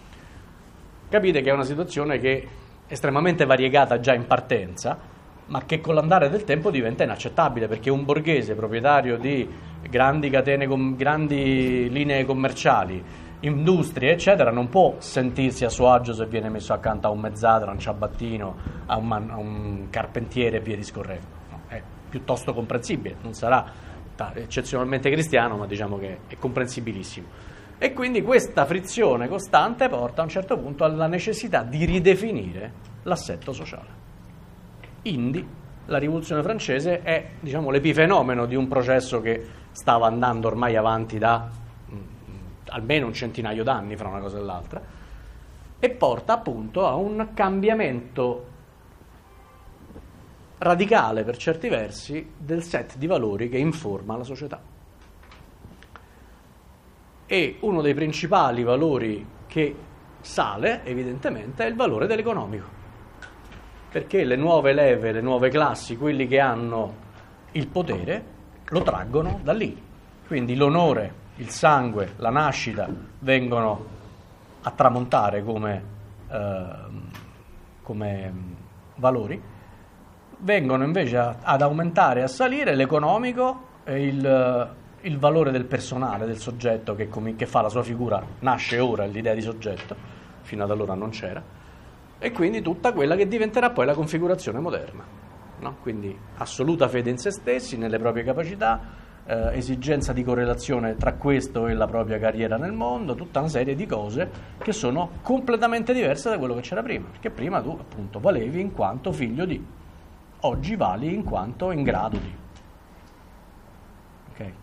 Capite che è una situazione che è estremamente variegata già in partenza, ma che con l'andare del tempo diventa inaccettabile, perché un borghese proprietario di grandi catene, com- grandi linee commerciali, industrie, eccetera, non può sentirsi a suo agio se viene messo accanto a un mezzadro, a un ciabattino, a un, man- a un carpentiere e via discorrendo. No, è piuttosto comprensibile, non sarà eccezionalmente cristiano, ma diciamo che è comprensibilissimo. E quindi questa frizione costante porta a un certo punto alla necessità di ridefinire l'assetto sociale. Indi la rivoluzione francese è, diciamo, l'epifenomeno di un processo che stava andando ormai avanti da mh, almeno un centinaio d'anni fra una cosa e l'altra, e porta appunto a un cambiamento radicale per certi versi del set di valori che informa la società. E uno dei principali valori che sale evidentemente è il valore dell'economico, perché le nuove leve, le nuove classi, quelli che hanno il potere, lo traggono da lì. Quindi l'onore, il sangue, la nascita vengono a tramontare come, eh, come valori, vengono invece a, ad aumentare e a salire l'economico e il, il valore del personale, del soggetto che, com- che fa la sua figura. Nasce ora l'idea di soggetto, fino ad allora non c'era. E quindi tutta quella che diventerà poi la configurazione moderna, no? Quindi assoluta fede in se stessi, nelle proprie capacità, eh, esigenza di correlazione tra questo e la propria carriera nel mondo, tutta una serie di cose che sono completamente diverse da quello che c'era prima, perché prima tu appunto valevi in quanto figlio di, oggi vali in quanto in grado di. Okay.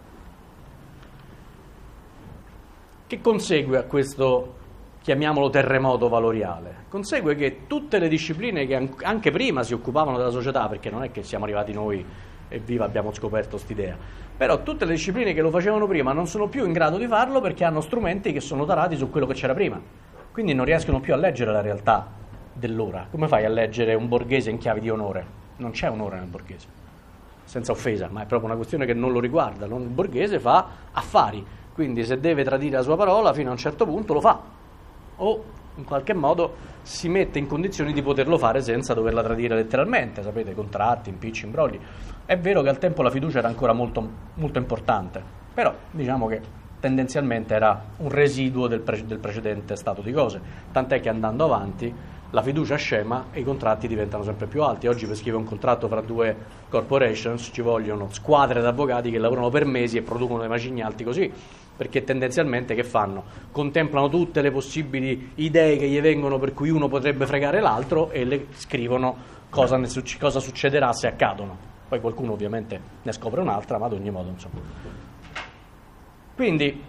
Che consegue a questo, chiamiamolo terremoto valoriale? Consegue che tutte le discipline che anche prima si occupavano della società, perché non è che siamo arrivati noi e viva abbiamo scoperto st'idea, però tutte le discipline che lo facevano prima non sono più in grado di farlo perché hanno strumenti che sono tarati su quello che c'era prima, quindi non riescono più a leggere la realtà dell'ora. Come fai a leggere un borghese in chiave di onore? Non c'è onore nel borghese, senza offesa, ma è proprio una questione che non lo riguarda. Il borghese fa affari, quindi se deve tradire la sua parola fino a un certo punto lo fa, o in qualche modo si mette in condizioni di poterlo fare senza doverla tradire letteralmente. Sapete, contratti, impicci, imbrogli. È vero che al tempo la fiducia era ancora molto, molto importante, però diciamo che tendenzialmente era un residuo del, pre- del precedente stato di cose, tant'è che andando avanti la fiducia scema e i contratti diventano sempre più alti. Oggi per scrivere un contratto fra due corporations ci vogliono squadre di avvocati che lavorano per mesi e producono dei macigni alti così, perché tendenzialmente che fanno? Contemplano tutte le possibili idee che gli vengono per cui uno potrebbe fregare l'altro e le scrivono cosa, ne succ- cosa succederà se accadono. Poi qualcuno ovviamente ne scopre un'altra, ma ad ogni modo insomma. Quindi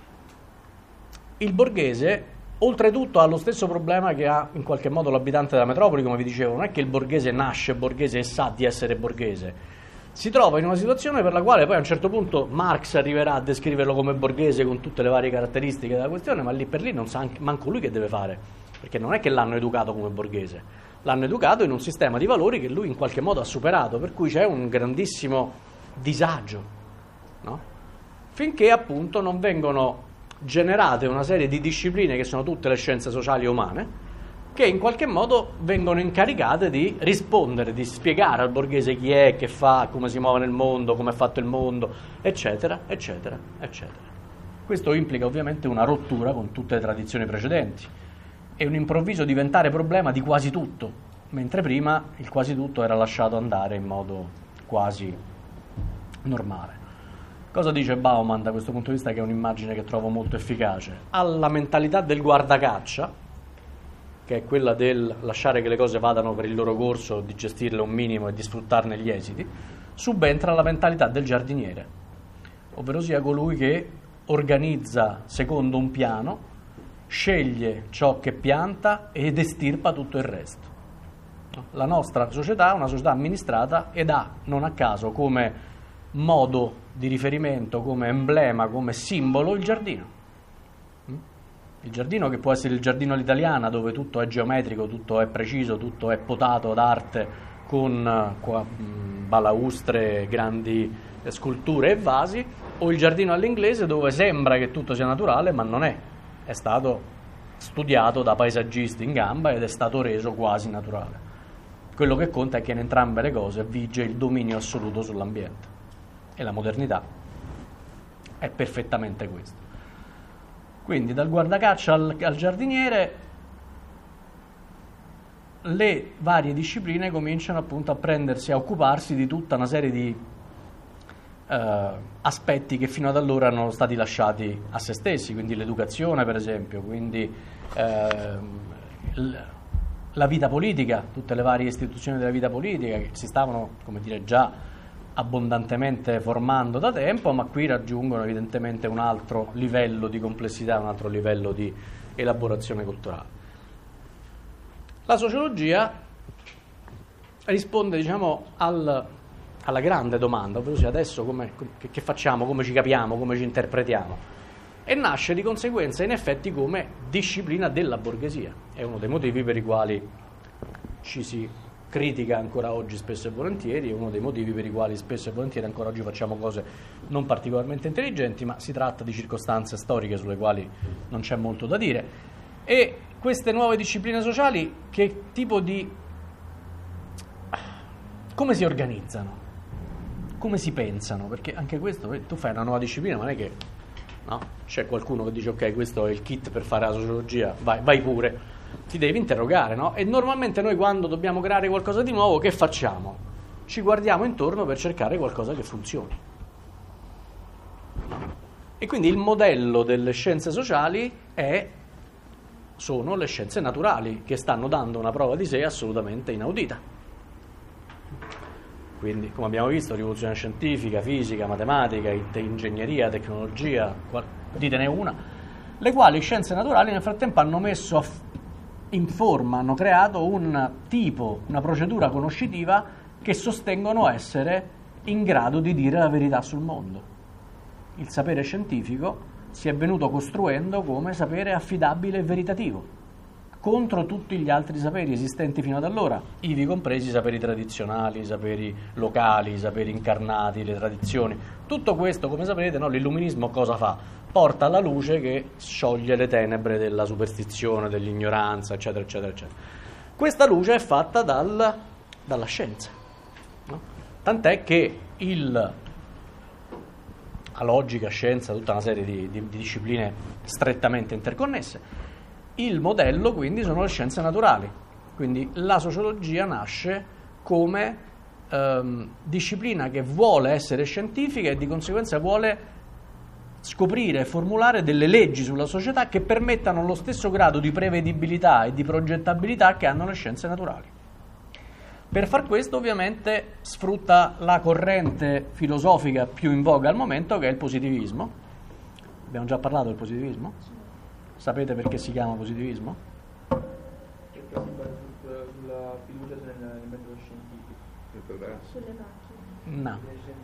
il borghese oltretutto ha lo stesso problema che ha in qualche modo l'abitante della metropoli, come vi dicevo, non è che il borghese nasce borghese e sa di essere borghese. Si trova in una situazione per la quale poi a un certo punto Marx arriverà a descriverlo come borghese con tutte le varie caratteristiche della questione, ma lì per lì non sa anche, manco lui che deve fare, perché non è che l'hanno educato come borghese, l'hanno educato in un sistema di valori che lui in qualche modo ha superato, per cui c'è un grandissimo disagio, no? Finché appunto non vengono generate una serie di discipline che sono tutte le scienze sociali e umane, che in qualche modo vengono incaricate di rispondere, di spiegare al borghese chi è, che fa, come si muove nel mondo, come è fatto il mondo, eccetera, eccetera, eccetera. Questo implica ovviamente una rottura con tutte le tradizioni precedenti e un improvviso diventare problema di quasi tutto, mentre prima il quasi tutto era lasciato andare in modo quasi normale. Cosa dice Bauman da questo punto di vista, che è un'immagine che trovo molto efficace? Alla mentalità del guardacaccia, che è quella del lasciare che le cose vadano per il loro corso, di gestirle un minimo e di sfruttarne gli esiti, subentra la mentalità del giardiniere, ovvero sia colui che organizza secondo un piano, sceglie ciò che pianta ed estirpa tutto il resto. La nostra società è una società amministrata ed ha, non a caso, come modo di riferimento, come emblema, come simbolo, il giardino. Il giardino, che può essere il giardino all'italiana, dove tutto è geometrico, tutto è preciso, tutto è potato d'arte con qua, balaustre, grandi sculture e vasi, o il giardino all'inglese, dove sembra che tutto sia naturale, ma non è. È stato studiato da paesaggisti in gamba ed è stato reso quasi naturale. Quello che conta è che in entrambe le cose vige il dominio assoluto sull'ambiente. E la modernità è perfettamente questo. Quindi dal guardacaccia al, al giardiniere le varie discipline cominciano appunto a prendersi, a occuparsi di tutta una serie di eh, aspetti che fino ad allora erano stati lasciati a se stessi, quindi l'educazione per esempio, quindi eh, l- la vita politica, tutte le varie istituzioni della vita politica che si stavano, come dire, già abbondantemente formando da tempo, ma qui raggiungono evidentemente un altro livello di complessità, un altro livello di elaborazione culturale. La sociologia risponde, diciamo, al, alla grande domanda, ovvero adesso come, che, che facciamo, come ci capiamo, come ci interpretiamo, e nasce di conseguenza in effetti come disciplina della borghesia. È uno dei motivi per i quali ci si critica ancora oggi spesso e volentieri, è uno dei motivi per i quali spesso e volentieri ancora oggi facciamo cose non particolarmente intelligenti, ma si tratta di circostanze storiche sulle quali non c'è molto da dire. E queste nuove discipline sociali che tipo di... come si organizzano? Come si pensano? Perché anche questo, tu fai una nuova disciplina, ma non è che no? C'è qualcuno che dice ok, questo è il kit per fare la sociologia, vai, vai pure. Ti devi interrogare, no? E normalmente noi quando dobbiamo creare qualcosa di nuovo, che facciamo? Ci guardiamo intorno per cercare qualcosa che funzioni. E quindi il modello delle scienze sociali è, sono le scienze naturali, che stanno dando una prova di sé assolutamente inaudita. Quindi, come abbiamo visto, rivoluzione scientifica, fisica, matematica, ingegneria, tecnologia, ditene una, le quali scienze naturali nel frattempo hanno messo a f- in forma, hanno creato un tipo, una procedura conoscitiva che sostengono essere in grado di dire la verità sul mondo. Il sapere scientifico si è venuto costruendo come sapere affidabile e veritativo, contro tutti gli altri saperi esistenti fino ad allora, ivi compresi i saperi tradizionali, i saperi locali, i saperi incarnati, le tradizioni. Tutto questo, come sapete, no, l'illuminismo cosa fa? Porta alla luce che scioglie le tenebre della superstizione, dell'ignoranza, eccetera, eccetera, eccetera. Questa luce è fatta dal, dalla scienza, no? Tant'è che il, la logica, scienza, tutta una serie di, di, di discipline strettamente interconnesse. Il modello quindi sono le scienze naturali, quindi la sociologia nasce come ehm, disciplina che vuole essere scientifica e di conseguenza vuole scoprire e formulare delle leggi sulla società che permettano lo stesso grado di prevedibilità e di progettabilità che hanno le scienze naturali. Per far questo ovviamente sfrutta la corrente filosofica più in voga al momento, che è il positivismo. Abbiamo già parlato del positivismo? Sapete perché si chiama positivismo? Perché si basa sulla fiducia nel metodo scientifico. Sulle macchine. No.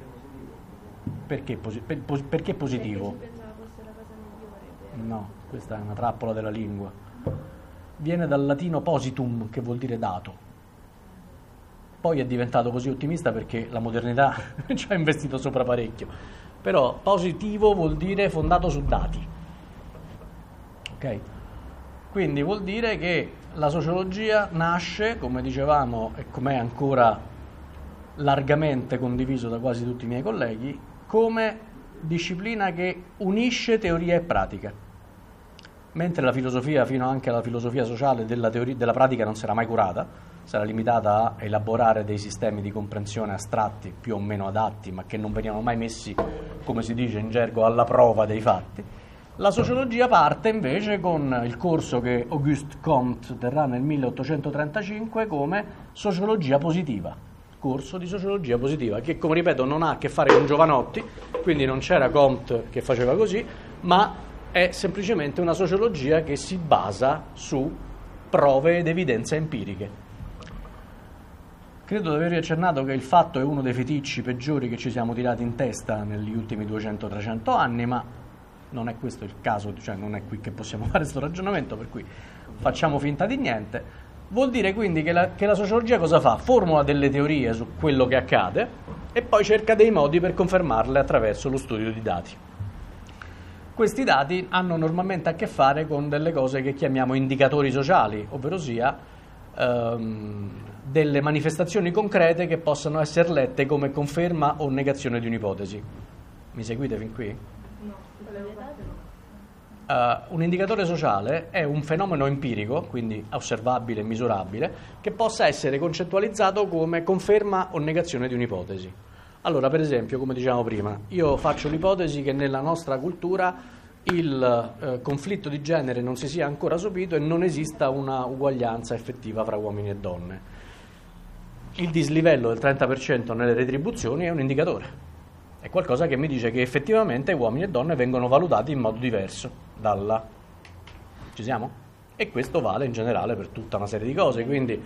Perché, posi- per- pos- perché positivo? Perché si pensava fosse la cosa migliore. No, questa è una trappola della lingua. Viene dal latino positum, che vuol dire dato. Poi è diventato così ottimista perché la modernità ci ha investito sopra parecchio. Però positivo vuol dire fondato su dati. Ok? Quindi vuol dire che la sociologia nasce, come dicevamo e com'è ancora largamente condiviso da quasi tutti i miei colleghi, come disciplina che unisce teoria e pratica. Mentre la filosofia, fino anche alla filosofia sociale della, teoria, della pratica, non si era mai curata, si era limitata a elaborare dei sistemi di comprensione astratti, più o meno adatti, ma che non venivano mai messi, come si dice in gergo, alla prova dei fatti. La sociologia parte invece con il corso che Auguste Comte terrà nel milleottocentotrentacinque come sociologia positiva, corso di sociologia positiva, che, come ripeto, non ha a che fare con Giovanotti, quindi non c'era Comte che faceva così, ma è semplicemente una sociologia che si basa su prove ed evidenze empiriche. Credo di avervi accennato che il fatto è uno dei feticci peggiori che ci siamo tirati in testa negli ultimi duecento trecento anni, ma non è questo il caso, cioè non è qui che possiamo fare questo ragionamento, per cui facciamo finta di niente. Vuol dire quindi che la, che la sociologia cosa fa? Formula delle teorie su quello che accade e poi cerca dei modi per confermarle attraverso lo studio di dati. Questi dati hanno normalmente a che fare con delle cose che chiamiamo indicatori sociali, ovvero sia ehm, delle manifestazioni concrete che possano essere lette come conferma o negazione di un'ipotesi. Mi seguite fin qui? Uh, un indicatore sociale è un fenomeno empirico, quindi osservabile e misurabile, che possa essere concettualizzato come conferma o negazione di un'ipotesi. Allora, per esempio, come dicevamo prima, io faccio l'ipotesi che nella nostra cultura il eh, conflitto di genere non si sia ancora sopito e non esista una uguaglianza effettiva fra uomini e donne. Il dislivello del trenta per cento nelle retribuzioni è un indicatore. È qualcosa che mi dice che effettivamente uomini e donne vengono valutati in modo diverso dalla... Ci siamo? E questo vale in generale per tutta una serie di cose, quindi...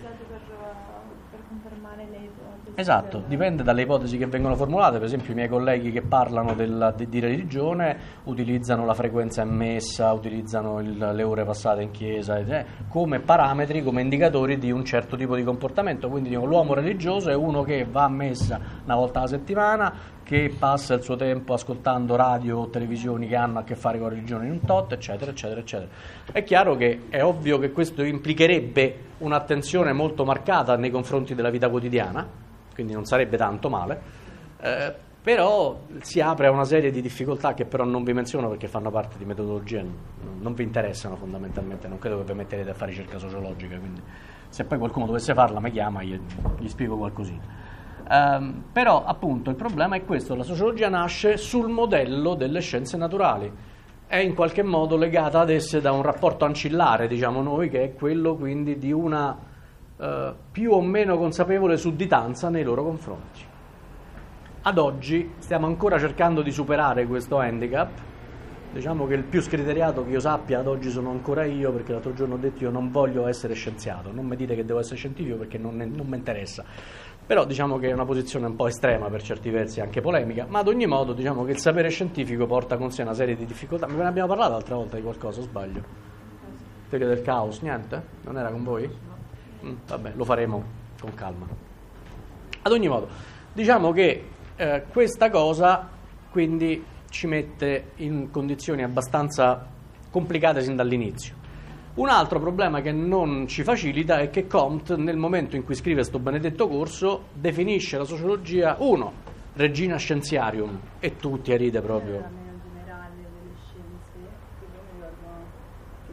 Esatto, dipende dalle ipotesi che vengono formulate. Per esempio i miei colleghi che parlano della, di, di religione utilizzano la frequenza ammessa, utilizzano il, le ore passate in chiesa eh, come parametri, come indicatori di un certo tipo di comportamento. Quindi dico, l'uomo religioso è uno che va a messa una volta alla settimana, che passa il suo tempo ascoltando radio o televisioni che hanno a che fare con la religione in un tot, eccetera, eccetera, eccetera. È chiaro che è ovvio che questo implicherebbe un'attenzione molto marcata nei confronti della vita quotidiana, quindi non sarebbe tanto male, eh, però si apre a una serie di difficoltà che però non vi menziono perché fanno parte di metodologie, non, non vi interessano fondamentalmente, non credo che vi metterete a fare ricerca sociologica, quindi se poi qualcuno dovesse farla mi chiama, gli, gli spiego qualcosina. Um, però appunto il problema è questo: la sociologia nasce sul modello delle scienze naturali, è in qualche modo legata ad esse da un rapporto ancillare, diciamo noi, che è quello quindi di una Uh, più o meno consapevole sudditanza nei loro confronti. Ad oggi stiamo ancora cercando di superare questo handicap. Diciamo che il più scriteriato che io sappia ad oggi sono ancora io, perché l'altro giorno ho detto io non voglio essere scienziato, non mi dite che devo essere scientifico perché non, non mi interessa. Però diciamo che è una posizione un po' estrema, per certi versi anche polemica, ma ad ogni modo diciamo che il sapere scientifico porta con sé una serie di difficoltà. Me ne abbiamo parlato l'altra volta di qualcosa, o sbaglio? Teoria del caos, niente? Non era con voi? Mm, vabbè, lo faremo con calma. Ad ogni modo, diciamo che eh, questa cosa quindi ci mette in condizioni abbastanza complicate sin dall'inizio. Un altro problema che non ci facilita è che Comte, nel momento in cui scrive sto benedetto corso, definisce la sociologia, uno, regina scienziarium, e tutti a ride proprio. Generale delle scienze, che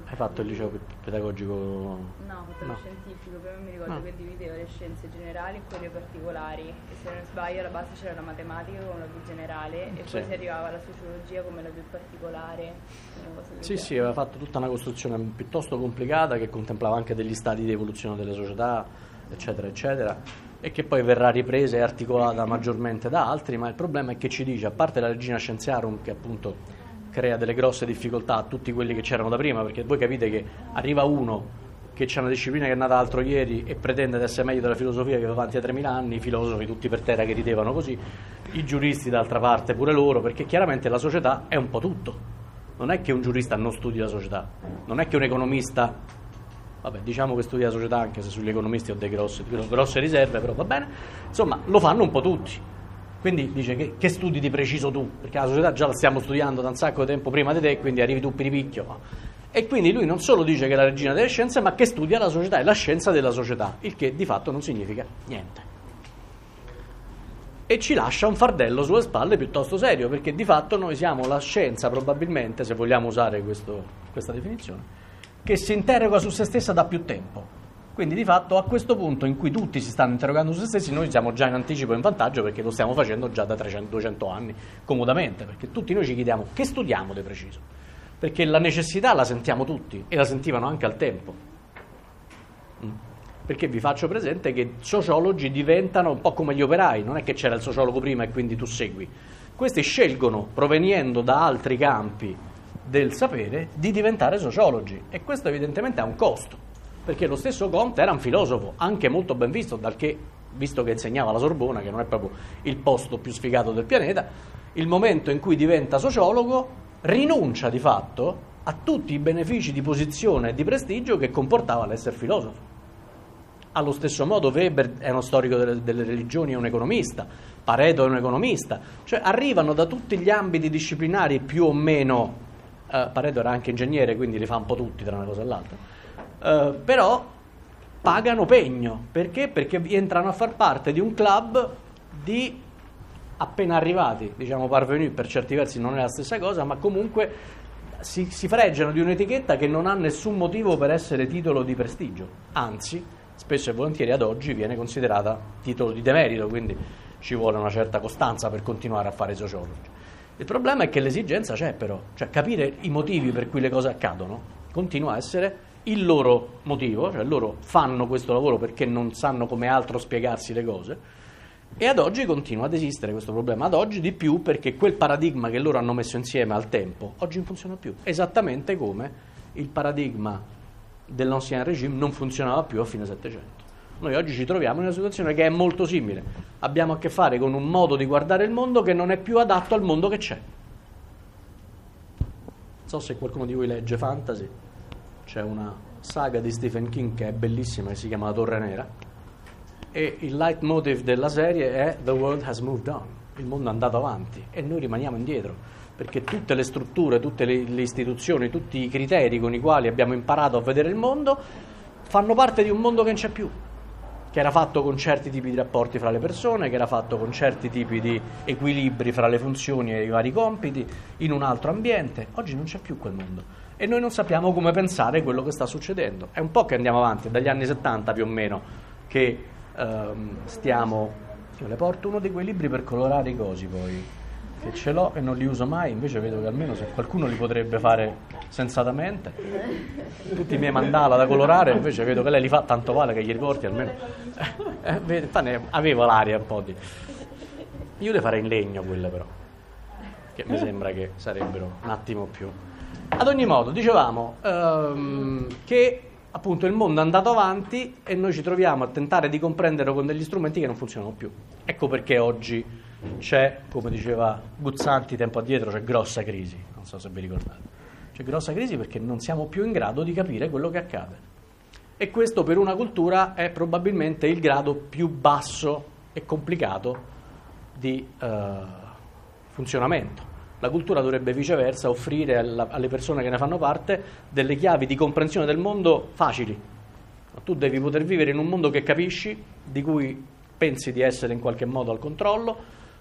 Hai fatto il liceo pedagogico? No, ho fatto no. lo scientifico, però mi ricordo No. che divideva le scienze generali e quelle particolari, e se non sbaglio alla base c'era la matematica come la più generale e Sì. poi si arrivava alla sociologia come la più particolare. Una cosa del Sì, genere. sì, aveva fatto tutta una costruzione piuttosto complicata che contemplava anche degli stadi di evoluzione delle società, eccetera, eccetera, e che poi verrà ripresa e articolata maggiormente da altri, ma il problema è che ci dice, a parte la Regina Scienziarum, che appunto crea delle grosse difficoltà a tutti quelli che c'erano da prima, perché voi capite che arriva uno che c'è una disciplina che è nata l'altro ieri e pretende di essere meglio della filosofia che va avanti a tremila anni, i filosofi tutti per terra che ridevano così, i giuristi d'altra parte pure loro, perché chiaramente la società è un po' tutto. Non è che un giurista non studi la società, non è che un economista, vabbè, diciamo che studia la società, anche se sugli economisti ho delle grosse, grosse riserve, però va bene, insomma lo fanno un po' tutti. Quindi dice che, che studi di preciso tu, perché la società già la stiamo studiando da un sacco di tempo prima di te, quindi arrivi tu piripicchio. E quindi lui non solo dice che è la regina delle scienze, ma che studia la società e la scienza della società, il che di fatto non significa niente. E ci lascia un fardello sulle spalle piuttosto serio, perché di fatto noi siamo la scienza, probabilmente, se vogliamo usare questo, questa definizione, che si interroga su se stessa da più tempo. Quindi di fatto a questo punto in cui tutti si stanno interrogando su se stessi, noi siamo già in anticipo e in vantaggio, perché lo stiamo facendo già da trecento duecento anni, comodamente, perché tutti noi ci chiediamo che studiamo di preciso, perché la necessità la sentiamo tutti e la sentivano anche al tempo. Mm. Perché vi faccio presente che sociologi diventano un po' come gli operai, non è che c'era il sociologo prima e quindi tu segui. Questi scelgono, proveniendo da altri campi del sapere, di diventare sociologi, e questo evidentemente ha un costo. Perché lo stesso Comte era un filosofo, anche molto ben visto, dal che, visto che insegnava alla Sorbona, che non è proprio il posto più sfigato del pianeta, il momento in cui diventa sociologo rinuncia di fatto a tutti i benefici di posizione e di prestigio che comportava l'essere filosofo. Allo stesso modo Weber è uno storico delle, delle religioni, è un economista, Pareto è un economista, cioè arrivano da tutti gli ambiti disciplinari più o meno, eh, Pareto era anche ingegnere, quindi li fa un po' tutti tra una cosa e l'altra, Uh, però pagano pegno. Perché? Perché entrano a far parte di un club di appena arrivati, diciamo parvenu, per certi versi non è la stessa cosa, ma comunque si, si fregiano di un'etichetta che non ha nessun motivo per essere titolo di prestigio, anzi spesso e volentieri ad oggi viene considerata titolo di demerito, quindi ci vuole una certa costanza per continuare a fare sociologi. Il problema è che l'esigenza c'è, però, cioè capire i motivi per cui le cose accadono continua a essere il loro motivo, cioè loro fanno questo lavoro perché non sanno come altro spiegarsi le cose, e ad oggi continua ad esistere questo problema, ad oggi di più perché quel paradigma che loro hanno messo insieme al tempo oggi non funziona più, esattamente come il paradigma dell'ancien regime non funzionava più a fine Settecento. Noi oggi ci troviamo in una situazione che è molto simile, abbiamo a che fare con un modo di guardare il mondo che non è più adatto al mondo che c'è. Non so se qualcuno di voi legge fantasy. C'è una saga di Stephen King che è bellissima, che si chiama La Torre Nera, e il leitmotiv della serie è The world has moved on, il mondo è andato avanti e noi rimaniamo indietro, perché tutte le strutture, tutte le, le istituzioni, tutti i criteri con i quali abbiamo imparato a vedere il mondo fanno parte di un mondo che non c'è più, che era fatto con certi tipi di rapporti fra le persone, che era fatto con certi tipi di equilibri fra le funzioni e i vari compiti, in un altro ambiente. Oggi non c'è più quel mondo. E noi non sappiamo come pensare quello che sta succedendo. È un po' che andiamo avanti, dagli anni settanta più o meno, che ehm, stiamo... Io le porto uno di quei libri per colorare i cosi poi, che ce l'ho e non li uso mai, invece vedo che almeno se qualcuno li potrebbe fare sensatamente. Tutti i miei mandala da colorare, invece vedo che lei li fa, tanto vale che gli riporti almeno. Eh, eh, avevo l'aria un po' di... Io le farei in legno quelle però, che mi sembra che sarebbero un attimo più... Ad ogni modo, dicevamo ehm, che appunto il mondo è andato avanti e noi ci troviamo a tentare di comprenderlo con degli strumenti che non funzionano più. Ecco perché oggi c'è, come diceva Guzzanti tempo addietro, c'è grossa crisi, non so se vi ricordate. C'è grossa crisi perché non siamo più in grado di capire quello che accade. E questo per una cultura è probabilmente il grado più basso e complicato di eh, funzionamento. La cultura dovrebbe viceversa offrire alla, alle persone che ne fanno parte delle chiavi di comprensione del mondo facili. Tu devi poter vivere in un mondo che capisci, di cui pensi di essere in qualche modo al controllo,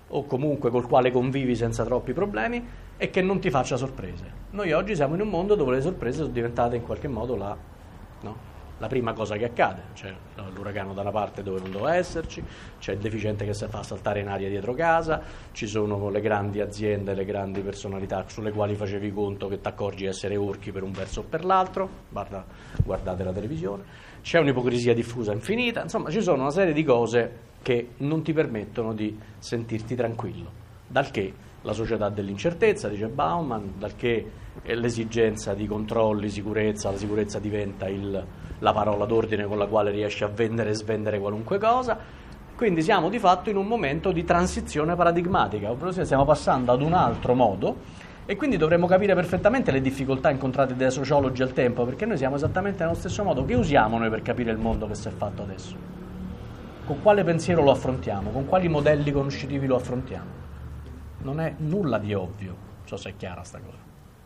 o comunque col quale convivi senza troppi problemi e che non ti faccia sorprese. Noi oggi siamo in un mondo dove le sorprese sono diventate in qualche modo la, no? la prima cosa che accade. C'è l'uragano da una parte dove non doveva esserci, c'è il deficiente che si fa saltare in aria dietro casa, ci sono le grandi aziende, le grandi personalità sulle quali facevi conto che ti accorgi di essere orchi per un verso o per l'altro, guarda, guardate la televisione, c'è un'ipocrisia diffusa infinita, insomma ci sono una serie di cose che non ti permettono di sentirti tranquillo, dal che la società dell'incertezza, dice Bauman, dal che l'esigenza di controlli, sicurezza, la sicurezza diventa il, la parola d'ordine con la quale riesci a vendere e svendere qualunque cosa. Quindi siamo di fatto in un momento di transizione paradigmatica, ovvero sia stiamo passando ad un altro modo e quindi dovremmo capire perfettamente le difficoltà incontrate dai sociologi al tempo, perché noi siamo esattamente nello stesso modo. Che usiamo noi per capire il mondo che si è fatto adesso? Con quale pensiero lo affrontiamo? Con quali modelli conoscitivi lo affrontiamo? Non è nulla di ovvio, non so se è chiara sta cosa.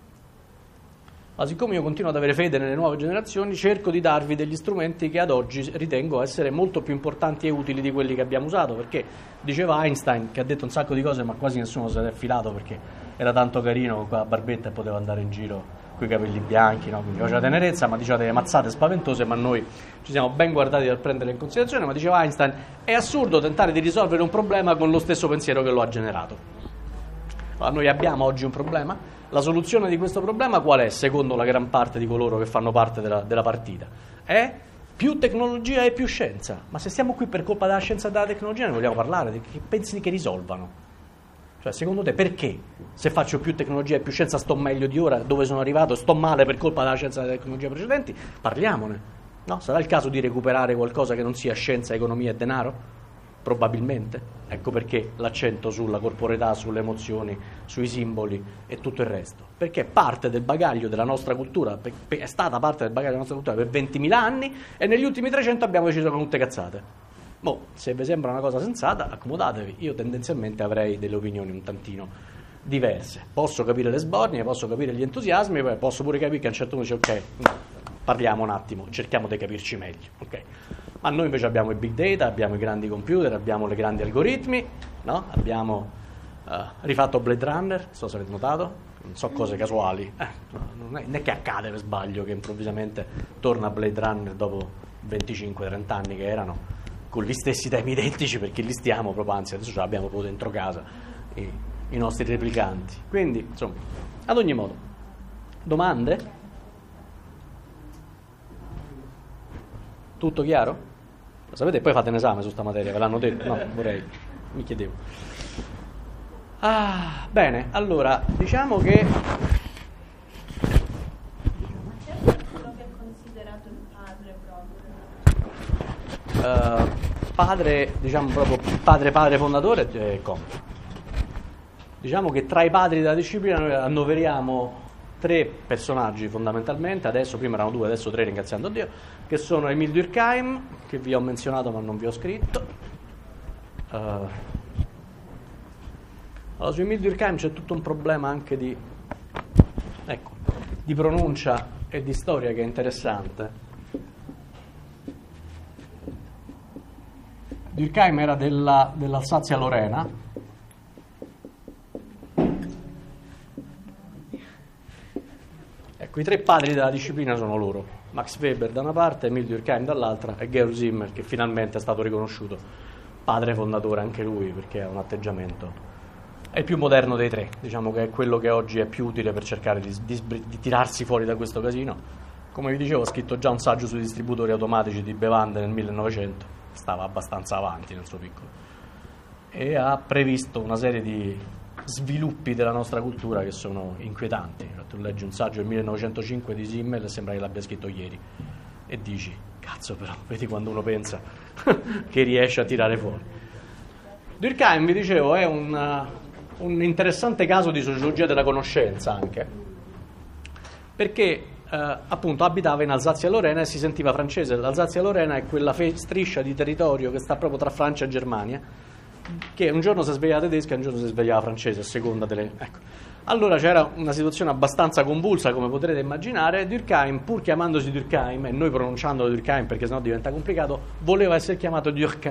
Ma siccome io continuo ad avere fede nelle nuove generazioni, cerco di darvi degli strumenti che ad oggi ritengo essere molto più importanti e utili di quelli che abbiamo usato, perché diceva Einstein, che ha detto un sacco di cose ma quasi nessuno se l'è filato perché era tanto carino con quella barbetta e poteva andare in giro con i capelli bianchi, no? Quindi faceva tenerezza, ma diceva delle mazzate spaventose, ma noi ci siamo ben guardati dal prenderle in considerazione. Ma diceva Einstein, è assurdo tentare di risolvere un problema con lo stesso pensiero che lo ha generato. Noi abbiamo oggi un problema, la soluzione di questo problema qual è, secondo la gran parte di coloro che fanno parte della, della partita? È più tecnologia e più scienza. Ma se stiamo qui per colpa della scienza e della tecnologia ne vogliamo parlare, di che pensi che risolvano? Cioè, secondo te perché se faccio più tecnologia e più scienza sto meglio di ora, dove sono arrivato, sto male per colpa della scienza e della tecnologia precedenti? Parliamone, no? Sarà il caso di recuperare qualcosa che non sia scienza, economia e denaro? Probabilmente. Ecco perché l'accento sulla corporeità, sulle emozioni, sui simboli e tutto il resto, perché parte del bagaglio della nostra cultura, è stata parte del bagaglio della nostra cultura per ventimila anni e negli ultimi trecento abbiamo deciso con tutte cazzate. Mo, se vi sembra una cosa sensata, accomodatevi. Io tendenzialmente avrei delle opinioni un tantino diverse, posso capire le sbornie, posso capire gli entusiasmi, poi posso pure capire che a un certo punto dice ok, parliamo un attimo, cerchiamo di capirci meglio, ok? Ma noi invece abbiamo i big data, abbiamo i grandi computer, abbiamo i grandi algoritmi, no? Abbiamo uh, rifatto Blade Runner, non so se avete notato, non so cose casuali, eh, non, è, non è che accade per sbaglio che improvvisamente torna Blade Runner dopo venticinque trenta anni che erano con gli stessi temi identici, perché li stiamo proprio, anzi adesso ce l'abbiamo proprio dentro casa i, i nostri replicanti. Quindi, insomma, ad ogni modo, domande? Tutto chiaro? Lo sapete, poi fate un esame su sta materia, ve l'hanno detto? No, vorrei, mi chiedevo. Ah, bene, allora, diciamo che... Quello che è considerato il padre proprio. Uh, padre, diciamo proprio padre padre fondatore è Comte. Diciamo che tra i padri della disciplina noi annoveriamo tre personaggi fondamentalmente, adesso prima erano due, adesso tre, ringraziando Dio, che sono Emile Durkheim, che vi ho menzionato ma non vi ho scritto. Uh, allora, su Emile Durkheim c'è tutto un problema anche di, ecco, di pronuncia e di storia che è interessante. Durkheim era della, dell'Alsazia-Lorena. Ecco, i tre padri della disciplina sono loro, Max Weber da una parte, Emile Durkheim dall'altra e Georg Simmel, che finalmente è stato riconosciuto padre fondatore anche lui, perché ha un atteggiamento, è il più moderno dei tre, diciamo che è quello che oggi è più utile per cercare di, di, di tirarsi fuori da questo casino. Come vi dicevo, ho scritto già un saggio sui distributori automatici di bevande nel millenovecento, stava abbastanza avanti nel suo piccolo, e ha previsto una serie di sviluppi della nostra cultura che sono inquietanti. Tu leggi un saggio del millenovecentocinque di Simmel e sembra che l'abbia scritto ieri e dici, cazzo però, vedi quando uno pensa che riesce a tirare fuori. Durkheim, vi dicevo, è un, un interessante caso di sociologia della conoscenza anche, perché eh, appunto abitava in Alsazia-Lorena e si sentiva francese. L'Alsazia-Lorena è quella fe- striscia di territorio che sta proprio tra Francia e Germania, che un giorno si svegliava tedesca e un giorno si svegliava francese, a seconda delle... Ecco. Allora c'era una situazione abbastanza convulsa, come potrete immaginare. Durkheim, pur chiamandosi Durkheim, e noi pronunciandolo Durkheim perché sennò diventa complicato, voleva essere chiamato Durkheim,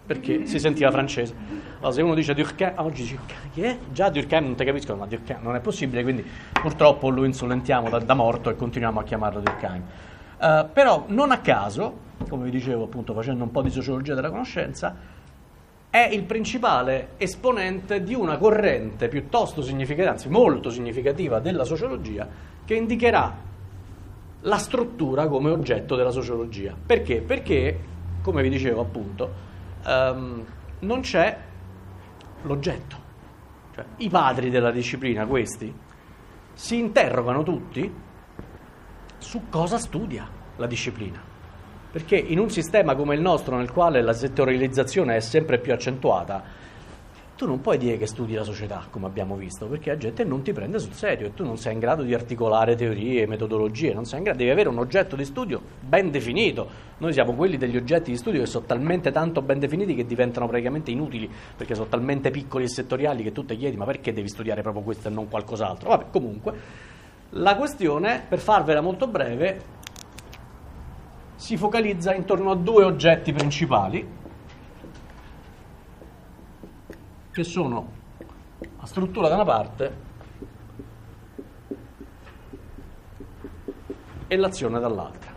perché si sentiva francese. Allora, se uno dice Durkheim, oggi dice chi è? Già Durkheim non ti capiscono, ma Durkheim non è possibile, quindi purtroppo lo insolentiamo da, da morto e continuiamo a chiamarlo Durkheim. Uh, però non a caso, come vi dicevo appunto facendo un po' di sociologia della conoscenza, è il principale esponente di una corrente piuttosto significativa, anzi molto significativa della sociologia, che indicherà la struttura come oggetto della sociologia. Perché? Perché, come vi dicevo appunto, um, non c'è l'oggetto. Cioè, i padri della disciplina, questi, si interrogano tutti su cosa studia la disciplina. Perché in un sistema come il nostro, nel quale la settorializzazione è sempre più accentuata, tu non puoi dire che studi la società, come abbiamo visto, perché la gente non ti prende sul serio e tu non sei in grado di articolare teorie, metodologie, non sei in grado, devi avere un oggetto di studio ben definito. Noi siamo quelli degli oggetti di studio che sono talmente tanto ben definiti che diventano praticamente inutili, perché sono talmente piccoli e settoriali che tu ti chiedi ma perché devi studiare proprio questo e non qualcos'altro? Vabbè, comunque, la questione, per farvela molto breve, si focalizza intorno a due oggetti principali, che sono la struttura da una parte e l'azione dall'altra.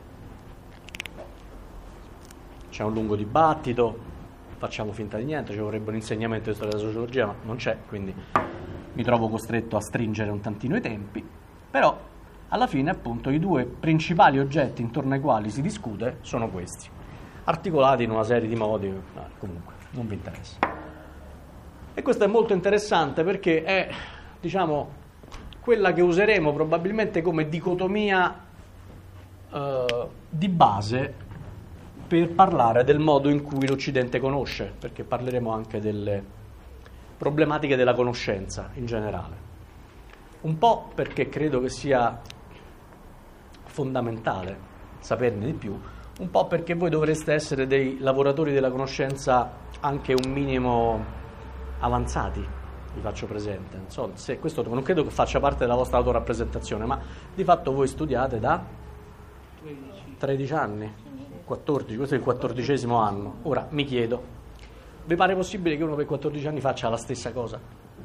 C'è un lungo dibattito, facciamo finta di niente, ci vorrebbe un insegnamento di storia della sociologia, ma non c'è, quindi mi trovo costretto a stringere un tantino i tempi, però alla fine, appunto, i due principali oggetti intorno ai quali si discute sono questi, articolati in una serie di modi, no, comunque, non vi interessa. E questo è molto interessante perché è, diciamo, quella che useremo probabilmente come dicotomia eh, di base per parlare del modo in cui l'Occidente conosce, perché parleremo anche delle problematiche della conoscenza in generale. Un po' perché credo che sia fondamentale saperne di più, un po' perché voi dovreste essere dei lavoratori della conoscenza anche un minimo avanzati, vi faccio presente. Non so, se questo non credo che faccia parte della vostra autorappresentazione, ma di fatto voi studiate da tredici anni, quattordici, questo è il quattordicesimo anno. Ora mi chiedo, vi pare possibile che uno per quattordici anni faccia la stessa cosa?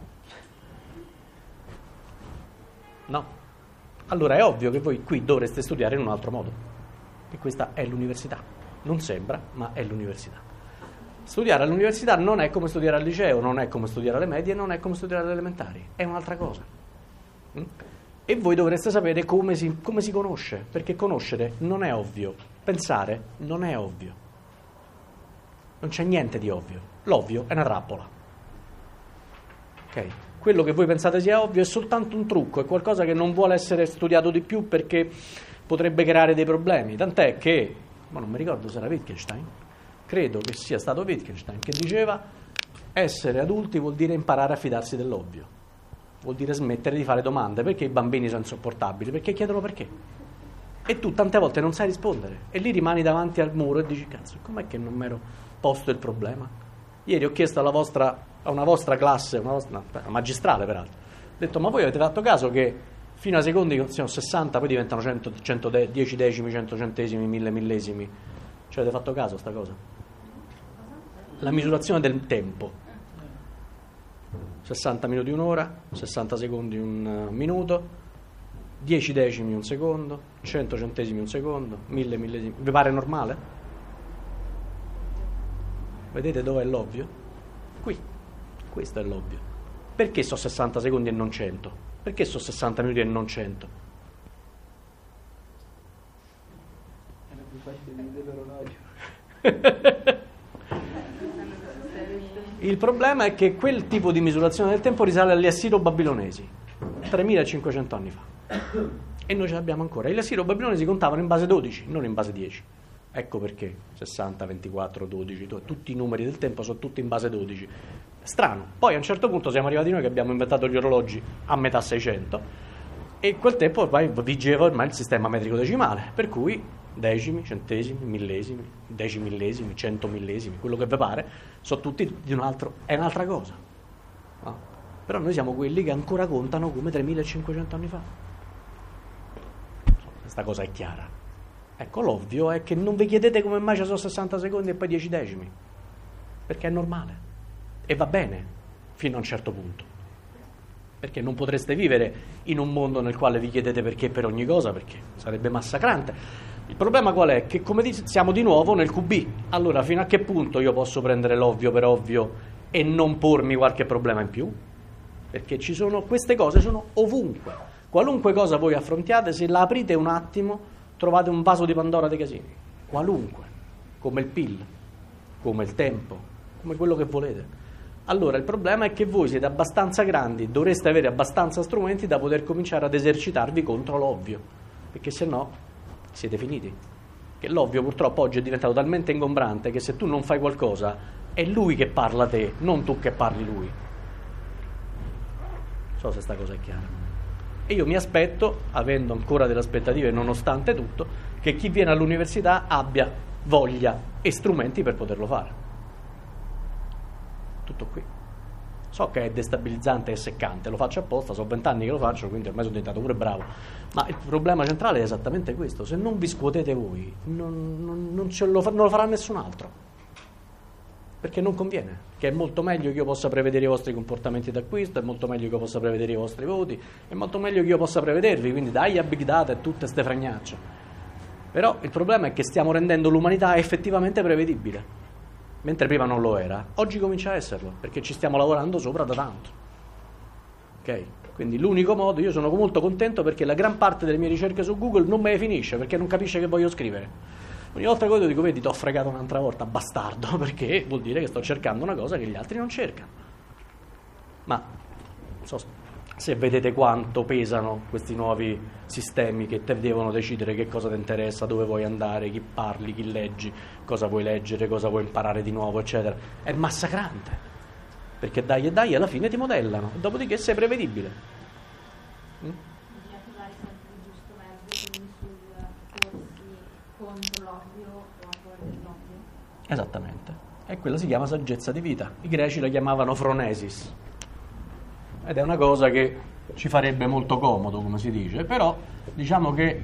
No? Allora è ovvio che voi qui dovreste studiare in un altro modo, e questa è l'università. Non sembra, ma è l'università. Studiare all'università non è come studiare al liceo, non è come studiare alle medie, non è come studiare alle elementari, è un'altra cosa. E voi dovreste sapere come si, come si conosce, perché conoscere non è ovvio, pensare non è ovvio. Non c'è niente di ovvio. L'ovvio è una trappola. Ok? Quello che voi pensate sia ovvio è soltanto un trucco, è qualcosa che non vuole essere studiato di più perché potrebbe creare dei problemi. Tant'è che, ma non mi ricordo se era Wittgenstein, credo che sia stato Wittgenstein che diceva: essere adulti vuol dire imparare a fidarsi dell'ovvio, vuol dire smettere di fare domande. Perché i bambini sono insopportabili? Perché chiedono perché. E tu tante volte non sai rispondere e lì rimani davanti al muro e dici: cazzo, com'è che non mi ero posto il problema? Ieri ho chiesto alla vostra a una vostra classe, una, vostra, no, una magistrale peraltro, ho detto: ma voi avete fatto caso che fino a secondi sono sessanta, poi diventano cento, cento, dieci decimi, cento centesimi, mille millesimi? Ci avete fatto caso a sta cosa? La misurazione del tempo, sessanta minuti un'ora, sessanta secondi un minuto, dieci decimi un secondo, cento centesimi un secondo, mille millesimi. Vi pare normale? Vedete dove è l'ovvio? Qui. Questo è l'ovvio. Perché so sessanta secondi e non cento? Perché so sessanta minuti e non cento? È la più facile dell'orologio. Il problema è che quel tipo di misurazione del tempo risale agli assiro-babilonesi, tremilacinquecento anni fa. E noi ce l'abbiamo ancora. Gli assiro-babilonesi contavano in base dodici, non in base dieci. Ecco perché sessanta, ventiquattro, dodici, tutti i numeri del tempo sono tutti in base dodici. Strano. Poi a un certo punto siamo arrivati noi che abbiamo inventato gli orologi a metà seicento e quel tempo ormai vigeva ormai il sistema metrico decimale, per cui decimi, centesimi, millesimi, decimi millesimi, cento millesimi, quello che vi pare, sono tutti di un altro, è un'altra cosa. No? Però noi siamo quelli che ancora contano come tremilacinquecento anni fa. Questa cosa è chiara. Ecco, l'ovvio è che non vi chiedete come mai ci sono sessanta secondi e poi dieci decimi. perché è normale e va bene fino a un certo punto, perché non potreste vivere in un mondo nel quale vi chiedete perché per ogni cosa, perché sarebbe massacrante. Il problema qual è? Che come dice, siamo di nuovo nel Q B, allora fino a che punto io posso prendere l'ovvio per ovvio e non pormi qualche problema in più? Perché ci sono, queste cose sono ovunque, qualunque cosa voi affrontiate, se la aprite un attimo trovate un vaso di Pandora dei casini, qualunque, come il P I L, come il tempo, come quello che volete. Allora il problema è che voi siete abbastanza grandi, dovreste avere abbastanza strumenti da poter cominciare ad esercitarvi contro l'ovvio, perché se no siete finiti. Che l'ovvio purtroppo oggi è diventato talmente ingombrante che se tu non fai qualcosa è lui che parla a te, non tu che parli lui. Non so se sta cosa è chiara. E io mi aspetto, avendo ancora delle aspettative nonostante tutto, che chi viene all'università abbia voglia e strumenti per poterlo fare. Tutto qui. So che è destabilizzante e seccante, lo faccio apposta, sono vent'anni che lo faccio, quindi ormai sono diventato pure bravo. Ma il problema centrale è esattamente questo: se non vi scuotete voi, non, non, non, ce lo, fa, non lo farà nessun altro. Perché non conviene, che è molto meglio che io possa prevedere i vostri comportamenti d'acquisto, è molto meglio che io possa prevedere i vostri voti, è molto meglio che io possa prevedervi, quindi dai a big data e tutte ste fragnacce. Però il problema è che stiamo rendendo l'umanità effettivamente prevedibile. Mentre prima non lo era, oggi comincia a esserlo, perché ci stiamo lavorando sopra da tanto. Ok? Quindi l'unico modo, io sono molto contento perché la gran parte delle mie ricerche su Google non me le finisce, perché non capisce che voglio scrivere. Ogni volta che vedo dico, vedi, ti ho fregato un'altra volta, bastardo, perché vuol dire che sto cercando una cosa che gli altri non cercano. Ma, non so se vedete quanto pesano questi nuovi sistemi che te devono decidere che cosa ti interessa, dove vuoi andare, chi parli, chi leggi, cosa vuoi leggere, cosa vuoi imparare di nuovo, eccetera. È massacrante, perché dai e dai alla fine ti modellano, dopodiché sei prevedibile. Mm? Bisogna trovare sempre il giusto mezzo, quindi sul corsi contro l'ovvio o a favore dell'ovvio. Esattamente, e quella si chiama saggezza di vita. I greci la chiamavano phronesis. Ed è una cosa che ci farebbe molto comodo, come si dice, però diciamo che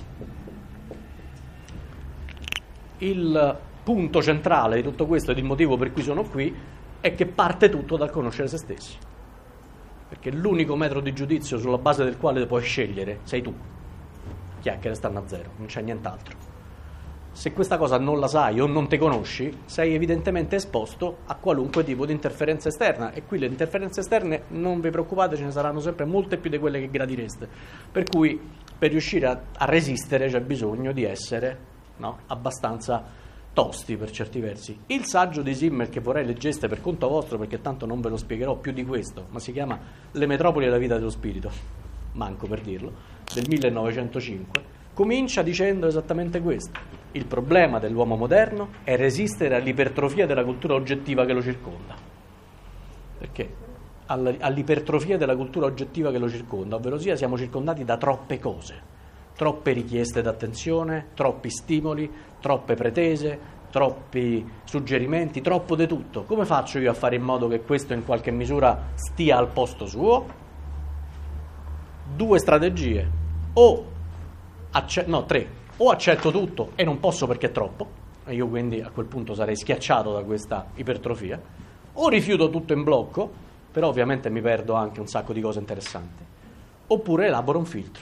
il punto centrale di tutto questo ed il motivo per cui sono qui è che parte tutto dal conoscere se stessi, perché l'unico metro di giudizio sulla base del quale puoi scegliere sei tu. Chiacchiere stanno a zero, non c'è nient'altro. Se questa cosa non la sai o non te conosci, sei evidentemente esposto a qualunque tipo di interferenza esterna, e qui le interferenze esterne, non vi preoccupate, ce ne saranno sempre molte più di quelle che gradireste, per cui per riuscire a, a resistere c'è bisogno di essere, no, abbastanza tosti per certi versi. Il saggio di Simmel, che vorrei leggeste per conto vostro, perché tanto non ve lo spiegherò più di questo, ma si chiama Le metropoli e la vita dello spirito, manco per dirlo, del millenovecentocinque, comincia dicendo esattamente questo: il problema dell'uomo moderno è resistere all'ipertrofia della cultura oggettiva che lo circonda. Perché? All'ipertrofia della cultura oggettiva che lo circonda, ovvero sia siamo circondati da troppe cose, troppe richieste d'attenzione, troppi stimoli, troppe pretese, troppi suggerimenti, troppo di tutto. Come faccio io a fare in modo che questo in qualche misura stia al posto suo? Due strategie: o Acce- no, tre, o accetto tutto e non posso perché è troppo, e io quindi a quel punto sarei schiacciato da questa ipertrofia, o rifiuto tutto in blocco, però ovviamente mi perdo anche un sacco di cose interessanti, oppure elaboro un filtro.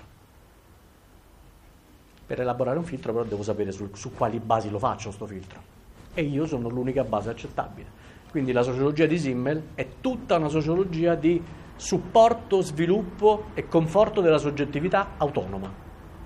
Per elaborare un filtro però devo sapere su, su quali basi lo faccio sto filtro, e io sono l'unica base accettabile. Quindi la sociologia di Simmel è tutta una sociologia di supporto, sviluppo e conforto della soggettività autonoma,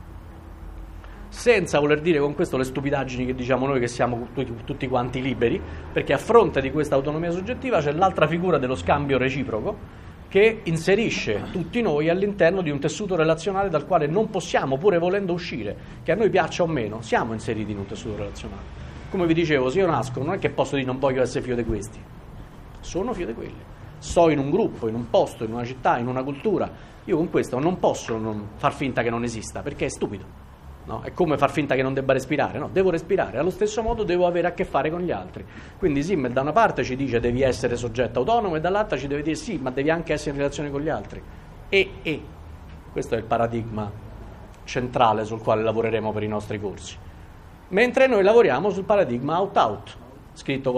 senza voler dire con questo le stupidaggini che diciamo noi che siamo tutti, tutti quanti liberi, perché a fronte di questa autonomia soggettiva c'è l'altra figura dello scambio reciproco che inserisce tutti noi all'interno di un tessuto relazionale dal quale non possiamo, pure volendo uscire, che a noi piaccia o meno, siamo inseriti in un tessuto relazionale. Come vi dicevo, se io nasco non è che posso dire non voglio essere figlio di questi, sono figlio di quelli, sto in un gruppo, in un posto, in una città, in una cultura, io con questo non posso non far finta che non esista, perché è stupido. No? È come far finta che non debba respirare, no, devo respirare, allo stesso modo devo avere a che fare con gli altri. Quindi Simmel da una parte ci dice devi essere soggetto autonomo e dall'altra ci deve dire sì, ma devi anche essere in relazione con gli altri. E, e, questo è il paradigma centrale sul quale lavoreremo per i nostri corsi. Mentre noi lavoriamo sul paradigma out-out, scritto con la A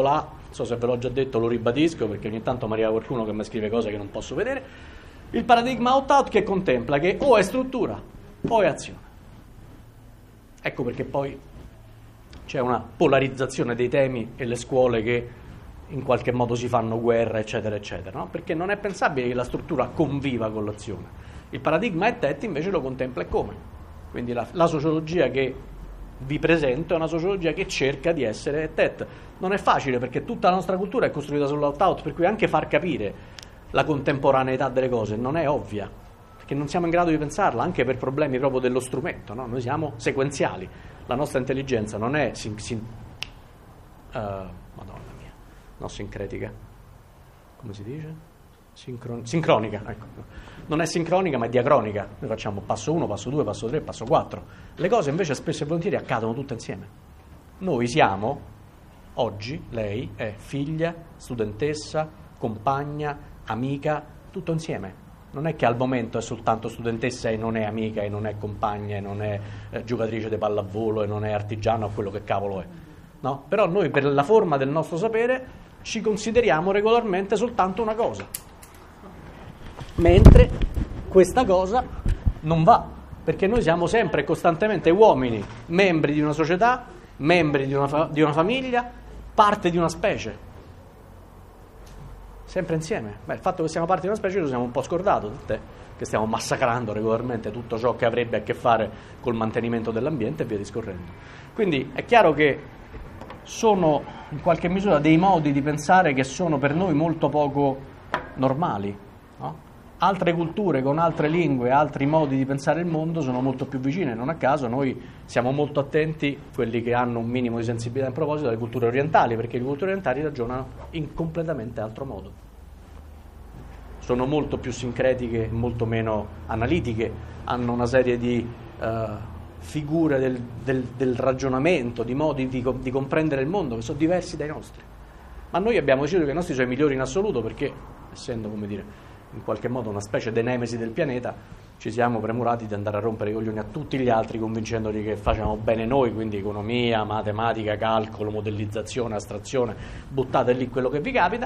non so se ve l'ho già detto, lo ribadisco perché ogni tanto mi arriva qualcuno che mi scrive cose che non posso vedere. Il paradigma opt-out che contempla che o è struttura o è azione. Ecco perché poi c'è una polarizzazione dei temi e le scuole che in qualche modo si fanno guerra, eccetera, eccetera, no? Perché non è pensabile che la struttura conviva con l'azione. Il paradigma E T E T invece lo contempla e come. Quindi la, la sociologia che vi presento è una sociologia che cerca di essere E T E T. Non è facile perché tutta la nostra cultura è costruita sull'opt-out, per cui anche far capire la contemporaneità delle cose non è ovvia, perché non siamo in grado di pensarla, anche per problemi proprio dello strumento, no? Noi siamo sequenziali, la nostra intelligenza non è sin, sin, uh, Madonna mia, no, sincretica, come si dice? Sincron- sincronica, ecco. Non è sincronica ma è diacronica. Noi facciamo passo uno, passo due, passo tre, passo quattro. Le cose invece spesso e volentieri accadono tutte insieme. Noi siamo, oggi, lei è figlia, studentessa, compagna, amica, tutto insieme. Non è che al momento è soltanto studentessa e non è amica e non è compagna e non è eh, giocatrice di pallavolo e non è artigiana o quello che cavolo è, no? Però noi per la forma del nostro sapere ci consideriamo regolarmente soltanto una cosa, mentre questa cosa non va, perché noi siamo sempre e costantemente uomini, membri di una società, membri di una, fa- di una famiglia, parte di una specie. Sempre insieme. Beh, il fatto che siamo parte di una specie lo siamo un po' scordato, tant'è che stiamo massacrando regolarmente tutto ciò che avrebbe a che fare col mantenimento dell'ambiente e via discorrendo. Quindi è chiaro che sono in qualche misura dei modi di pensare che sono per noi molto poco normali, no? Altre culture con altre lingue, altri modi di pensare il mondo sono molto più vicine. Non a caso noi siamo molto attenti, quelli che hanno un minimo di sensibilità in proposito, alle culture orientali, perché le culture orientali ragionano in completamente altro modo. Sono molto più sincretiche, molto meno analitiche, hanno una serie di uh, figure del, del, del ragionamento, di modi di, di comprendere il mondo che sono diversi dai nostri. Ma noi abbiamo deciso che i nostri sono i migliori in assoluto perché, essendo, come dire, in qualche modo una specie di nemesi del pianeta, ci siamo premurati di andare a rompere i coglioni a tutti gli altri convincendoli che facciamo bene noi, quindi economia, matematica, calcolo, modellizzazione, astrazione, buttate lì quello che vi capita.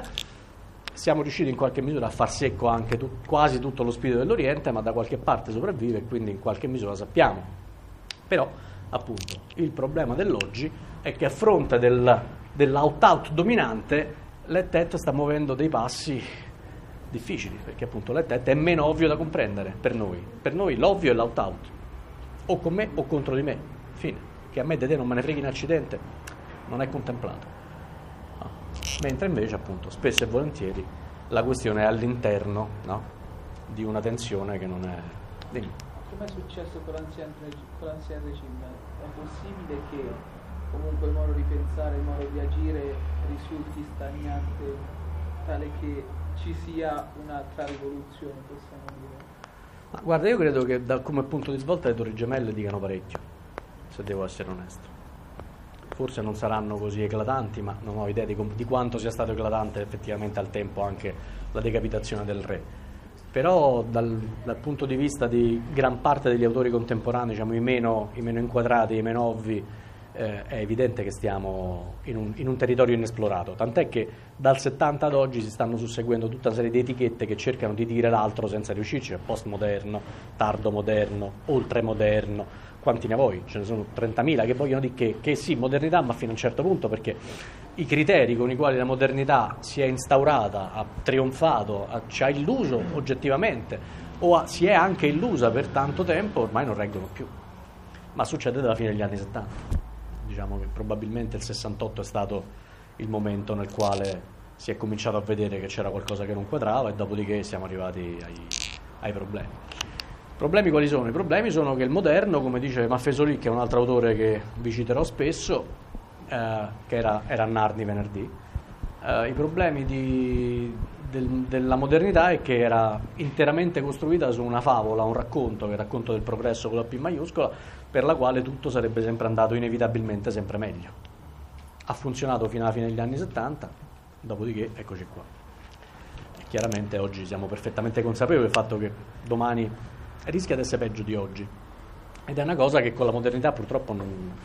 Siamo riusciti in qualche misura a far secco anche tu, quasi tutto lo spirito dell'Oriente, ma da qualche parte sopravvive e quindi in qualche misura sappiamo. Però, appunto, il problema dell'oggi è che a fronte del, dell'out-out dominante l'E T E T sta muovendo dei passi difficili, perché appunto l'E T E T è meno ovvio da comprendere per noi. Per noi l'ovvio è l'out-out, o con me o contro di me, fine. Che a me di te non me ne freghi in accidente, non è contemplato. No. Mentre invece appunto spesso e volentieri la questione è all'interno, no, di una tensione che non è... Dimmi. Come è successo con l'ancien, con l'ancien regime? È possibile che comunque il modo di pensare, il modo di agire risulti stagnante, tale che ci sia un'altra rivoluzione, possiamo dire? Ma guarda, io credo che da, come punto di svolta le Torri Gemelle dicano parecchio, se devo essere onesto. Forse non saranno così eclatanti, ma non ho idea di, com- di quanto sia stato eclatante effettivamente al tempo anche la decapitazione del re. Però dal, dal punto di vista di gran parte degli autori contemporanei, diciamo i meno, i meno inquadrati, i meno ovvi, eh, è evidente che stiamo in un, in un territorio inesplorato, tant'è che dal settanta ad oggi si stanno susseguendo tutta una serie di etichette che cercano di dire l'altro senza riuscirci, postmoderno, tardomoderno, oltremoderno, quanti ne vuoi? Ce ne sono trentamila che vogliono dire che, che sì, modernità, ma fino a un certo punto, perché i criteri con i quali la modernità si è instaurata, ha trionfato, ha, ci ha illuso oggettivamente, o ha, si è anche illusa per tanto tempo, ormai non reggono più. Ma succede dalla fine degli anni settanta. Diciamo che probabilmente il sessantotto è stato il momento nel quale si è cominciato a vedere che c'era qualcosa che non quadrava e dopodiché siamo arrivati ai, ai problemi. I problemi quali sono? I problemi sono che il moderno, come dice Maffesoli, che è un altro autore che vi citerò spesso, eh, che era, era a Narni venerdì, eh, i problemi di, del, della modernità è che era interamente costruita su una favola, un racconto, che è il racconto del progresso con la P maiuscola, per la quale tutto sarebbe sempre andato inevitabilmente sempre meglio. Ha funzionato fino alla fine degli anni settanta, dopodiché eccoci qua. E chiaramente oggi siamo perfettamente consapevoli del fatto che domani rischia di essere peggio di oggi, ed è una cosa che con la modernità purtroppo non,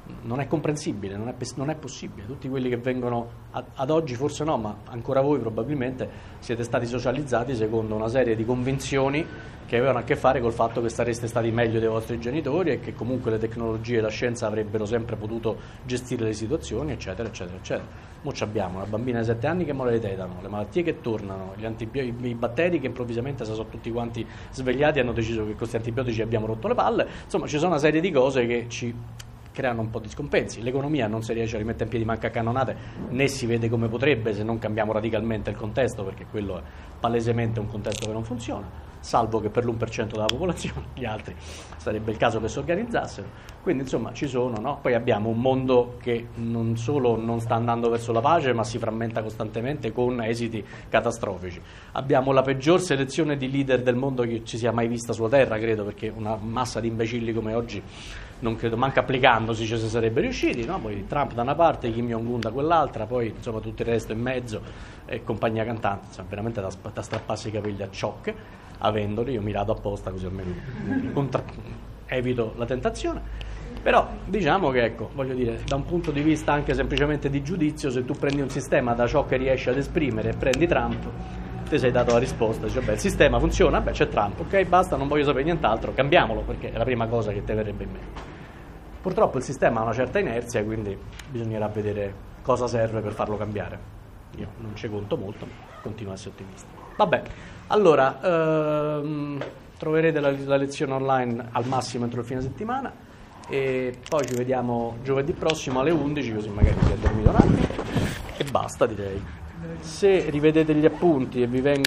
non è comprensibile, non è, non è possibile. Tutti quelli che vengono ad, ad oggi forse no, ma ancora voi probabilmente siete stati socializzati secondo una serie di convinzioni che avevano a che fare col fatto che sareste stati meglio dei vostri genitori e che comunque le tecnologie e la scienza avrebbero sempre potuto gestire le situazioni, eccetera, eccetera, eccetera. Mo' abbiamo una bambina di sette anni che muore di tetano, le malattie che tornano, gli antibiotici, i batteri che improvvisamente si sono tutti quanti svegliati e hanno deciso che con questi antibiotici abbiamo rotto le palle. Insomma, ci sono una serie di cose che ci creano un po' di scompensi. L'economia non si riesce a rimettere in piedi manca a cannonate, né si vede come potrebbe se non cambiamo radicalmente il contesto, perché quello è palesemente un contesto che non funziona, salvo che per l'uno per cento della popolazione, gli altri sarebbe il caso che si organizzassero. Quindi insomma ci sono, no? Poi abbiamo un mondo che non solo non sta andando verso la pace, ma si frammenta costantemente con esiti catastrofici. Abbiamo la peggior selezione di leader del mondo che ci sia mai vista sulla Terra, credo, perché una massa di imbecilli come oggi non credo, manca applicandosi ci si sarebbe riusciti, no? Poi Trump da una parte, Kim Jong-un da quell'altra, poi insomma tutto il resto in mezzo e compagnia cantante, insomma veramente da, da strapparsi i capelli a ciocche, avendoli, io mi rado apposta così almeno contra- evito la tentazione. Però diciamo che, ecco, voglio dire, da un punto di vista anche semplicemente di giudizio, se tu prendi un sistema da ciò che riesci ad esprimere e prendi Trump, ti sei dato la risposta, dici, beh, il sistema funziona, beh, c'è Trump, ok, basta, non voglio sapere nient'altro, cambiamolo, perché è la prima cosa che ti verrebbe in mente. Purtroppo il sistema ha una certa inerzia, quindi bisognerà vedere cosa serve per farlo cambiare. Io non ci conto molto, ma continuo a essere ottimista. Vabbè, allora, ehm, troverete la, la lezione online al massimo entro il fine settimana e poi ci vediamo giovedì prossimo alle undici, così magari si è dormito un attimo e basta, direi. Se rivedete gli appunti e vi vengono